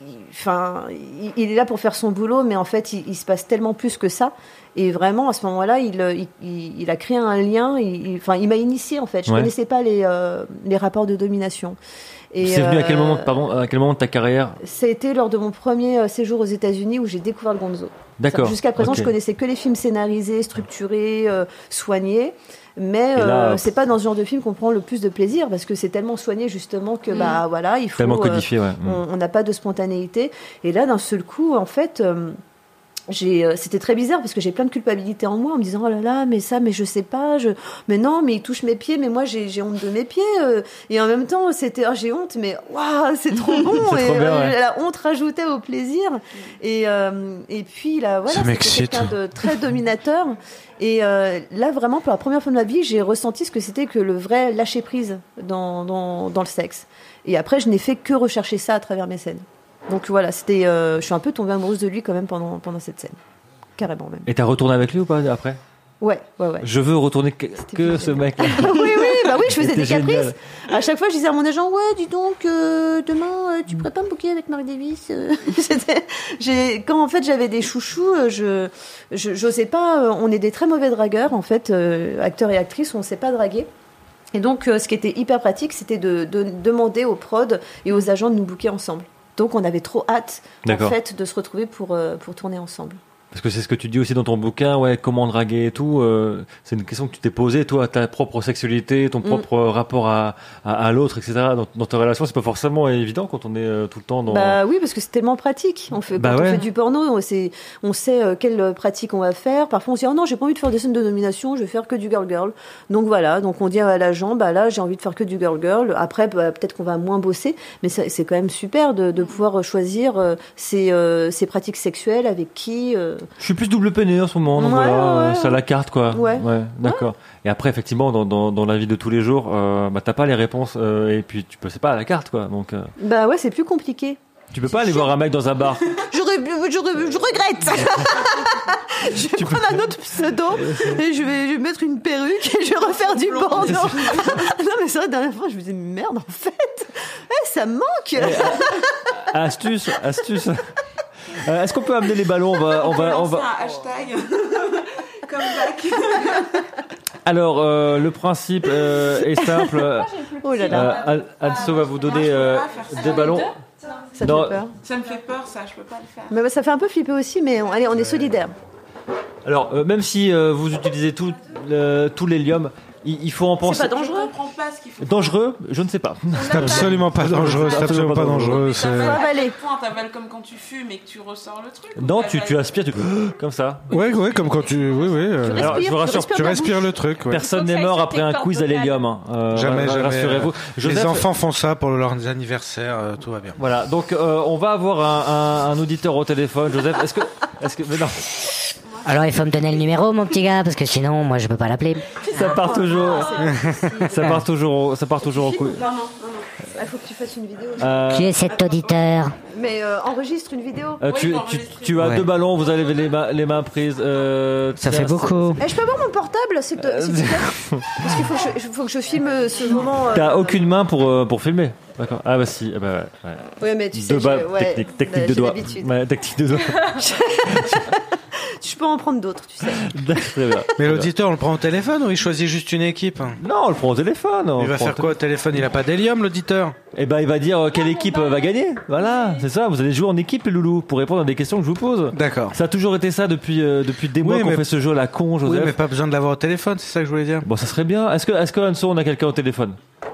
enfin, il, il est là pour faire son boulot, mais en fait, il, il se passe tellement plus que ça. Et vraiment, à ce moment-là, il, il, il, il a créé un lien. Il, il- enfin, il m'a initié en fait. Je Ouais. connaissais pas les, euh, les rapports de domination. Et, C'est venu à quel euh, moment, pardon, à quel moment de ta carrière? Ça a été lors de mon premier euh, séjour aux États-Unis où j'ai découvert le gonzo. D'accord. Jusqu'à présent, Ok. je connaissais que les films scénarisés, structurés, euh, soignés. Mais Et là, euh, c'est pas dans ce genre de film qu'on prend le plus de plaisir parce que c'est tellement soigné justement que bah voilà, il faut. Tellement euh, codifié, ouais. Mm. on on n'a pas de spontanéité. Et là, d'un seul coup, en fait. euh, j'ai, euh, c'était très bizarre parce que j'ai plein de culpabilité en moi en me disant oh là là mais ça mais je sais pas je mais non mais il touche mes pieds mais moi j'ai, j'ai honte de mes pieds euh. Et en même temps c'était oh, j'ai honte mais waouh c'est trop bon. C'est Et trop bien, euh, ouais. la honte rajoutait au plaisir et euh, et puis là voilà Ça c'était m'excite. quelqu'un de très dominateur et euh, là vraiment pour la première fois de ma vie j'ai ressenti ce que c'était que le vrai lâcher prise dans dans dans le sexe et après je n'ai fait que rechercher ça à travers mes scènes. Donc voilà, c'était, euh, je suis un peu tombée amoureuse de lui quand même pendant, pendant cette scène. Carrément même. Et t'as retourné avec lui ou pas après? Ouais, ouais, ouais. Je veux retourner que, que ce mec. oui, oui, bah oui, je faisais C'était des caprices. génial. À chaque fois, je disais à mon agent, ouais, dis donc, euh, demain, euh, tu pourrais pas me booker avec Mark Davis. euh. C'était- j'ai, quand en fait j'avais des chouchous, euh, je, je, j'osais pas. euh, On est des très mauvais dragueurs en fait, euh, acteurs et actrices, on sait pas draguer. Et donc, euh, ce qui était hyper pratique, c'était de, de demander aux prods et aux agents de nous booker ensemble. Donc, on avait trop hâte, en D'accord. fait, de se retrouver pour, euh, pour tourner ensemble. Parce que c'est ce que tu dis aussi dans ton bouquin, ouais, comment draguer et tout. euh, c'est une question que tu t'es posée, toi, ta propre sexualité, ton propre euh, rapport à, à, à l'autre, et cetera. Dans, dans ta relation, c'est pas forcément évident quand on est euh, tout le temps dans. Bah oui, parce que c'est tellement pratique. On fait, Bah quand ouais. on fait du porno, on sait, on sait euh, quelle pratique on va faire. Parfois, on se dit, oh non, j'ai pas envie de faire des scènes de domination, je vais faire que du girl-girl. Donc voilà, donc on dit à l'agent, bah là, j'ai envie de faire que du girl-girl. Après, bah, peut-être qu'on va moins bosser, mais c'est, c'est quand même super de, de pouvoir choisir euh, ses, euh, ses pratiques sexuelles, avec qui. euh. Je suis plus double peiné en ce moment, donc Ouais, voilà, ouais, euh, ouais. c'est à la carte, quoi. Ouais. d'accord. Et après, effectivement, dans, dans, dans la vie de tous les jours, euh, bah, t'as pas les réponses, euh, et puis tu peux, c'est pas à la carte, quoi. Donc, euh, Bah ouais, c'est plus compliqué. tu peux pas aller voir un mec dans un bar. J'aurais, j'aurais, je regrette. Je vais prendre un autre pseudo et je vais, je vais mettre une perruque et je vais refaire du porno. Non mais c'est vrai, la dernière fois je me disais merde en fait, eh, ça me manque. Astuce, astuce. Euh, est-ce qu'on peut amener les ballons? On va, on va, on va. un hashtag comeback. Alors, euh, le principe euh, est simple. Oh là Euh, là, Al- Anso va vous donner euh, des ballons. ça te non. fait peur. Ça me fait peur, ça, je peux pas le faire. Mais bah, ça fait un peu flipper aussi, mais on, allez, on est solidaires. Alors, euh, même si euh, vous utilisez tout, euh, tout l'hélium, il, il faut en penser. C'est pas dangereux. Je comprends pas ce qu'il faut. Dangereux, je ne sais pas. C'est absolument pas dangereux, c'est absolument pas dangereux. c'est- T'avales, t'avales comme quand tu fumes et que tu ressors le truc. ou Non, tu, t'avales- tu aspires, tu comme ça. Ouais, ouais, comme quand tu, oui, oui. euh, Alors, je vous rassure, Tu respires le truc, ouais. personne Il faut que n'est ça mort aille après sur un tes quiz à cordes l'hélium. hein. Euh, Jamais, ra- jamais. Rassurez-vous. euh, Joseph, Les enfants font ça pour leurs anniversaires, euh, tout va bien. Voilà, donc euh, on va avoir un, un, un auditeur au téléphone. Joseph, est-ce que, est-ce que, mais non, Alors il faut me donner le numéro, mon petit gars, parce que sinon, moi, je peux pas l'appeler. ça part toujours, ça part toujours, au- ça part toujours en couille. Non, non, non, non. Il faut que tu fasses une vidéo. Euh, Qui est cet auditeur? Mais euh, enregistre une vidéo. euh, Oui, tu, faut tu, enregistrer. tu as Ouais. deux ballons, vous avez les mains, les mains prises. Euh, Ça tiens, fait beaucoup. Eh, je peux avoir mon portable, s'il te s'il te plaît Parce qu'il faut que, je, faut que je filme ce moment. euh, T'as aucune main pour, euh, pour filmer. D'accord. Ah bah si. Ah bah ouais. ouais. Ouais, mais tu sais, Deux je- balles, ouais, technique, technique bah, de j'ai doigts. l'habitude. Ouais, technique de doigts. Je peux en prendre d'autres, tu sais. Très bien. Mais l'auditeur, on le prend au téléphone ou il choisit juste une équipe? Non, on le prend au téléphone. on Il le va prend faire au quoi au téléphone? Il a pas d'hélium, l'auditeur? Eh ben, il va dire euh, quelle équipe euh, va gagner. Voilà, c'est ça. Vous allez jouer en équipe, les loulous, pour répondre à des questions que je vous pose. D'accord. Ça a toujours été ça depuis euh, depuis des mois Oui, qu'on mais- fait ce jeu à la con, Oui, Joseph. mais pas besoin de l'avoir au téléphone, c'est ça que je voulais dire. Bon, ça serait bien. Est-ce que est-ce que Anso, on a quelqu'un au téléphone?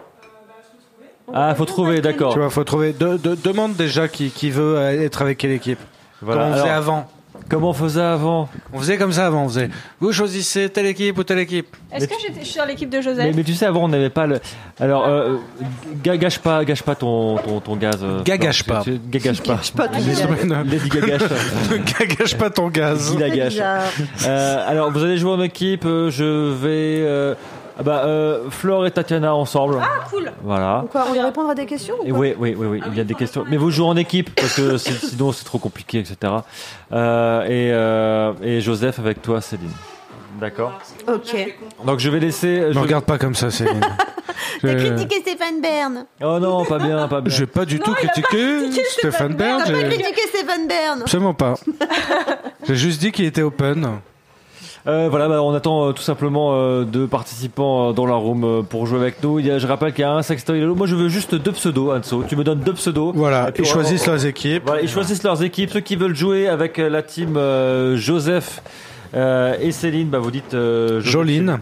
Ah, faut trouver, d'accord. Tu vois, faut trouver. De, de- demande déjà qui, qui veut euh, être avec quelle équipe. Voilà. Comme on faisait Alors, avant. comment on faisait avant? On faisait comme ça avant. On faisait. Vous choisissez telle équipe ou telle équipe. Est-ce que j'étais sur l'équipe de Joseph? Mais, mais tu sais, avant, on n'avait pas le. Alors, euh, ga- gâche pas, gâche pas ton ton, ton gaz. euh, Gagache Flore. pas. Tu- tu- Gagache pas. Pas tout Lady Gagache. Ne gâche pas ton gaz. Dis la gâche. bizarre. Euh, alors, vous allez jouer en équipe. euh, Je vais. Euh, ah bah, euh, Flore et Tatiana ensemble. Ah, cool. Voilà. Donc quoi, on va répondre à des questions ou Et quoi oui, oui, oui, oui, il y a des questions. Mais vous jouez en équipe parce que c'est- sinon c'est trop compliqué, et cetera. Euh, et, euh, et Joseph avec toi, Céline. D'accord. Ok. Donc je vais laisser. Ne je- regarde pas comme ça, Céline. T'as Je- critiqué Stéphane Bern. Oh non, pas bien, pas bien. J'ai pas du tout critiqué Stéphane Bern. T'as pas j'ai- critiqué Stéphane Bern. Absolument pas. J'ai juste dit qu'il était open. Euh, voilà, bah, on attend euh, tout simplement euh, deux participants euh, dans la room euh, pour jouer avec nous. Il y a, je rappelle qu'il y a un sextoy. Moi, je veux juste deux pseudos, Anso. Tu me donnes deux pseudos. Voilà, Et puis, ils on- choisissent on- leurs équipes. Voilà, ils choisissent leurs équipes. Ceux qui veulent jouer avec euh, la team euh, Joseph euh, et Céline, bah vous dites euh, Joseph- Joline.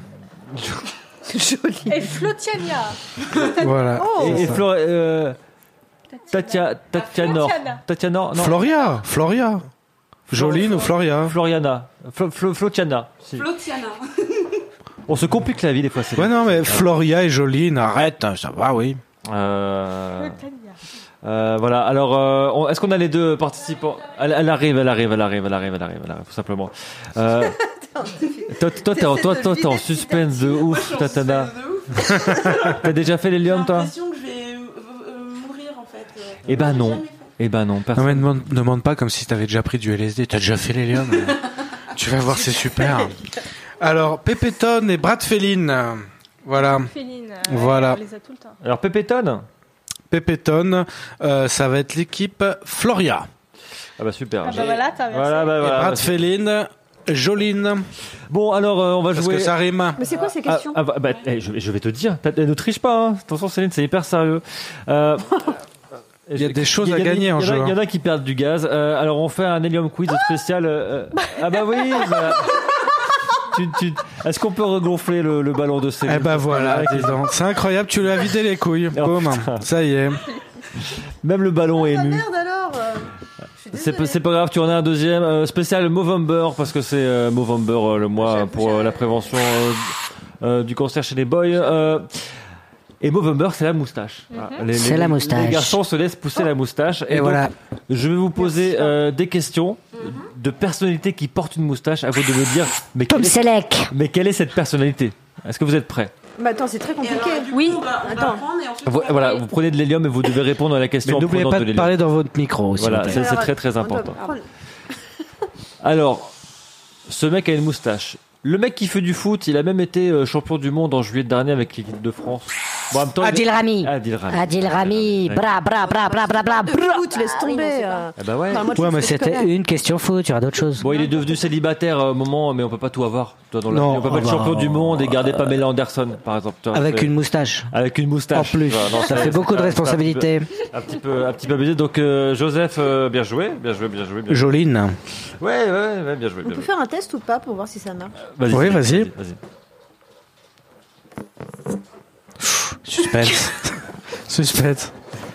Joli. Et Flotiania. Voilà. Et, et Flore- euh, Tatia, Tatiana, Flotiana. Tatiana, non, Floria. Floria. Joline ou Floria. Floriana, Flo, Flo- Flotiana. Si. Flotiana. On se complique la vie des fois. C'est Ouais, non, mais Floria et Joline, arrête, ça va, oui. Euh, euh, voilà. Alors, euh, on- est-ce qu'on a les deux participants? Elle, elle arrive, elle arrive, elle arrive, elle arrive, elle arrive, elle arrive, tout simplement. Euh, toi, toi, t'es en, toi, toi, t'es en suspense de ouf, Tatana. T'as déjà fait J'ai l'hélium, toi? l'impression que je vais euh, euh, mourir en fait. Euh, Eh ben j'ai non. jamais fait. Eh ben non, Non, personne. mais demande, demande pas comme si t'avais déjà pris du L S D. T'as déjà fait l'hélium. Tu vas voir, c'est super. Alors, Pépéton et Brad Féline. Voilà. Féline. euh, Voilà. On les a tout le temps. Alors, Pépétonne? Pépéton, euh, ça va être l'équipe Floria. Ah bah super. Ah bah voilà, t'as versé. Voilà, bah Et voilà. Brad Féline, Joline. Bon, alors, euh, on va Parce jouer. que ça rime. Mais c'est quoi ces Ah, questions ah, bah, bah, eh, je, je vais te dire, t'as- ne triche pas, hein. Attention Céline, c'est hyper sérieux. Euh, Il y a des choses il y a- à gagner en il y en a- jeu, Il y en hein. a qui perdent du gaz. Euh, alors on fait un hélium quiz spécial. euh, euh, ah bah oui. bah, tu- tu- Est-ce qu'on peut regonfler le, le ballon de Céline? Eh ben voilà, Avec dis les- donc. C'est incroyable, tu lui as vidé les couilles. Oh, Boum, putain. ça y est. Même le ballon est Ah ému. merde alors euh, je suis C'est pas, désolée. c'est pas grave, tu en as un deuxième euh, spécial Movember parce que c'est euh, Movember euh, le mois J'avoue, pour euh, la prévention euh, euh, du cancer chez les boys. Euh, et Movember, c'est la moustache. Voilà. Les- C'est les- la moustache. Les garçons se laissent pousser la moustache. Et donc, voilà. je vais vous poser euh, des questions de personnalités qui portent une moustache. À vous de me dire, mais Tom quelle est, Selleck. mais quelle est cette personnalité? Est-ce que vous êtes prêts? Mais attends, c'est très Et compliqué. alors, du coup, Oui. on va, on va Attends. prendre et ensuite Vous- on va Voilà, parler. vous prenez de l'hélium et vous devez répondre à la question Mais en n'oubliez prenant pas de de l'hélium. parler dans votre micro, s'il Voilà, vous plaît. c'est c'est Alors, très très on doit important. prendre- Alors, ce mec a une moustache. Le mec qui fait du foot, il a même été euh, champion du monde en juillet dernier avec l'équipe de France. Bon, en même temps, il- Adil Rami. Adil Rami. Adil Rami. Ouais. Bra, bra, bra, bra, bra, bra, Le bra. foot, laisse Ah oui, non, tomber. c'est euh. Ah bah ouais. Enfin, moi, je Ouais, trouve mais que c'est c'était scolaire. une question foot, il y aura d'autres choses. Bon, il est devenu célibataire euh, au moment, mais on peut pas tout avoir. Toi, dans la Non, vie. on peut pas ah être bah, champion du monde et garder Pamela Anderson, par exemple. Tu vois, Avec c'est- une moustache. avec une moustache. En plus. Voilà, non, Ça c'est- fait beaucoup de c'est- responsabilités. Un petit peu, un petit peu abusé. Donc, euh, Joseph, euh, bien joué, bien joué, bien joué. Bien joué. Joline. Ouais, ouais, ouais, bien joué. On Bien peut joué. faire un test ou pas pour voir si ça marche? Vas-y, Oui, vas-y. vas-y. Suspense. Suspense.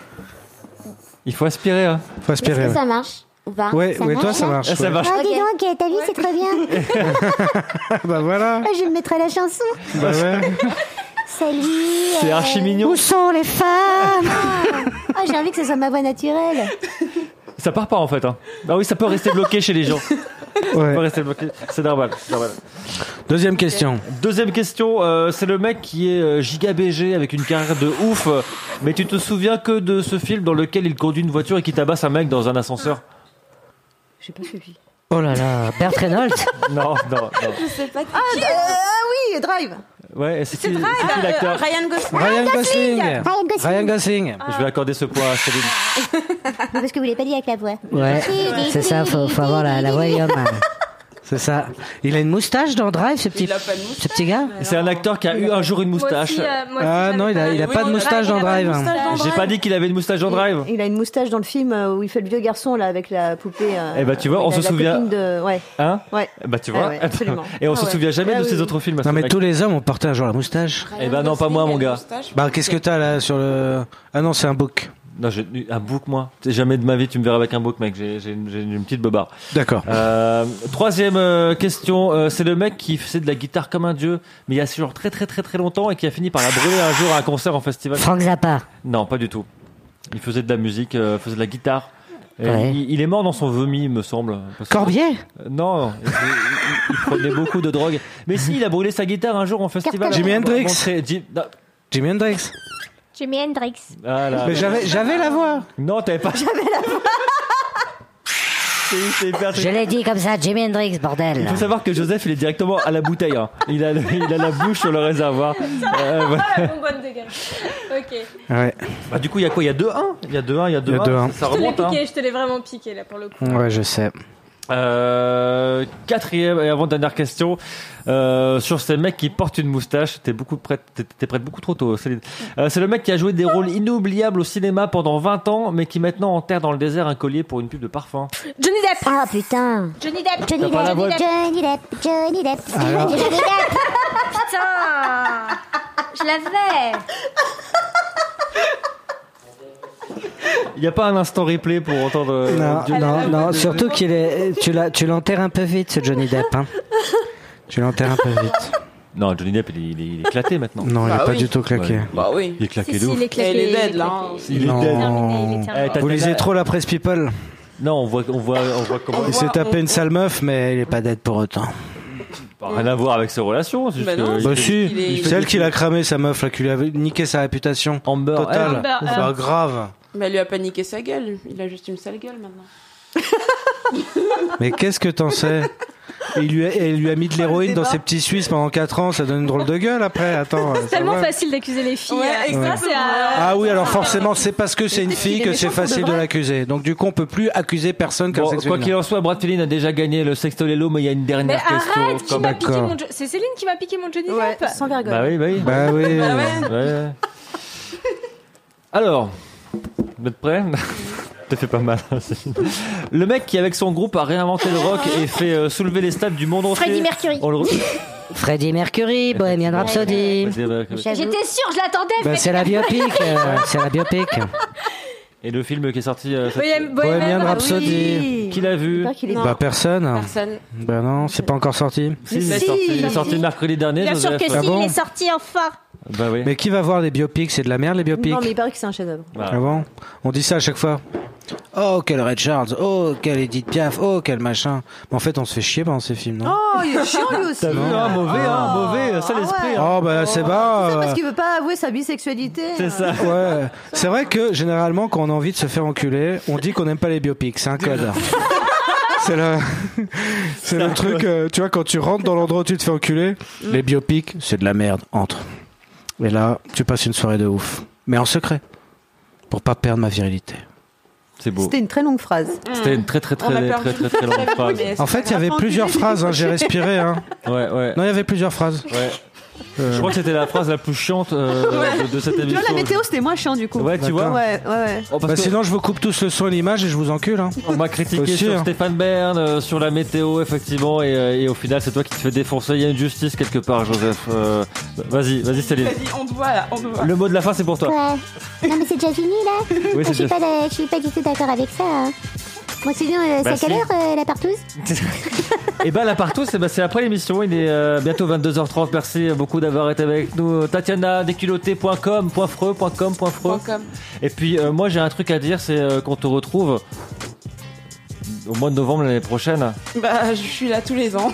Il faut aspirer. Hein. Faut aspirer. Est-ce que ouais. ça marche ou pas? Ouais, ça ouais, marche, toi ça là marche. Ah, ça ouais. marche. Oh, dis donc, ta vie c'est très bien. Bah voilà. Oh, je me mettrai la chanson. Bah ouais. Salut. C'est euh, archi mignon. Où sont les femmes? Oh, j'ai envie que ce soit ma voix naturelle. Ça part pas en fait. Hein. Ah oui, ça peut rester bloqué chez les gens. Ça Ouais. peut rester bloqué. C'est normal. C'est normal. Deuxième question. Deuxième question, euh, c'est le mec qui est euh, giga B G avec une carrière de ouf, euh, mais tu te souviens que de ce film dans lequel il conduit une voiture et qui tabasse un mec dans un ascenseur? J'ai pas suivi. Oh là là, Burt Reynolds. Non, non, non. Je sais pas qui. Ah, euh, ah oui, Drive. Ouais, c'est qui, Drive, c'est qui l'acteur? Euh, Ryan Gosling. Ryan Gosling. Ryan Gosling. Ryan Gosling. Je vais accorder ce point à Céline. Non, parce que vous l'avez pas dit avec la voix. Ouais, c'est ça, faut, faut avoir la, la voix Guillaume. C'est ça. Il a une moustache dans Drive, ce petit, Il a pas de moustache. ce petit gars. C'est un acteur qui a eu un jour une Moi moustache. aussi, euh, moi aussi, Ah j'avais non, il a, il a Oui, pas de on- moustache ah, il dans a pas de Drive. moustache dans J'ai Drive. pas dit qu'il avait une moustache dans Drive. Il a une moustache dans le film euh, où il fait le vieux garçon là avec la poupée. euh, Eh ben, tu vois, on la- se la souvient- copine De... Ouais, Hein? ouais. Bah tu Ah vois. ouais, absolument. Et on Ah se ouais. souvient jamais Ah de oui, ses oui. autres films. à ce Non mais mec. tous les hommes ont porté un jour la moustache. Eh ben non, pas moi, mon gars. Bah qu'est-ce que t'as là sur le... Ah non, c'est un book. Non, j'ai un bouc moi. Jamais de ma vie tu me verras avec un bouc, mec. J'ai j'ai une, j'ai une petite beubare. D'accord. Euh, troisième euh, question, euh, c'est le mec qui faisait de la guitare comme un dieu, mais il y a genre très très très très longtemps et qui a fini par la brûler un jour à un concert en festival. Frank Zappa. Non, pas du tout. Il faisait de la musique, euh, faisait de la guitare. Et Ouais. il, il est mort dans son vomi, il me semble. Parce que- Corbier. Euh, Non, il, il- il prenait beaucoup de drogue. Mais si, il a brûlé sa guitare un jour en festival. Jimi Hendrix. Montrer- Jim- non. Jimi Hendrix. Jimi Hendrix. Ah là. Mais j'avais, j'avais la voix. Non, t'avais pas. J'avais la voix. C'est hyper Je l'ai dit comme ça, Jimi Hendrix, bordel. Il faut savoir que Joseph, il est directement à la bouteille. Hein. Il, a, il a la bouche sur le réservoir. Euh, ouais. Ah, la bonbonne de gars. Ok. Ouais. Bah, du coup, il y a quoi? Il y a deux un. Il y a deux un, il y a deux Il y a deux un. un. Ça Je te l'ai remonte. Hein. piqué, je te l'ai vraiment piqué là pour le coup. Ouais, je sais. Euh, quatrième et avant-dernière question. Euh, sur ces mecs qui portent une moustache. T'es beaucoup prête, t'es, t'es prête beaucoup trop tôt, Céline. Euh, c'est le mec qui a joué des rôles inoubliables au cinéma pendant vingt ans, mais qui maintenant enterre dans le désert un collier pour une pub de parfum. Johnny Depp. Ah putain. Johnny Depp. Johnny T'as pas la Depp, voix. Johnny Depp, Johnny Depp, Alors. Johnny Depp. Putain. Je l'avais. Il n'y a pas un instant replay pour entendre. euh, Non, Johnny non, Depp. non. Surtout qu'il est, tu l'as, tu l'enterres un peu vite, ce Johnny Depp. Hein. Tu l'enterres un peu vite. Non, Johnny Depp, il est, il est, il est éclaté maintenant. Non, il est Bah pas oui. du tout claqué. Ouais. Bah oui. Il est claqué Si, de si, ouf. il est claqué. Et il est dead, là, claqué. hein. Il est Non. dead. Terminé, il est Eh, terminé. t'as- Vous t'as- lisez trop la presse people. Non, on voit, on voit, on voit comment. Il s'est voit- tapé on une sale meuf, mais il est pas dead pour autant. Rien à voir avec ses relations. C'est juste Bah non. que- Bah il fait- si, il est- c'est elle qui l'a cramé sa meuf là, qui lui avait niqué sa réputation Amber. totale. Amber, C'est euh, pas grave. Mais elle lui a paniqué sa gueule. Il a juste une sale gueule maintenant. Mais qu'est-ce que t'en sais? Et il lui a, et il lui a mis de l'héroïne dans ses petits Suisses pendant quatre ans, ça donne une drôle de gueule après. Attends. C'est ça tellement va. facile d'accuser les filles. Ouais, euh, ça, exactement. c'est à- Ah oui, alors forcément, c'est parce que c'est une peut-être qu'il fille est que c'est méchant pour de facile de vrai. l'accuser. Donc du coup, on peut plus accuser personne comme Bon, sexe quoi féminin. qu'il en soit, Brad Pitt a déjà gagné le sextolélo, mais il y a une Mais dernière question. arrête, qui comme- m'a piqué D'accord. mon... Jo- C'est Céline qui m'a piqué mon Johnny Ouais, Depp. sans vergogne. Bah oui, bah oui. Bah oui. Bah ouais. Ouais, ouais. Alors, vous êtes prêts? Ça fait pas mal. Le mec qui, avec son groupe, a réinventé le rock et fait euh, soulever les stades du monde entier. Freddie Mercury. On le... Freddie Mercury, Bohemian Rhapsody. Freddie Mercury. J'avoue. J'étais sûre, je l'attendais. Bah, C'est la biopic, euh, c'est la biopic. Et le film qui est sorti. euh, cette- Bohemian, Bohemian Rhapsody. Oui. Qui l'a vu? J'espère qu'il est Non. Bah personne. Personne. Bah non, c'est pas encore sorti. Si, Mais il est si, sorti, il est il sorti dit. mercredi dernier. Bien sûr Joseph. que Ah si, bon il est sorti enfin. Bah oui. Mais qui va voir les biopics? C'est de la merde les biopics. Non, mais il paraît que c'est un chef-d'œuvre. Voilà. Ah bon? On dit ça à chaque fois. Oh, quel Ray Charles. Oh, quel Edith Piaf. Oh, quel machin. Mais en fait, on se fait chier pendant ces films, non? Oh, il est chiant lui aussi. T'as vu, hein, mauvais, hein, mauvais, ça l'esprit. hein. Oh, bah c'est C'est bas. parce euh, qu'il veut pas avouer sa bisexualité. C'est ça. Ouais. C'est vrai que généralement, quand on a envie de se faire enculer, on dit qu'on n'aime pas les biopics. C'est un code. C'est le, c'est le truc, euh, tu vois, quand tu rentres dans l'endroit où tu te fais enculer, les biopics, c'est de la merde. Entre. Et là, tu passes une soirée de ouf. Mais en secret. Pour pas perdre ma virilité. C'est beau. C'était une très longue phrase. C'était une très très On a très perdu. très très très longue phrase. Mais En fait, il y avait plusieurs phrases, hein, j'ai respiré, hein. Ouais, ouais. Non, il y avait plusieurs phrases. Ouais. Je crois que c'était la phrase la plus chiante euh, Ouais. de, de cette Tu émission. vois, la météo, c'était moins chiant du coup. Ouais, tu vois. Ouais, ouais, ouais. Oh, parce Bah, que sinon, je vous coupe tous le son et l'image et je vous encule. Hein. on m'a critiqué Aussi, sur hein. Stéphane Bern, euh, sur la météo, effectivement, et, euh, et au final, c'est toi qui te fais défoncer. Il y a une justice quelque part, Joseph. Euh, vas-y, vas-y, Céline. Vas-y, on te voit là, on te voit. Le mot de la fin, c'est pour toi. Ouais. Non, mais c'est déjà fini là. Oui, Moi, c'est je suis déjà- pas, de- je suis pas du tout d'accord avec ça. Hein. Moi, sinon, euh, Bah, c'est à quelle si. heure euh, la partouze? Et ben, la partout, c'est bah, c'est après l'émission. Il est euh, bientôt vingt-deux heures trente. Merci beaucoup d'avoir été avec nous. Tatiana, déculotté point com, point freux, point com, point freux. Point com. Et puis, euh, moi, j'ai un truc à dire, c'est euh, qu'on te retrouve au mois de novembre l'année prochaine. Bah, je suis là tous les ans.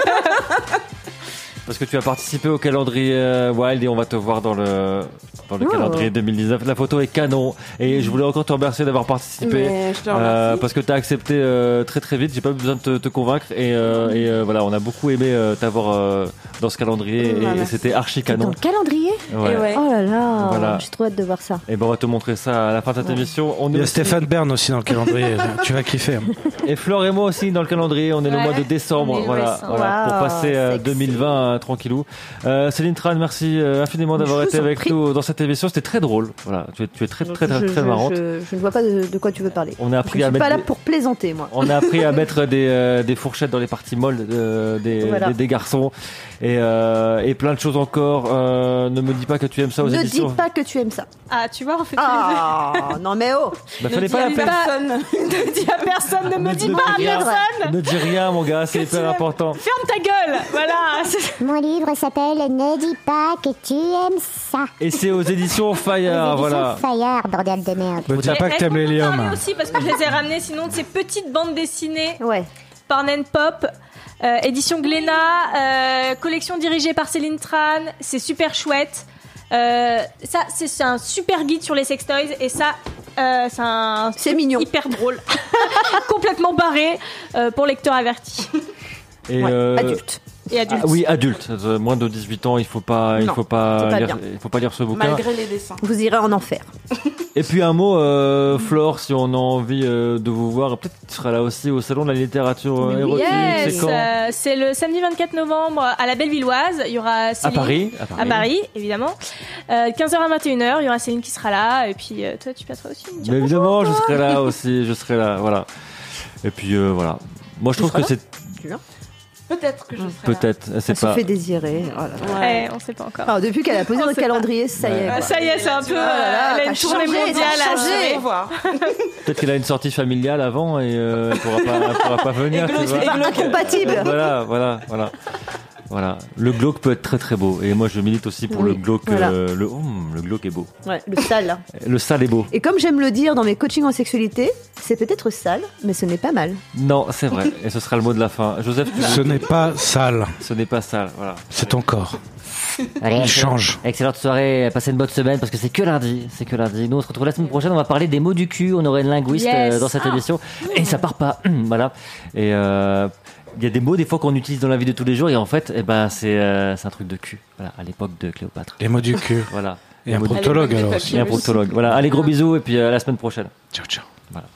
Parce que tu as participé au calendrier euh, Wild et on va te voir dans le, dans le Oh. calendrier deux mille dix-neuf. La photo est canon. Et je voulais encore te remercier d'avoir participé. Mais je te Euh, remercie. parce que tu as accepté euh, très très vite, j'ai pas eu besoin de te, te convaincre et, euh, et euh, voilà, on a beaucoup aimé euh, t'avoir euh, dans ce calendrier Mmh, et, et merci. c'était archi Dans canon. le calendrier. Ouais. Et ouais. Oh là là, Voilà. j'ai trop hâte de voir ça. Et ben on va te montrer ça à la fin de cette émission. On est Il y a aussi- Stéphane Bern aussi dans le calendrier. tu vas kiffer. Hein. Et Flore et moi aussi dans le calendrier. On est le Ouais. mois de décembre, On est le voilà, décembre. voilà, pour Waouh, passer euh, sexy. deux mille vingt euh, tranquillou. Euh, Céline Tran, merci euh, infiniment d'avoir Je vous été en avec prie. nous dans cette émission. C'était très drôle. Voilà, tu es, tu es très très très, je, très je- marrante. Je, je ne vois pas de, de quoi tu veux parler. On a appris Je à suis mettre pas là des- pour plaisanter, moi. On a appris à mettre des, euh, des fourchettes dans les parties molles euh, des, Voilà. des, des garçons et, euh, et plein de choses encore. Euh, ne me dis pas que tu aimes ça aux Ne éditions. dis pas que tu aimes ça. Ah, tu vois, on fait Ah, non mais oh. Bah, Ne fallait dis pas à la peine. personne. Ne dis à personne, ne me Ne- dis ne pas à dis rien. personne. Ne dis rien, mon gars, c'est Que hyper tu aimes. important. Ferme ta gueule. Voilà. c'est- Mon livre s'appelle Ne dis pas que tu aimes ça. Et c'est aux éditions Fire, Les éditions voilà. Fayard, bordel de merde. Ne dis Mais pas que t'aimes laisse-moi l'hélium. t'en parler aussi parce que je les ai ramenés sinon de ces petites bandes dessinées Ouais. Porn and Pop, euh, édition Glénat, euh, collection dirigée par Céline Tran, c'est super chouette. Euh, ça, c'est c'est un super guide sur les sextoys et ça, euh, c'est un C'est mignon. hyper drôle, complètement barré euh, pour lecteurs avertis Et, Ouais, euh, adulte. et adultes. ah oui, adulte. Euh, Moins de dix-huit ans, il faut pas, il Non, faut pas, c'est pas lire, bien. il faut pas lire ce bouquin. Malgré les dessins. Vous irez en enfer. Et puis un mot, euh, Flore, si on a envie euh, de vous voir, peut-être que tu seras là aussi au salon de la littérature euh, érotique. Yes, c'est quand euh, c'est le samedi vingt-quatre novembre à la Bellevilloise. Il y aura À Céline. Paris. À Paris. À Paris, évidemment. Euh, quinze heures à vingt et une heures, il y aura Céline qui sera là. Et puis, euh, toi, tu passeras aussi. me dire Mais bonjour, évidemment, je quoi. serai là aussi, je serai là, voilà. Et puis euh, voilà. Moi, je Tu trouve que seras c'est Tu viens Peut-être que je serai là. peut-être, Ça c'est se pas. fait désirer. Oh là là. Ouais. Eh, on sait pas encore. Alors, depuis qu'elle a posé On dans le sait pas. calendrier, ça y est. Ouais. Ah, quoi. ça y est, c'est un Tu peu. vois, euh, là, elle a t'as une tournée changé, t'as mondiale à changé. assurer. Au revoir. Peut-être qu'elle a une sortie familiale avant et euh, elle pourra pas, elle pourra pas venir. Et tu glauque, vois. et glauque. Incompatible. Voilà, voilà, voilà. Voilà, le glauque peut être très très beau et moi je milite aussi pour Oui, le glauque. voilà. euh, le, hum, le glauque est beau. Ouais, le sale. là. Le sale est beau. Et comme j'aime le dire dans mes coachings en sexualité, c'est peut-être sale, mais ce n'est pas mal. Non, c'est vrai. Et ce sera le mot de la fin. Joseph, tu- Ce n'est pas sale, ce n'est pas sale. Voilà. c'est ton corps. Allez, Il excellent- change. Excellente soirée, passez une bonne semaine parce que c'est que lundi, c'est que lundi. Nous on se retrouve la semaine prochaine, on va parler des mots du cul, on aurait une linguiste Yes. euh, dans cette Ah. émission et ça part pas, voilà. Et euh, il y a des mots des fois qu'on utilise dans la vie de tous les jours et en fait, eh ben c'est euh, c'est un truc de cul. Voilà, à l'époque de Cléopâtre. Les mots du cul. Voilà. Et un Les mots du- proctologue Elle est alors bonne, aussi. Et un proctologue. Voilà. Allez, gros bisous et puis euh, à la semaine prochaine. Ciao, ciao.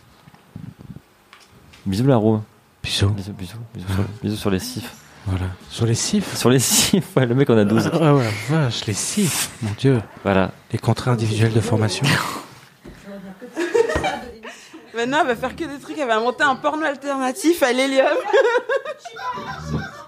Bisous la roue. Bisous. Bisous, bisous, bisous, sur, bisous sur les sifs. Voilà. Sur les sifs. Sur les sifs, ouais, le mec on a douze. Ah ouais, vache, les sifs, mon Dieu. Voilà. Les contrats individuels de formation. Maintenant, elle va faire que des trucs. Elle va monter un porno alternatif à l'hélium.